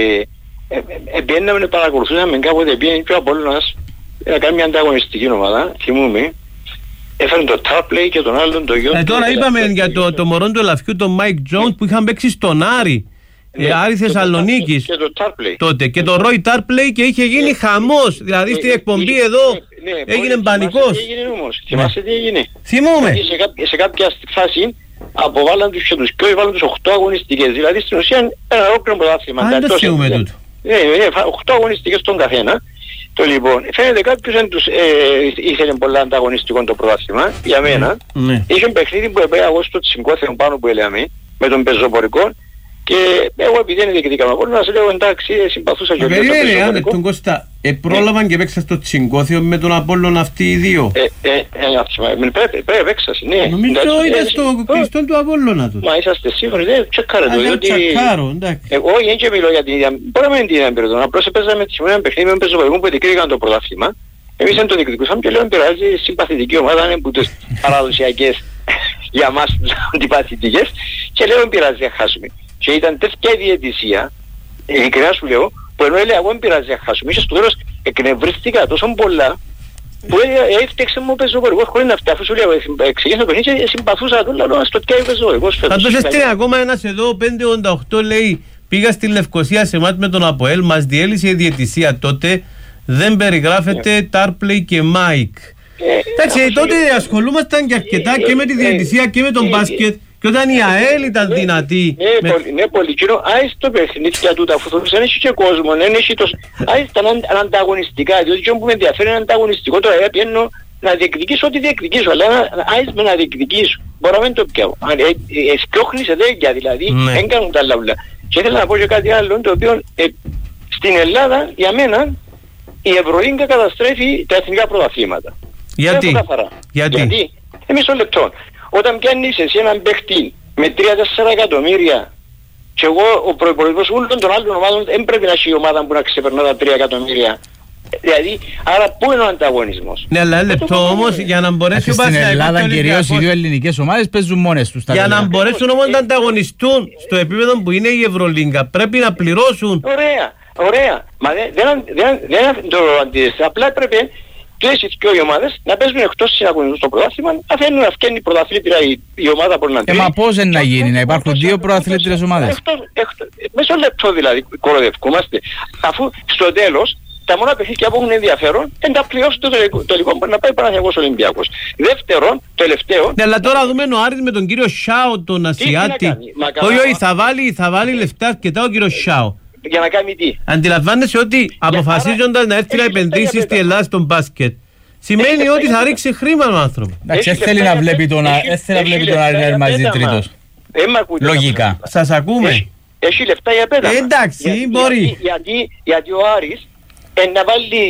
Επιέναμε να παρακολουθούσαμε κάποτε πιένει και ο Απόλλωνας να κάνει μια ανταγωνιστική ομάδα, θυμούμε. Έφερε το Tarplay και τον άλλον το γιο. Τώρα είπαμε για το μωρόν του Ελαφιού, τον Mike Jones, που είχαν παίξει στον Άρη. Άρη Θεσσαλονίκης τότε και το Roy Tarplay και είχε γίνει χαμός. Δηλαδή στην εκπομπή εδώ έγινε πανικός. Θυμάσαι τι έγινε? Θυμούμε. Σε κάποια φάση αποβάλλαν τους και τους και έβαλαν τους 8 αγωνιστικές. Δηλαδή στην ουσία ένα ολόκληρο πρωτάθλημα. Αν το θυμούμε τούτο. 8 αγωνιστικές στον καθένα. Το λοιπόν, φαίνεται κάποιος ήθελε πολλά ανταγωνιστικό το πρωτάθλημα, για μένα. Είχε παιχνίδι που έπαιξα εγώ στο Τσιγκόθεο πάνω που έλεγαμε, με τον πεζοπορικό Και εγώ επειδή δεν διεκδικάμε από να σε λέω εντάξει, συμπαθούσα και ο Λιώτο. Τον Κώστα, πρόλαβαν και παίξαν στο Τσιγκόθιο με τον Απόλλων αυτοί οι δύο. Πρέπει παίξαν, ναι. Νομίζω ήταν στο κλειστό του Απόλλωνα του. Μα είσαστε σίγουροι, δεν τσεκάρε το. Τσεκάρω, εντάξει. Εγώ δεν και μιλώ για την ίδια, μπορεί να μην την ίδια περίπτωση. Απλώς παίζαμε τη σημερινή παιχνίδι με πεζοπαιδικού που διεκδίκαν το πρωτάθλημα. Εμείς δεν το διεκδικούσαμε και λέω πειράζει συμπαθητική ομάδα, είναι που τις παραδοσιακές για μας τους αντιπαθητικές και λέω πειράζει να χάσουμε. Και ήταν τέτοια διαιτησία, ειλικρινά σου λέω, που ενώ έλεγα εγώ πειράζει να χάσουμε. Και στο τέλος εκνευρίστηκα τόσο πολλά που έφτιαξε μου πεζοπαιδικός χωρίς να φτιάχνω. Σου λέω εξηγήσω το παιχνίδι και συμπαθούσα το λαό στο τι πεζοπαιδικός φέτος. Θα το έστειλε ακόμα ένας εδώ 588 λέει πήγα στη Λευκοσία σε μάτς με τον ΑΠΟΕΛ, μας διέλυσε η διαιτησία τότε. Δεν περιγράφεται Τάρπλεϊ και Μάικ. Εντάξει, τότε ασχολούμασταν και αρκετά και με τη διαιτησία και με τον μπάσκετ. Και όταν η ΑΕΛ ήταν δυνατή. Ναι, πολύ κύριο. Άις το παιχνίδια του, αφού δεν έχει και κόσμο, δεν έχει τόσο. Άις ήταν ανταγωνιστικά, διότι και όπου με ενδιαφέρει είναι ανταγωνιστικό. Τώρα πιένω να διεκδικήσω ό,τι διεκδικήσω, αλλά άις με να διεκδικήσω. Μπορώ να μην το πιάω. Σκιόχνησε δέγγια δηλαδή, δεν κάνουν τα λαούλα. Και ήθελα να πω και κάτι άλλο, το οποίο στην Ελλάδα για μένα η Ευρωλίγκα καταστρέφει τα εθνικά πρωταθλήματα. Γιατί? Μισό λεπτό. Όταν πιάνεις εσύ έναν παίχτη με 3-4 εκατομμύρια και εγώ ο προϋπολογισμός όλων των άλλων ομάδων δεν πρέπει να έχει η ομάδα που να ξεπερνά τα 3 εκατομμύρια. Δηλαδή, άρα πού είναι ο ανταγωνισμός? Ναι, αλλά λεπτό όμως για να μπορέσει στην Ελλάδα κυρίως οι δύο ελληνικές ομάδες παίζουν μόνες τους. Για να μπορέσουν όμως να ανταγωνιστούν στο επίπεδο που είναι η Ευρωλίγκα πρέπει να πληρώσουν. Ωραία. Μα δεν το αντίθεση. Απλά έπρεπε τέσσερις και οι ομάδες να παίζουν εκτός συναγωνισμού στο πρωτάθλημα, αφήνουν να φτιάχνει η πρωταθλήτρια η ομάδα που να μα πώς είναι να γίνει, να υπάρχουν δύο πρωταθλήτριες ομάδες? Μέσω λεπτό δηλαδή κοροδευκούμαστε. Αφού στο τέλος τα μόνα παιχνίδια που έχουν ενδιαφέρον δεν τα πληρώσει το τελικό μπορεί να πάει Παναθηναϊκός Ολυμπιακός. Δεύτερον, τελευταίο. Ναι, αλλά τώρα δούμε ο Άρης με τον κύριο Σάο, τον Ασιάτη. Όχι, θα βάλει λεφτά αρκετά ο κύριος Σάο. Για να κάνει τι? Αντιλαμβάνεσαι ότι αποφασίζοντας να έρθει να επενδύσει στη Ελλάδα στον μπάσκετ σημαίνει ότι θα ρίξει χρήμα ο άνθρωπος. Εντάξει, θέλει να βλέπει τον Άρη μαζί τρίτος. Λογικά. Σας ακούμε. Έχει λεφτά για πέτα. Εντάξει, μπορεί. Γιατί ο Άρης να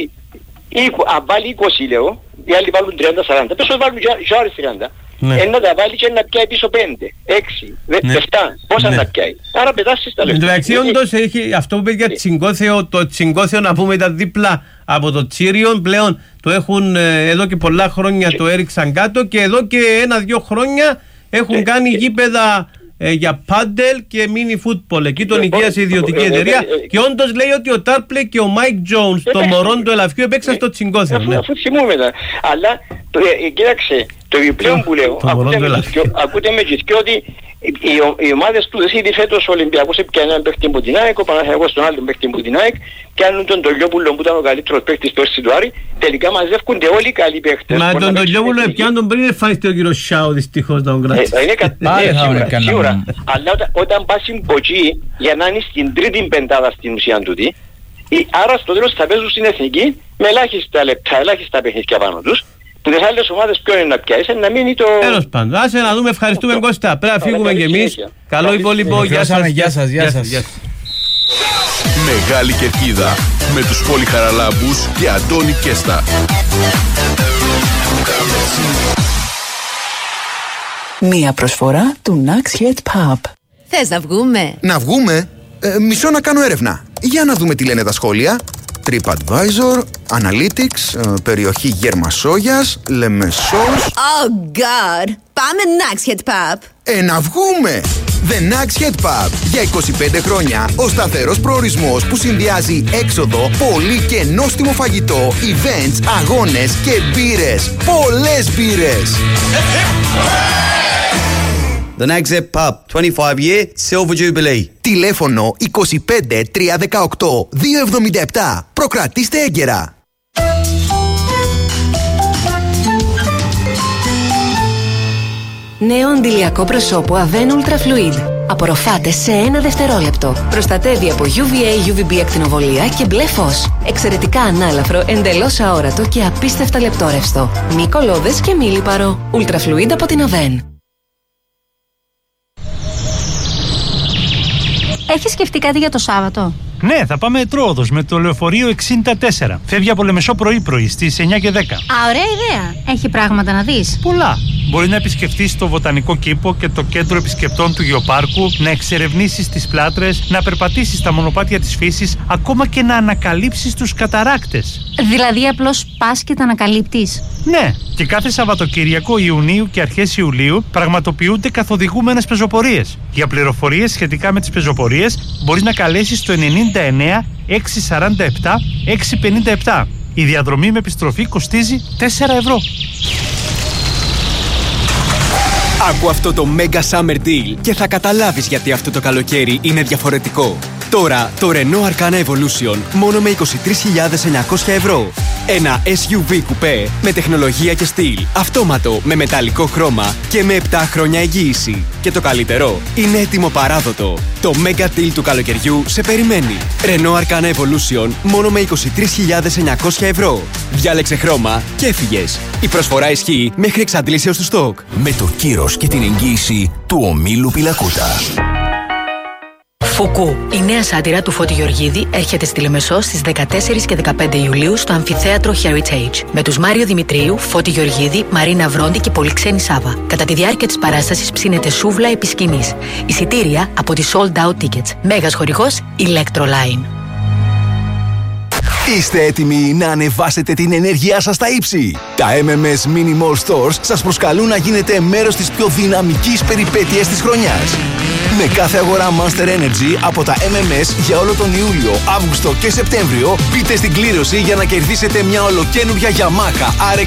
βάλει 20 λέω, οι άλλοι βάλουν 30-40. Πες ότι βάλουν και ο Άρης 30. Να τα βάλει και να πιάει πίσω 5, 6, 7, πόσα να πιάει. Άρα πετάσεις τα λεφτά. Εντάξει, όντως έχει αυτό που είπε για Τσιγκόθεο, το Τσιγκόθεο να πούμε ήταν δίπλα από το Τσίριον, πλέον το έχουν εδώ και πολλά χρόνια το έριξαν κάτω και εδώ και 1-2 χρόνια έχουν κάνει γήπεδα για πάντελ και mini football. Εκεί τον νοικίασε η ιδιωτική εταιρεία και όντως λέει ότι ο Τάρπλε και ο Μάικ Τζόουνς, το μωρόν του ελαφιού, έπαιξαν στο Τσιγκόθεο. Αφού θυμούμε τα. Αλλά κοίταξε, το επιπλέον που λέω, ακούτε με και ότι οι ομάδες του ήδη φέτος ο Ολυμπιακός έπιανε έναν παίχτη από την ΑΕΚ, ο Παναθηναϊκός τον άλλον παίχτη από την ΑΕΚ, πιάνουν τον Τολιόπουλο που ήταν ο καλύτερος παίχτης πέρσι του Άρη, τελικά μαζεύκονται όλοι οι καλοί παίχτες. Μα τον Τολιόπουλο έπιαν τον πριν εμφανιστεί ο κύριος Σάου, δυστυχώς να τον κράτησε. Σίγουρα, αλλά όταν πας συμποκεί για να είναι στην τρίτη πεντάδα στην ουσία τούτη, άρα στο τέλος θα παίζουν στην εθνική με ελάχιστα λεπτά, ελάχιστα παιχνίδια πάνω τους. Που τις άλλες ομάδες ποιο είναι να πιάσει, να μείνει το... Τέλος πάντων, άσε να δούμε, ευχαριστούμε Κώστα. Πρέπει να φύγουμε κι εμείς. Καλό υπόλοιπο, γεια σας. Μεγάλη Κερκίδα με τους Πολυχαραλάμπους και Αντώνη Κέστα. Μία προσφορά του Naxhead Pub. Θες να βγούμε? Να βγούμε? Μισό να κάνω έρευνα. Για να δούμε τι λένε τα σχόλια. TripAdvisor, Analytics, περιοχή Γερμασόγιας, Λεμεσός. Oh God! Πάμε Naxhead Pub! Να βγούμε! The Naxhead Pub. Για 25 χρόνια ο σταθερός προορισμός που συνδυάζει έξοδο, πολύ και νόστιμο φαγητό, events, αγώνες και μπύρες. Πολλές μπύρες! The Naxhead Pub, 25 year Silver Jubilee. Τηλέφωνο 25 318 277. Προκρατήστε έγκαιρα. Νέο αντιλιακό προσώπου Avène Ultra Fluid. Απορροφάται σε 1 δευτερόλεπτο. Προστατεύει από UVA, UVB ακτινοβολία και μπλε φως. Εξαιρετικά ανάλαφρο, εντελώς αόρατο και απίστευτα λεπτόρευστο. Μη κολώδες και μη λιπαρό. Ultra Fluid από την Avène. Έχεις σκεφτεί κάτι για το Σάββατο? Ναι, θα πάμε Ετρόοδος με το λεωφορείο 64. Φεύγει από Λεμεσό πρωί-πρωί στις 9 και 10. Ωραία ιδέα. Έχει πράγματα να δεις? Πολλά. Μπορεί να επισκεφτείς το Βοτανικό Κήπο και το Κέντρο Επισκεπτών του Γεωπάρκου, να εξερευνήσεις τις πλάτρες, να περπατήσεις στα μονοπάτια της φύσης, ακόμα και να ανακαλύψεις τους καταράκτες. Δηλαδή απλώς πας και τα ανακαλύπτεις? Ναι, και κάθε Σαββατοκύριακο Ιουνίου και αρχές Ιουλίου πραγματοποιούνται καθοδηγούμενες πεζοπορίες. Για πληροφορίες σχετικά με τις πεζοπορίες μπορείς να καλέσεις το 99 647 657. Η διαδρομή με επιστροφή κοστίζει 4 ευρώ. Άκου αυτό το Mega Summer Deal και θα καταλάβεις γιατί αυτό το καλοκαίρι είναι διαφορετικό. Τώρα το Renault Arcana Evolution μόνο με 23.900 ευρώ. Ένα SUV κουπέ με τεχνολογία και στυλ, αυτόματο με μεταλλικό χρώμα και με 7 χρόνια εγγύηση. Και το καλύτερο, είναι έτοιμο παράδοτο. Το Mega Deal του καλοκαιριού σε περιμένει. Renault Arcana Evolution μόνο με 23.900 ευρώ. Διάλεξε χρώμα και έφυγες. Η προσφορά ισχύει μέχρι εξαντλήσεως του στόκ. Με το κύρος και την εγγύηση του ομίλου Πιλακούτα. Φουκού, η νέα σάτυρα του Φώτη Γεωργίδη έρχεται στη Λεμεσό στις 14 και 15 Ιουλίου στο Αμφιθέατρο Heritage. Με τους Μάριο Δημητρίου, Φώτη Γεωργίδη, Μαρίνα Βρόντι και πολύ ξένη Σάβα. Κατά τη διάρκεια της παράστασης ψήνεται σούβλα επί σκηνής. Εισιτήρια από τη Sold Out Tickets. Μέγας χορηγός Electroline. Είστε έτοιμοι να ανεβάσετε την ενέργειά σας στα ύψη? Τα MMS Mini Mall Stores σας προσκαλούν να γίνετε μέρος της πιο δυναμικής περιπέτειας της χρονιάς. Με κάθε αγορά Monster Energy από τα MMS για όλο τον Ιούλιο, Αύγουστο και Σεπτέμβριο, μπείτε στην κλήρωση για να κερδίσετε μια ολοκαίνουργια Yamaha RX